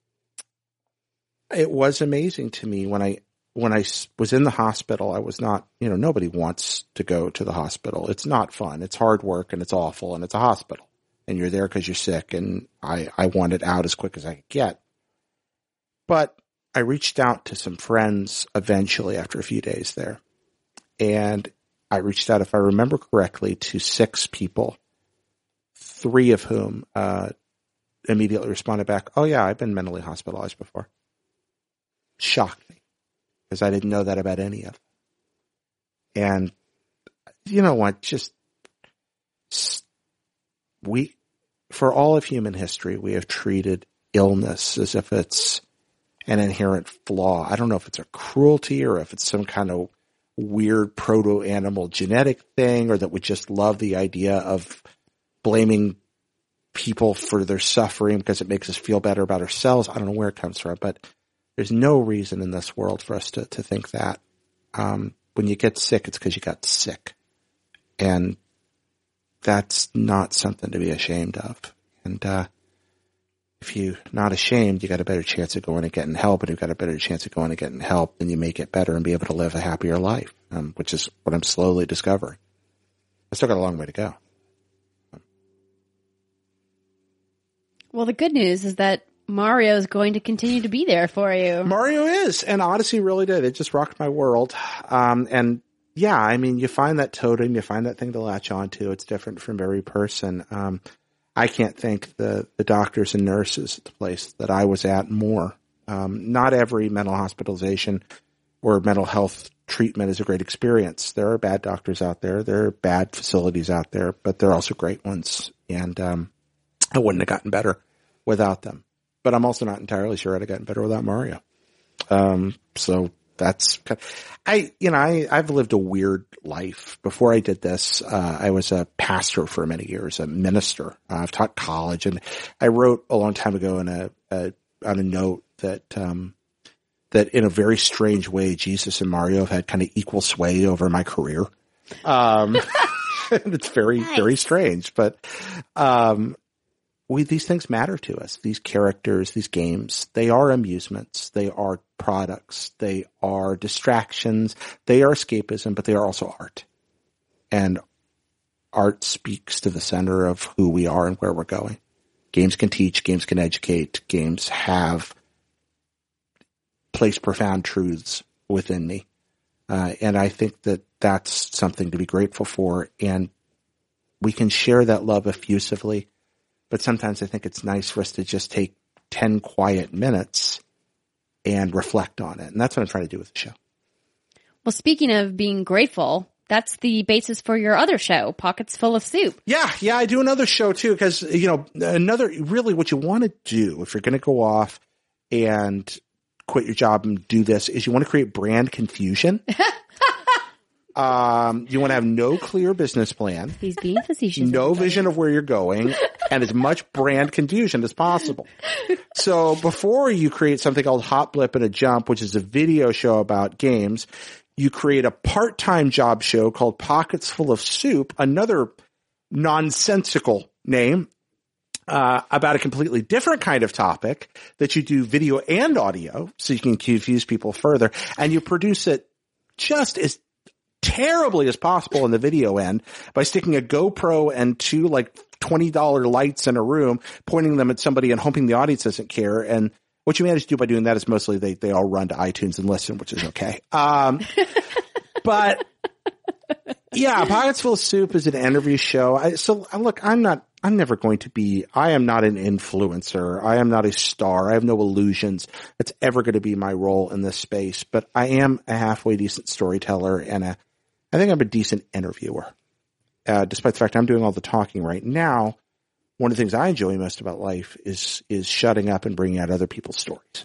it was amazing to me when I, when I was in the hospital, I was not, you know, nobody wants to go to the hospital. It's not fun. It's hard work and it's awful and it's a hospital and you're there because you're sick. And I, I wanted out as quick as I could get. But I reached out to some friends eventually after a few days there. And I reached out, if I remember correctly, to six people, three of whom, uh, immediately responded back, oh yeah, I've been mentally hospitalized before. Shocked me because I didn't know that about any of them. And you know what? Just we, for all of human history, we have treated illness as if it's an inherent flaw. I don't know if it's a cruelty or if it's some kind of weird proto-animal genetic thing or that we just love the idea of blaming people for their suffering because it makes us feel better about ourselves. I don't know where it comes from, but there's no reason in this world for us to, to think that. Um, when you get sick, it's because you got sick. And that's not something to be ashamed of. And, uh, if you're not ashamed, you got a better chance of going and getting help. And you've got a better chance of going and getting help, then you may get better and be able to live a happier life, um, which is what I'm slowly discovering. I still got a long way to go. Well, the good news is that Mario is going to continue to be there for you. Mario is, and Odyssey really did. It just rocked my world. Um, and yeah, I mean, you find that totem, you find that thing to latch onto. It's different from every person. Um, I can't thank the, the doctors and nurses at the place that I was at more. Um, not every mental hospitalization or mental health treatment is a great experience. There are bad doctors out there. There are bad facilities out there, but there are also great ones. And, um, I wouldn't have gotten better without them, but I'm also not entirely sure I'd have gotten better without Mario. Um, so that's, I, you know, I, I've lived a weird life. Before I did this, uh, I was a pastor for many years, a minister. Uh, I've taught college, and I wrote a long time ago in a, a on a note that, um, that in a very strange way, Jesus and Mario have had kind of equal sway over my career. Um, and it's very, nice. very strange, but, um, We, these things matter to us. These characters, these games, they are amusements. They are products. They are distractions. They are escapism, but they are also art. And art speaks to the center of who we are and where we're going. Games can teach. Games can educate. Games have placed profound truths within me. Uh, and I think that that's something to be grateful for. And we can share that love effusively. But sometimes I think it's nice for us to just take ten quiet minutes and reflect on it. And that's what I'm trying to do with the show. Well, speaking of being grateful, that's the basis for your other show, Pockets Full of Soup. Yeah, yeah, I do another show too, because, you know, another, really what you want to do if you're going to go off and quit your job and do this is you want to create brand confusion. Um, you want to have no clear business plan. He's being facetious. No vision of where you're going, and as much brand confusion as possible. So before you create something called Hot Blip and a Jump, which is a video show about games, you create a part-time job show called Pockets Full of Soup, another nonsensical name, uh, about a completely different kind of topic that you do video and audio so you can confuse people further, and you produce it just as terribly as possible in the video end by sticking a GoPro and two like twenty dollars lights in a room, pointing them at somebody and hoping the audience doesn't care. And what you manage to do by doing that is mostly they, they all run to iTunes and listen, which is okay. Um, but yeah, Pockets Full of Soup is an interview show. I, so look, I'm not, I'm never going to be, I am not an influencer. I am not a star. I have no illusions that's ever going to be my role in this space, but I am a halfway decent storyteller and a, I think I'm a decent interviewer. Uh, despite the fact I'm doing all the talking right now, one of the things I enjoy most about life is, is shutting up and bringing out other people's stories.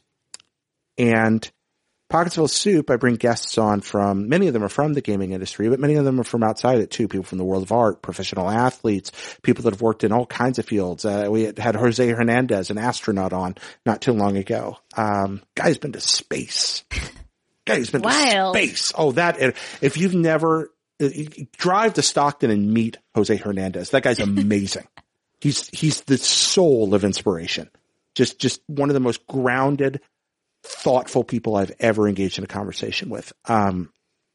And Pockets Full of Soup, I bring guests on from, many of them are from the gaming industry, but many of them are from outside it too. People from the world of art, professional athletes, people that have worked in all kinds of fields. Uh, we had, had Jose Hernandez, an astronaut, on not too long ago. Um, guy's been to space. Guy's been Wild. to space. Oh, that, if you've never, uh, drive to Stockton and meet Jose Hernandez. That guy's amazing. he's, he's the soul of inspiration. Just, just one of the most grounded, thoughtful people I've ever engaged in a conversation with. Um,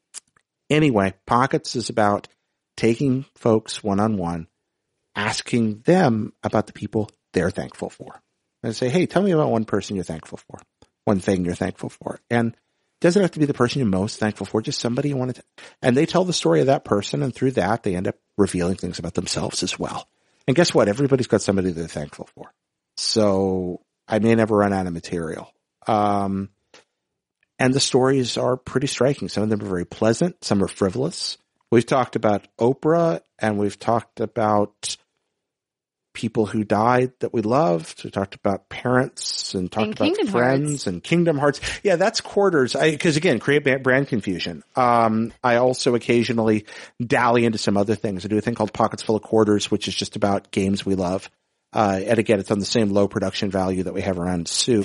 anyway, Pockets is about taking folks one-on-one, asking them about the people they're thankful for. And I say, hey, tell me about one person you're thankful for, one thing you're thankful for. And it doesn't have to be the person you're most thankful for, just somebody you want to, and they tell the story of that person, and through that, they end up revealing things about themselves as well. And guess what? Everybody's got somebody they're thankful for. So I may never run out of material. Um, and the stories are pretty striking. Some of them are very pleasant. Some are frivolous. We've talked about Oprah, and we've talked about people who died that we loved. We talked about parents and talked and about Kingdom friends Hearts. and Kingdom Hearts. Yeah, that's quarters. I, cause again, create brand confusion. Um, I also occasionally dally into some other things. I do a thing called Pockets Full of Quarters, which is just about games we love. Uh, and again, it's on the same low production value that we have around soup.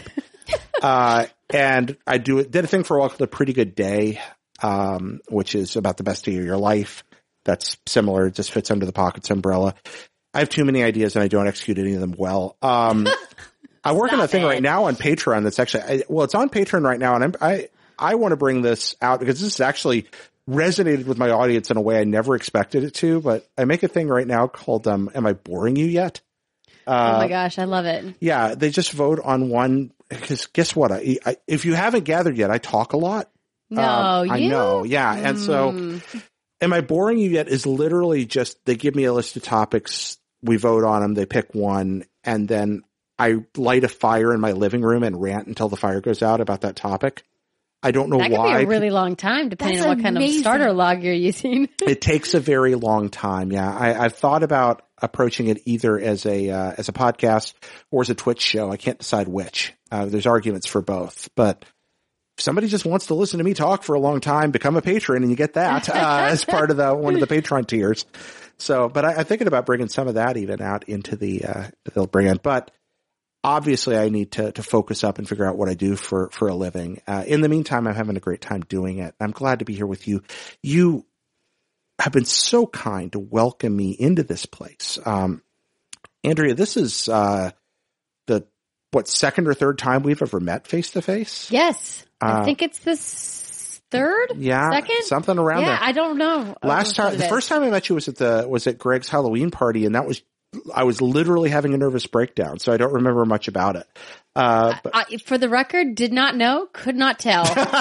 uh, and I do it, did a thing for a while called A Pretty Good Day, um, which is about the best day of your life. That's similar. It just fits under the Pockets umbrella. I have too many ideas and I don't execute any of them well. Um, I work on a thing it. right now on Patreon that's actually, I, well, it's on Patreon right now, and I'm, I, I want to bring this out because this has actually resonated with my audience in a way I never expected it to, but I make a thing right now called, um, Am I Boring You Yet? Uh, oh my gosh, I love it. Yeah, they just vote on one, because guess what? I, I, if you haven't gathered yet, I talk a lot. No, um, you? I know, yeah. Mm. And so, Am I Boring You Yet is literally just, they give me a list of topics, we vote on them, they pick one, and then I light a fire in my living room and rant until the fire goes out about that topic. I don't know that could why. be a really long time, depending That's on what kind amazing. of starter log you're using. It takes a very long time. Yeah, I, I've thought about approaching it either as a uh, as a podcast or as a Twitch show. I can't decide which. Uh, there's arguments for both, but if somebody just wants to listen to me talk for a long time, become a patron, and you get that uh, as part of the one of the Patreon tiers. So, but I, I'm thinking about bringing some of that even out into the uh, they'll bring in, but. Obviously, I need to, to focus up and figure out what I do for, for a living. Uh, in the meantime, I'm having a great time doing it. I'm glad to be here with you. You have been so kind to welcome me into this place. Um, Andrea, this is, uh, the, what, second or third time we've ever met face to face? Yes. Uh, I think it's this third? Yeah. Second? Something around yeah, there. I don't know. Last time, the first time I met you was at the, was at Greg's Halloween party, and that was I was literally having a nervous breakdown, so I don't remember much about it. Uh, but- I, for the record, did not know, could not tell.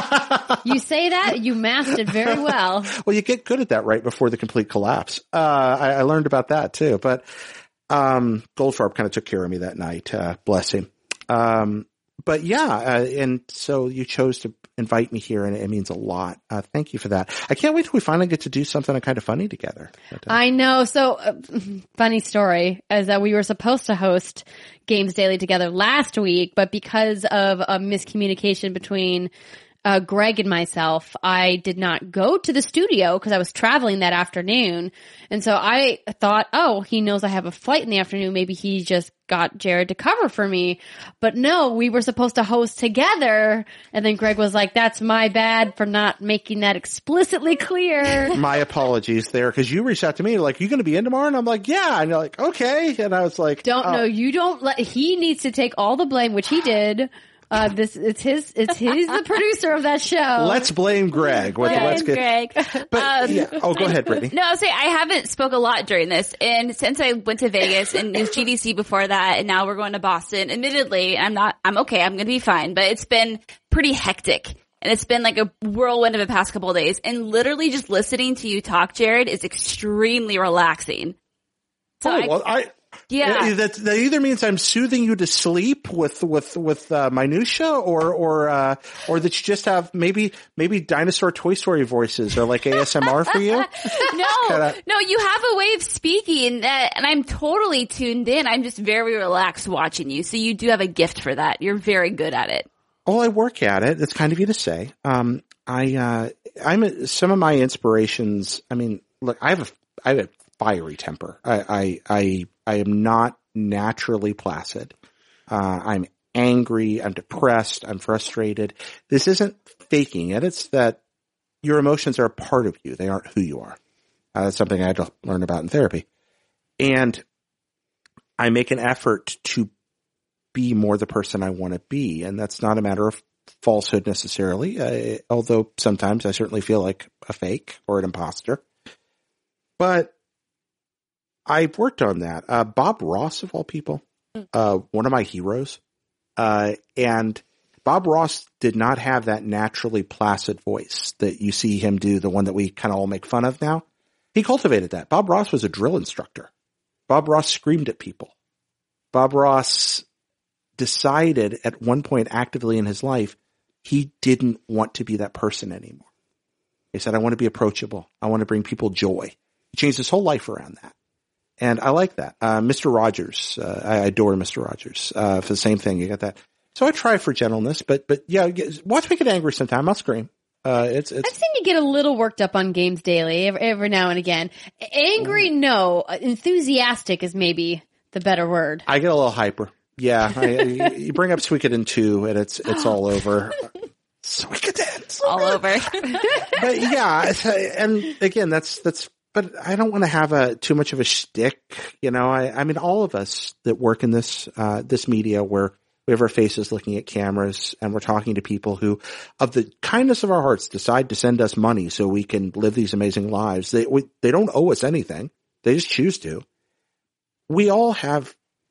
You say that, you masked it very well. Well, you get good at that right before the complete collapse. Uh, I, I learned about that too, but, um, Goldfarb kind of took care of me that night. Uh, bless him. Um, but yeah, uh, and so you chose to invite me here, and it means a lot. Uh, thank you for that. I can't wait till we finally get to do something kind of funny together. But, uh, I know. So, uh, funny story is that we were supposed to host Games Daily together last week, but because of a miscommunication between uh, Greg and myself, I did not go to the studio because I was traveling that afternoon. And so I thought, oh, he knows I have a flight in the afternoon. Maybe he just got Jared to cover for me. But no, we were supposed to host together. And then Greg was like, that's my bad for not making that explicitly clear. my apologies there, because you reached out to me like, you going to be in tomorrow? And I'm like, yeah. And you're like, okay. And I was like, Don't oh. know. You don't let, he needs to take all the blame, which he did. Uh, this, it's his, it's he's the producer of that show. Let's blame Greg. What, let's get, Greg. but, Um, yeah. Oh, go ahead, Brittany. No, I'll say I haven't spoke a lot during this, and since I went to Vegas and it was G D C before that, and now we're going to Boston. Admittedly, I'm not. I'm okay. I'm going to be fine, but it's been pretty hectic, and it's been like a whirlwind of the past couple of days. And literally, just listening to you talk, Jared, is extremely relaxing. So oh, I, well, I. yeah, That, that either means I'm soothing you to sleep with with with uh, minutia, or or uh, or that you just have maybe maybe dinosaur Toy Story voices or like A S M R for you. no, Kinda. no, you have a way of speaking that, and I'm totally tuned in. I'm just very relaxed watching you. So you do have a gift for that. You're very good at it. Oh, I work at it. It's kind of you to say. Um, I uh, I'm a, some of my inspirations. I mean, look, I have a I have a fiery temper. I I I, I am not naturally placid. Uh, I'm angry. I'm depressed. I'm frustrated. This isn't faking it. It's that your emotions are a part of you. They aren't who you are. Uh, that's something I had to learn about in therapy. And I make an effort to be more the person I want to be. And that's not a matter of falsehood necessarily, uh, although sometimes I certainly feel like a fake or an imposter. But I've worked on that. Uh, Bob Ross, of all people, uh, one of my heroes. Uh, and Bob Ross did not have that naturally placid voice that you see him do, the one that we kind of all make fun of now. He cultivated that. Bob Ross was a drill instructor. Bob Ross screamed at people. Bob Ross decided at one point actively in his life, he didn't want to be that person anymore. He said, I want to be approachable. I want to bring people joy. He changed his whole life around that. And I like that. Uh, Mister Rogers, uh, I adore Mister Rogers, uh, for the same thing. You got that. So I try for gentleness, but, but yeah, watch me get angry sometime. I'll scream. Uh, it's, it's. I've seen you get a little worked up on Games Daily every, every now and again. Angry, no. Enthusiastic is maybe the better word. I get a little hyper. Yeah. I, you bring up Suikoden two and it's, it's all over. Suikoden. So All over. But yeah. And again, that's, that's, but I don't want to have a, too much of a shtick. You know, I, I mean, all of us that work in this, uh, this media where we have our faces looking at cameras and we're talking to people who, of the kindness of our hearts, decide to send us money so we can live these amazing lives. They, we, they don't owe us anything. They just choose to. We all have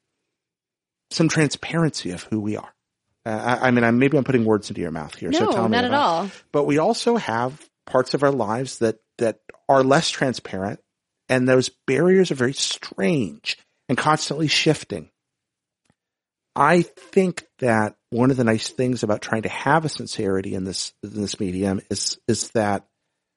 some transparency of who we are. Uh, I, I mean, I, maybe I'm putting words into your mouth here. No, so tell me not at about all. it. But we also have parts of our lives that, that are less transparent, and those barriers are very strange and constantly shifting. I think that one of the nice things about trying to have a sincerity in this, in this medium is, is that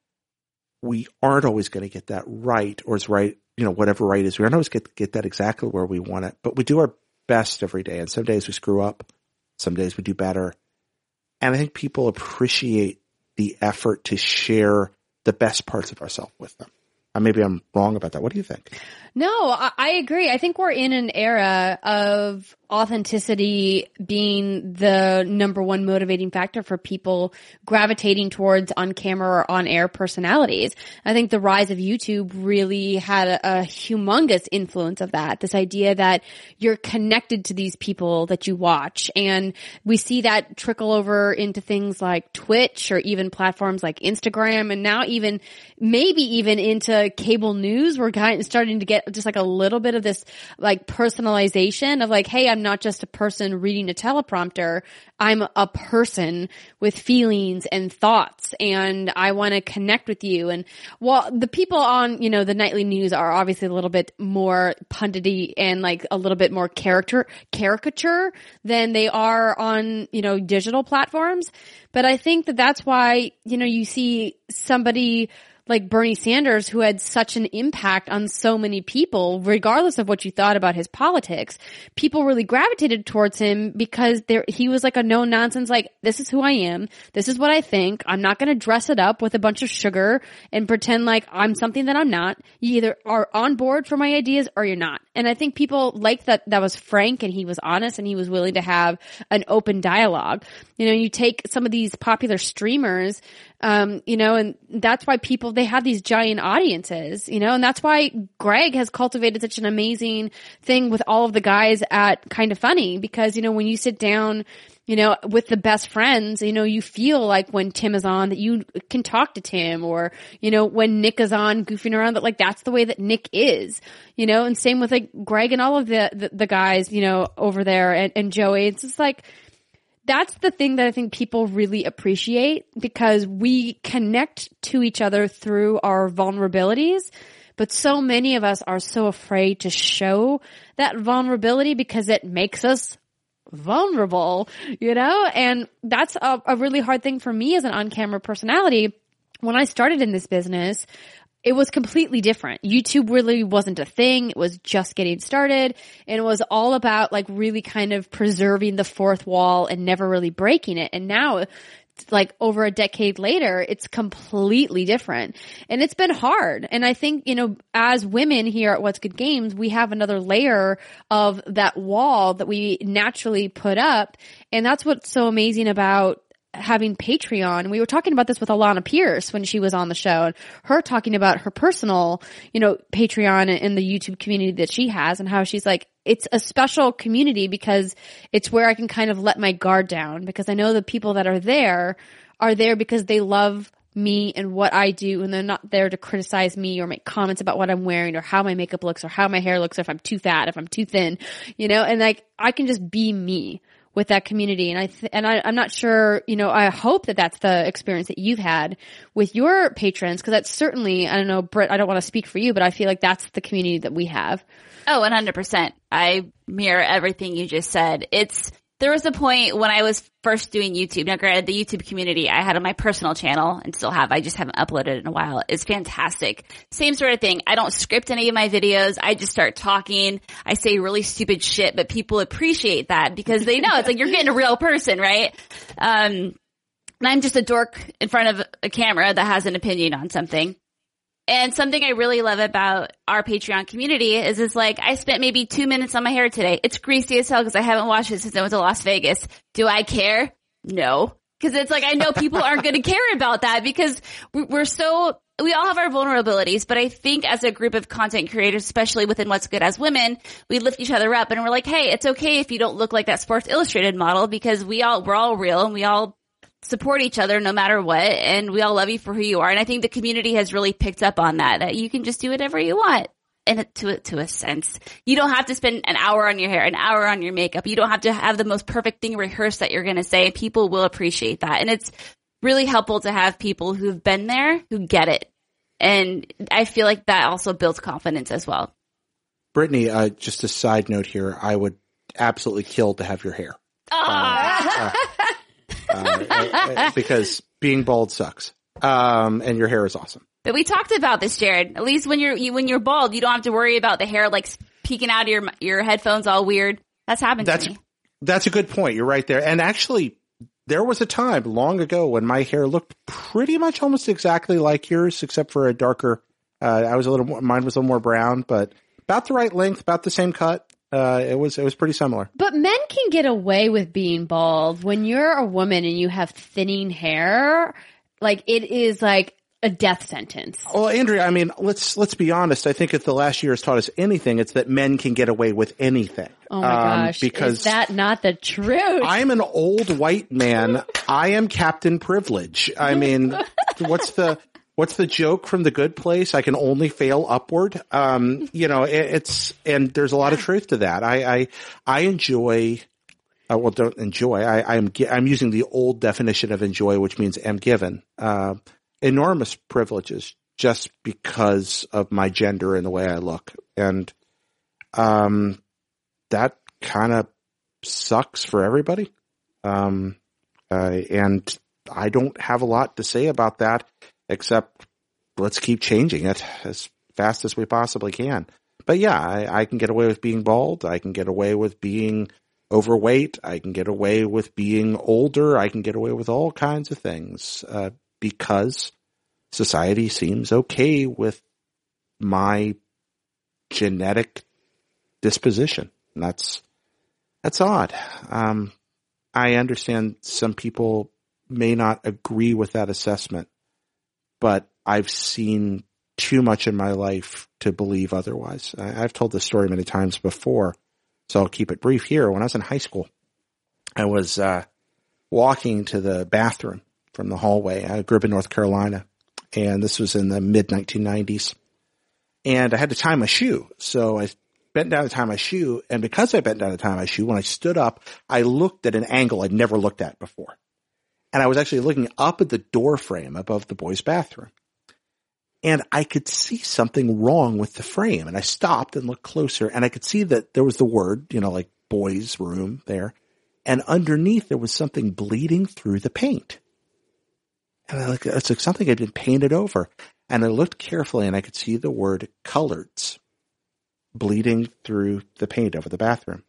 we aren't always going to get that right, or is right, you know, whatever right is. We aren't always get, get that exactly where we want it, but we do our best every day. And some days we screw up. Some days we do better. And I think people appreciate the effort to share the best parts of ourselves with them. Uh, maybe I'm wrong about that. What do you think? No, I, I agree. I think we're in an era of authenticity being the number one motivating factor for people gravitating towards on camera or on air personalities. I think the rise of YouTube really had a, a humongous influence of that. This idea that you're connected to these people that you watch. And we see that trickle over into things like Twitch or even platforms like Instagram, and now even maybe even into cable news. We're kind of starting to get just like a little bit of this like personalization of like, hey, I'm not just a person reading a teleprompter. I'm a person with feelings and thoughts, and I want to connect with you. And while the people on, you know, the nightly news are obviously a little bit more pundity and like a little bit more character caricature than they are on, you know, digital platforms. But I think that that's why, you know, you see somebody like Bernie Sanders, who had such an impact on so many people, regardless of what you thought about his politics. People really gravitated towards him because there, he was like a no nonsense, like, this is who I am. This is what I think. I'm not going to dress it up with a bunch of sugar and pretend like I'm something that I'm not. You either are on board for my ideas or you're not. And I think people liked that that was frank and he was honest and he was willing to have an open dialogue. You know, you take some of these popular streamers, um, you know, and that's why people, they have these giant audiences, you know, and that's why Greg has cultivated such an amazing thing with all of the guys at Kind of Funny, because, you know, when you sit down, you know, with the best friends, you know, you feel like when Tim is on that you can talk to Tim, or, you know, when Nick is on goofing around, that like that's the way that Nick is, you know, and same with like Greg and all of the, the, the guys, you know, over there, and, and Joey. It's just like, that's the thing that I think people really appreciate, because we connect to each other through our vulnerabilities. But so many of us are so afraid to show that vulnerability because it makes us vulnerable, you know? And that's a, a really hard thing for me as an on-camera personality. When I started in this business, it was completely different. YouTube really wasn't a thing. It was just getting started, and it was all about like really kind of preserving the fourth wall and never really breaking it. And now, like over a decade later, it's completely different, and it's been hard. And I think, you know, as women here at What's Good Games, we have another layer of that wall that we naturally put up. And that's what's so amazing about having Patreon. We were talking about this with Alana Pierce when she was on the show, and her talking about her personal, you know, Patreon and the YouTube community that she has, and how she's like, it's a special community because it's where I can kind of let my guard down, because I know the people that are there are there because they love me and what I do, and they're not there to criticize me or make comments about what I'm wearing or how my makeup looks or how my hair looks or if I'm too fat, if I'm too thin, you know, and like I can just be me with that community. And I, th- and I, I'm not sure, you know, I hope that that's the experience that you've had with your patrons, because that's certainly, I don't know, Britt, I don't want to speak for you, but I feel like that's the community that we have. Oh, one hundred percent. I mirror everything you just said. It's, there was a point when I was first doing YouTube. Now, granted, the YouTube community I had on my personal channel and still have, I just haven't uploaded it in a while, is fantastic. Same sort of thing. I don't script any of my videos. I just start talking. I say really stupid shit, but people appreciate that because they know it's like you're getting a real person, right? Um, and I'm just a dork in front of a camera that has an opinion on something. And something I really love about our Patreon community is, is like, I spent maybe two minutes on my hair today. It's greasy as hell because I haven't washed it since I went to Las Vegas. Do I care? No. Because it's like, I know people aren't going to care about that because we're so, we all have our vulnerabilities, but I think as a group of content creators, especially within What's Good as women, we lift each other up and we're like, hey, it's okay if you don't look like that Sports Illustrated model, because we all, we're all real and we all support each other no matter what, and we all love you for who you are. And I think the community has really picked up on that, that you can just do whatever you want. And to, to a sense, you don't have to spend an hour on your hair, an hour on your makeup. You don't have to have the most perfect thing rehearsed that you're going to say. People will appreciate that. And it's really helpful to have people who've been there, who get it. And I feel like that also builds confidence as well. Brittany, uh, just a side note here. I would absolutely kill to have your hair. Ah. Uh, uh, uh, because being bald sucks. Um, and your hair is awesome. But we talked about this, Jared. At least when you're you, when you're bald, you don't have to worry about the hair like peeking out of your your headphones all weird. That's happened That's, to me. That's a good point. You're right there. And actually, there was a time long ago when my hair looked pretty much almost exactly like yours, except for a darker. Uh, I was a little more, mine was a little more brown, but about the right length, about the same cut. Uh, it was, it was pretty similar. But men can get away with being bald. When you're a woman and you have thinning hair, like it is like a death sentence. Well, Andrea, I mean, let's, let's be honest. I think if the last year has taught us anything, it's that men can get away with anything. Oh my um, gosh. Because is that not the truth? I'm an old white man. I am Captain Privilege. I mean, what's the, what's the joke from The Good Place? I can only fail upward. Um, you know, it, it's, and there's a lot of truth to that. I, I, I enjoy, uh, well, don't enjoy. I, I'm, I'm using the old definition of enjoy, which means am given, uh, enormous privileges just because of my gender and the way I look. And, um, that kind of sucks for everybody. Um, uh, and I don't have a lot to say about that, except let's keep changing it as fast as we possibly can. But yeah, I, I can get away with being bald. I can get away with being overweight. I can get away with being older. I can get away with all kinds of things, uh, because society seems okay with my genetic disposition. And that's, that's odd. Um, I understand some people may not agree with that assessment, but I've seen too much in my life to believe otherwise. I, I've told this story many times before, so I'll keep it brief here. When I was in high school, I was, uh, walking to the bathroom from the hallway. I grew up in North Carolina, and this was in the mid nineteen nineties. And I had to tie my shoe. So I bent down to tie my shoe. And because I bent down to tie my shoe, when I stood up, I looked at an angle I'd never looked at before. And I was actually looking up at the door frame above the boys' bathroom. And I could see something wrong with the frame. And I stopped and looked closer, and I could see that there was the word, you know, like boys' room there. And underneath there was something bleeding through the paint. And I looked, it's like something had been painted over. And I looked carefully, and I could see the word coloreds bleeding through the paint over the bathroom.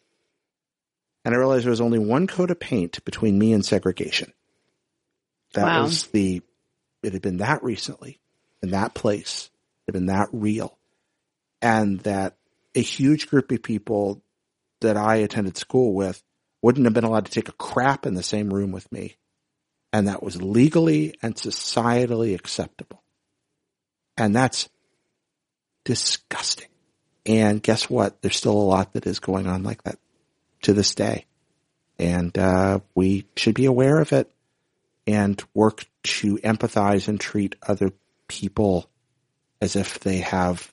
And I realized there was only one coat of paint between me and segregation. That Wow. was the, it had been that recently, in that place, it had been that real. And that a huge group of people that I attended school with wouldn't have been allowed to take a crap in the same room with me. And that was legally and societally acceptable. And that's disgusting. And guess what? There's still a lot that is going on like that to this day. And uh, we should be aware of it and work to empathize and treat other people as if they have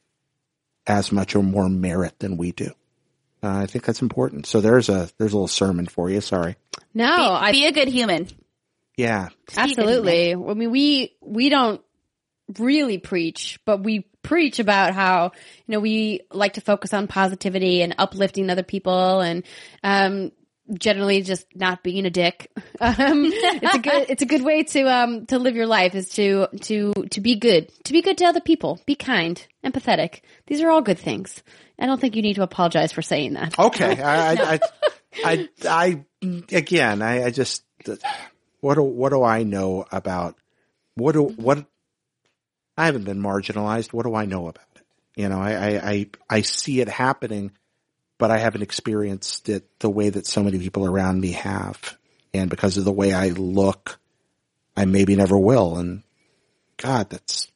as much or more merit than we do. Uh, I think that's important. So there's a there's a little sermon for you. Sorry. No, Be, I be a good human. Yeah. absolutely. I mean, we we don't really preach, but we preach about how, you know, we like to focus on positivity and uplifting other people, and um generally just not being a dick. Um it's a good it's a good way to um to live your life, is to to to be good. To be good to other people. Be kind, empathetic. These are all good things. I don't think you need to apologize for saying that. Okay. I, I, I, I, I, again, I, I just, what do, what do I know about, what do, what, I haven't been marginalized. What do I know about it? You know, I, I, I, I see it happening, but I haven't experienced it the way that so many people around me have. And because of the way I look, I maybe never will. And God, that's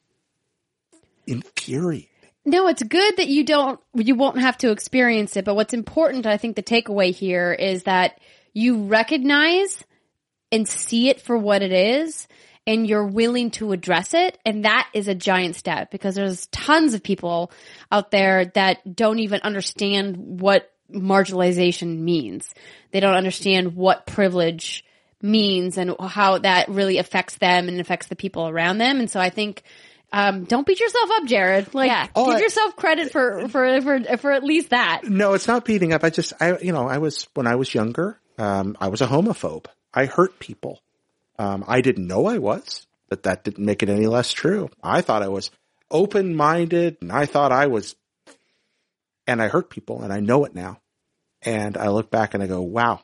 infuriating. No, it's good that you don't, you won't have to experience it. But what's important, I think the takeaway here is that you recognize and see it for what it is, and you're willing to address it. And that is a giant step, because there's tons of people out there that don't even understand what marginalization means. They don't understand what privilege means and how that really affects them and affects the people around them. And so I think Um, don't beat yourself up, Jared. Like, Yeah. Oh, give I- yourself credit for, for, for, for at least that. No, it's not beating up. I just, I, you know, I was, when I was younger, um, I was a homophobe. I hurt people. Um, I didn't know I was, but that didn't make it any less true. I thought I was open-minded and I thought I was, and I hurt people and I know it now. And I look back and I go, wow,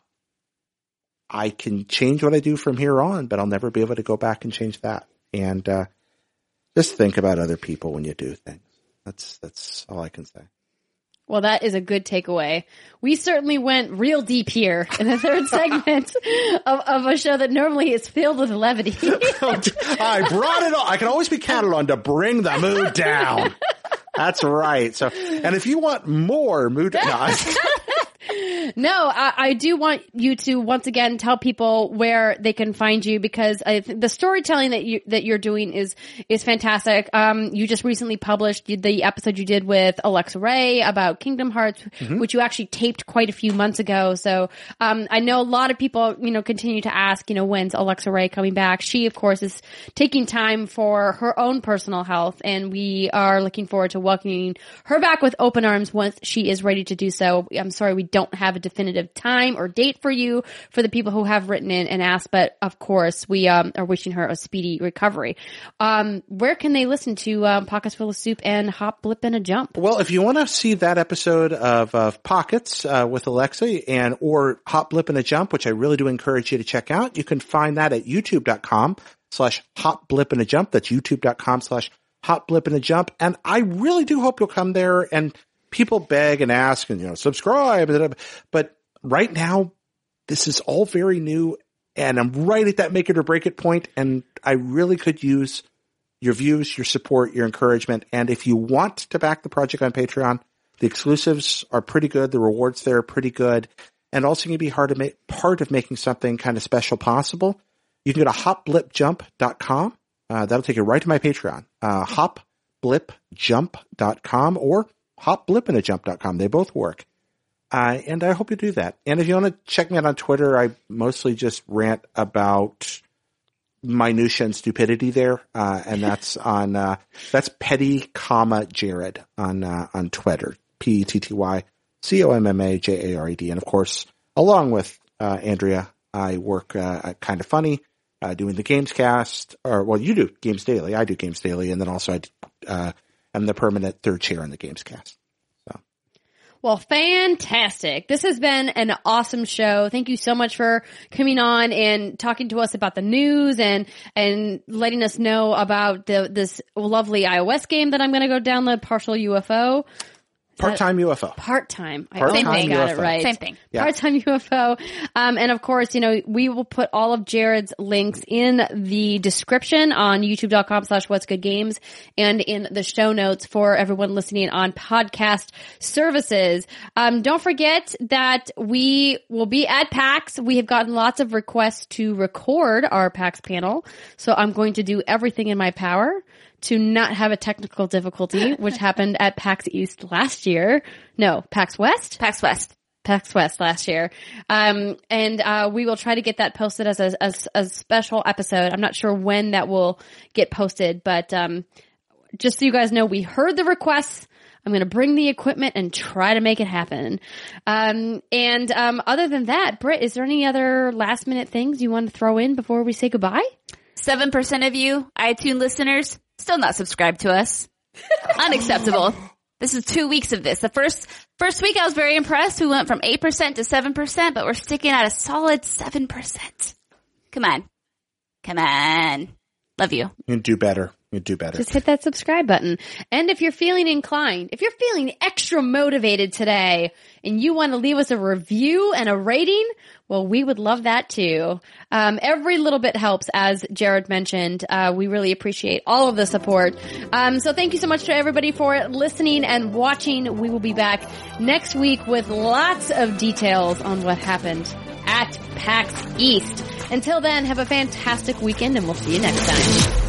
I can change what I do from here on, but I'll never be able to go back and change that. And, uh, just think about other people when you do things. That's, that's all I can say. Well, that is a good takeaway. We certainly went real deep here in the third segment of, of a show that normally is filled with levity. I brought it on. I can always be counted on to bring the mood down. That's right. So, and if you want more mood, no, I- No, I, I do want you to once again tell people where they can find you, because I th- the storytelling that you that you're doing is is fantastic. Um, you just recently published the episode you did with Alexa Ray about Kingdom Hearts, mm-hmm. which you actually taped quite a few months ago. So, um, I know a lot of people, you know, continue to ask, you know, when's Alexa Ray coming back? She, of course, is taking time for her own personal health, and we are looking forward to welcoming her back with open arms once she is ready to do so. I'm sorry we don't have a definitive time or date for you for the people who have written in and asked, but of course we um, are wishing her a speedy recovery. Um, where can they listen to um, Pockets Full of Soup and Hop, Blip, and a Jump? Well, if you want to see that episode of, of Pockets uh, with Alexa and or Hop, Blip, and a Jump, which I really do encourage you to check out, you can find that at youtube.com slash Hop, Blip, and a Jump. That's youtube.com slash Hop, Blip, and a Jump. And I really do hope you'll come there, and people beg and ask and, you know, subscribe. But right now, this is all very new, and I'm right at that make it or break it point, and I really could use your views, your support, your encouragement. And if you want to back the project on Patreon, the exclusives are pretty good. The rewards there are pretty good. And also going to be hard to make part of making something kind of special possible. You can go to hop blip jump dot com. Uh, that'll take you right to my Patreon. Uh, hop blip jump dot com or hop blip and a jump dot com. They both work. Uh, and I hope you do that. And if you want to check me out on Twitter, I mostly just rant about minutia and stupidity there. Uh, and that's on, uh, that's petty, comma, Jared on, uh, on Twitter. P E T T Y C O M M A J A R E D. And of course, along with, uh, Andrea, I work, uh, at Kind of Funny, uh, doing the Gamescast, or, well, you do Games Daily. I do Games Daily. And then also I, uh, I'm the permanent third chair in the Gamescast. So, well, fantastic. This has been an awesome show. Thank you so much for coming on and talking to us about the news and, and letting us know about the, this lovely iOS game that I'm going to go download, Partial U F O. Part-time U F O. Part-time. I Part-time almost got U F O. it right. Same thing. Yeah. Part-time U F O. Um, and of course, you know, we will put all of Jared's links in the description on youtube.com slash what's good games and in the show notes for everyone listening on podcast services. Um, don't forget that we will be at PAX. We have gotten lots of requests to record our PAX panel. So I'm going to do everything in my power to not have a technical difficulty, which happened at PAX East last year. No, PAX West? PAX West. PAX West last year. Um, and, uh, we will try to get that posted as a, as a special episode. I'm not sure when that will get posted, but, um, just so you guys know, we heard the requests. I'm going to bring the equipment and try to make it happen. Um, and, um, other than that, Britt, is there any other last minute things you want to throw in before we say goodbye? Seven percent of you iTunes listeners still not subscribed to us. Unacceptable. This is two weeks of this. The first first week I was very impressed. We went from eight percent to seven percent, but we're sticking at a solid seven percent. Come on. Come on. Love you. You do better. You do better. Just hit that subscribe button. And if you're feeling inclined, if you're feeling extra motivated today and you want to leave us a review and a rating, well, we would love that too. Um, every little bit helps, as Jared mentioned. Uh, we really appreciate all of the support. Um, so thank you so much to everybody for listening and watching. We will be back next week with lots of details on what happened at PAX East. Until then, have a fantastic weekend and we'll see you next time.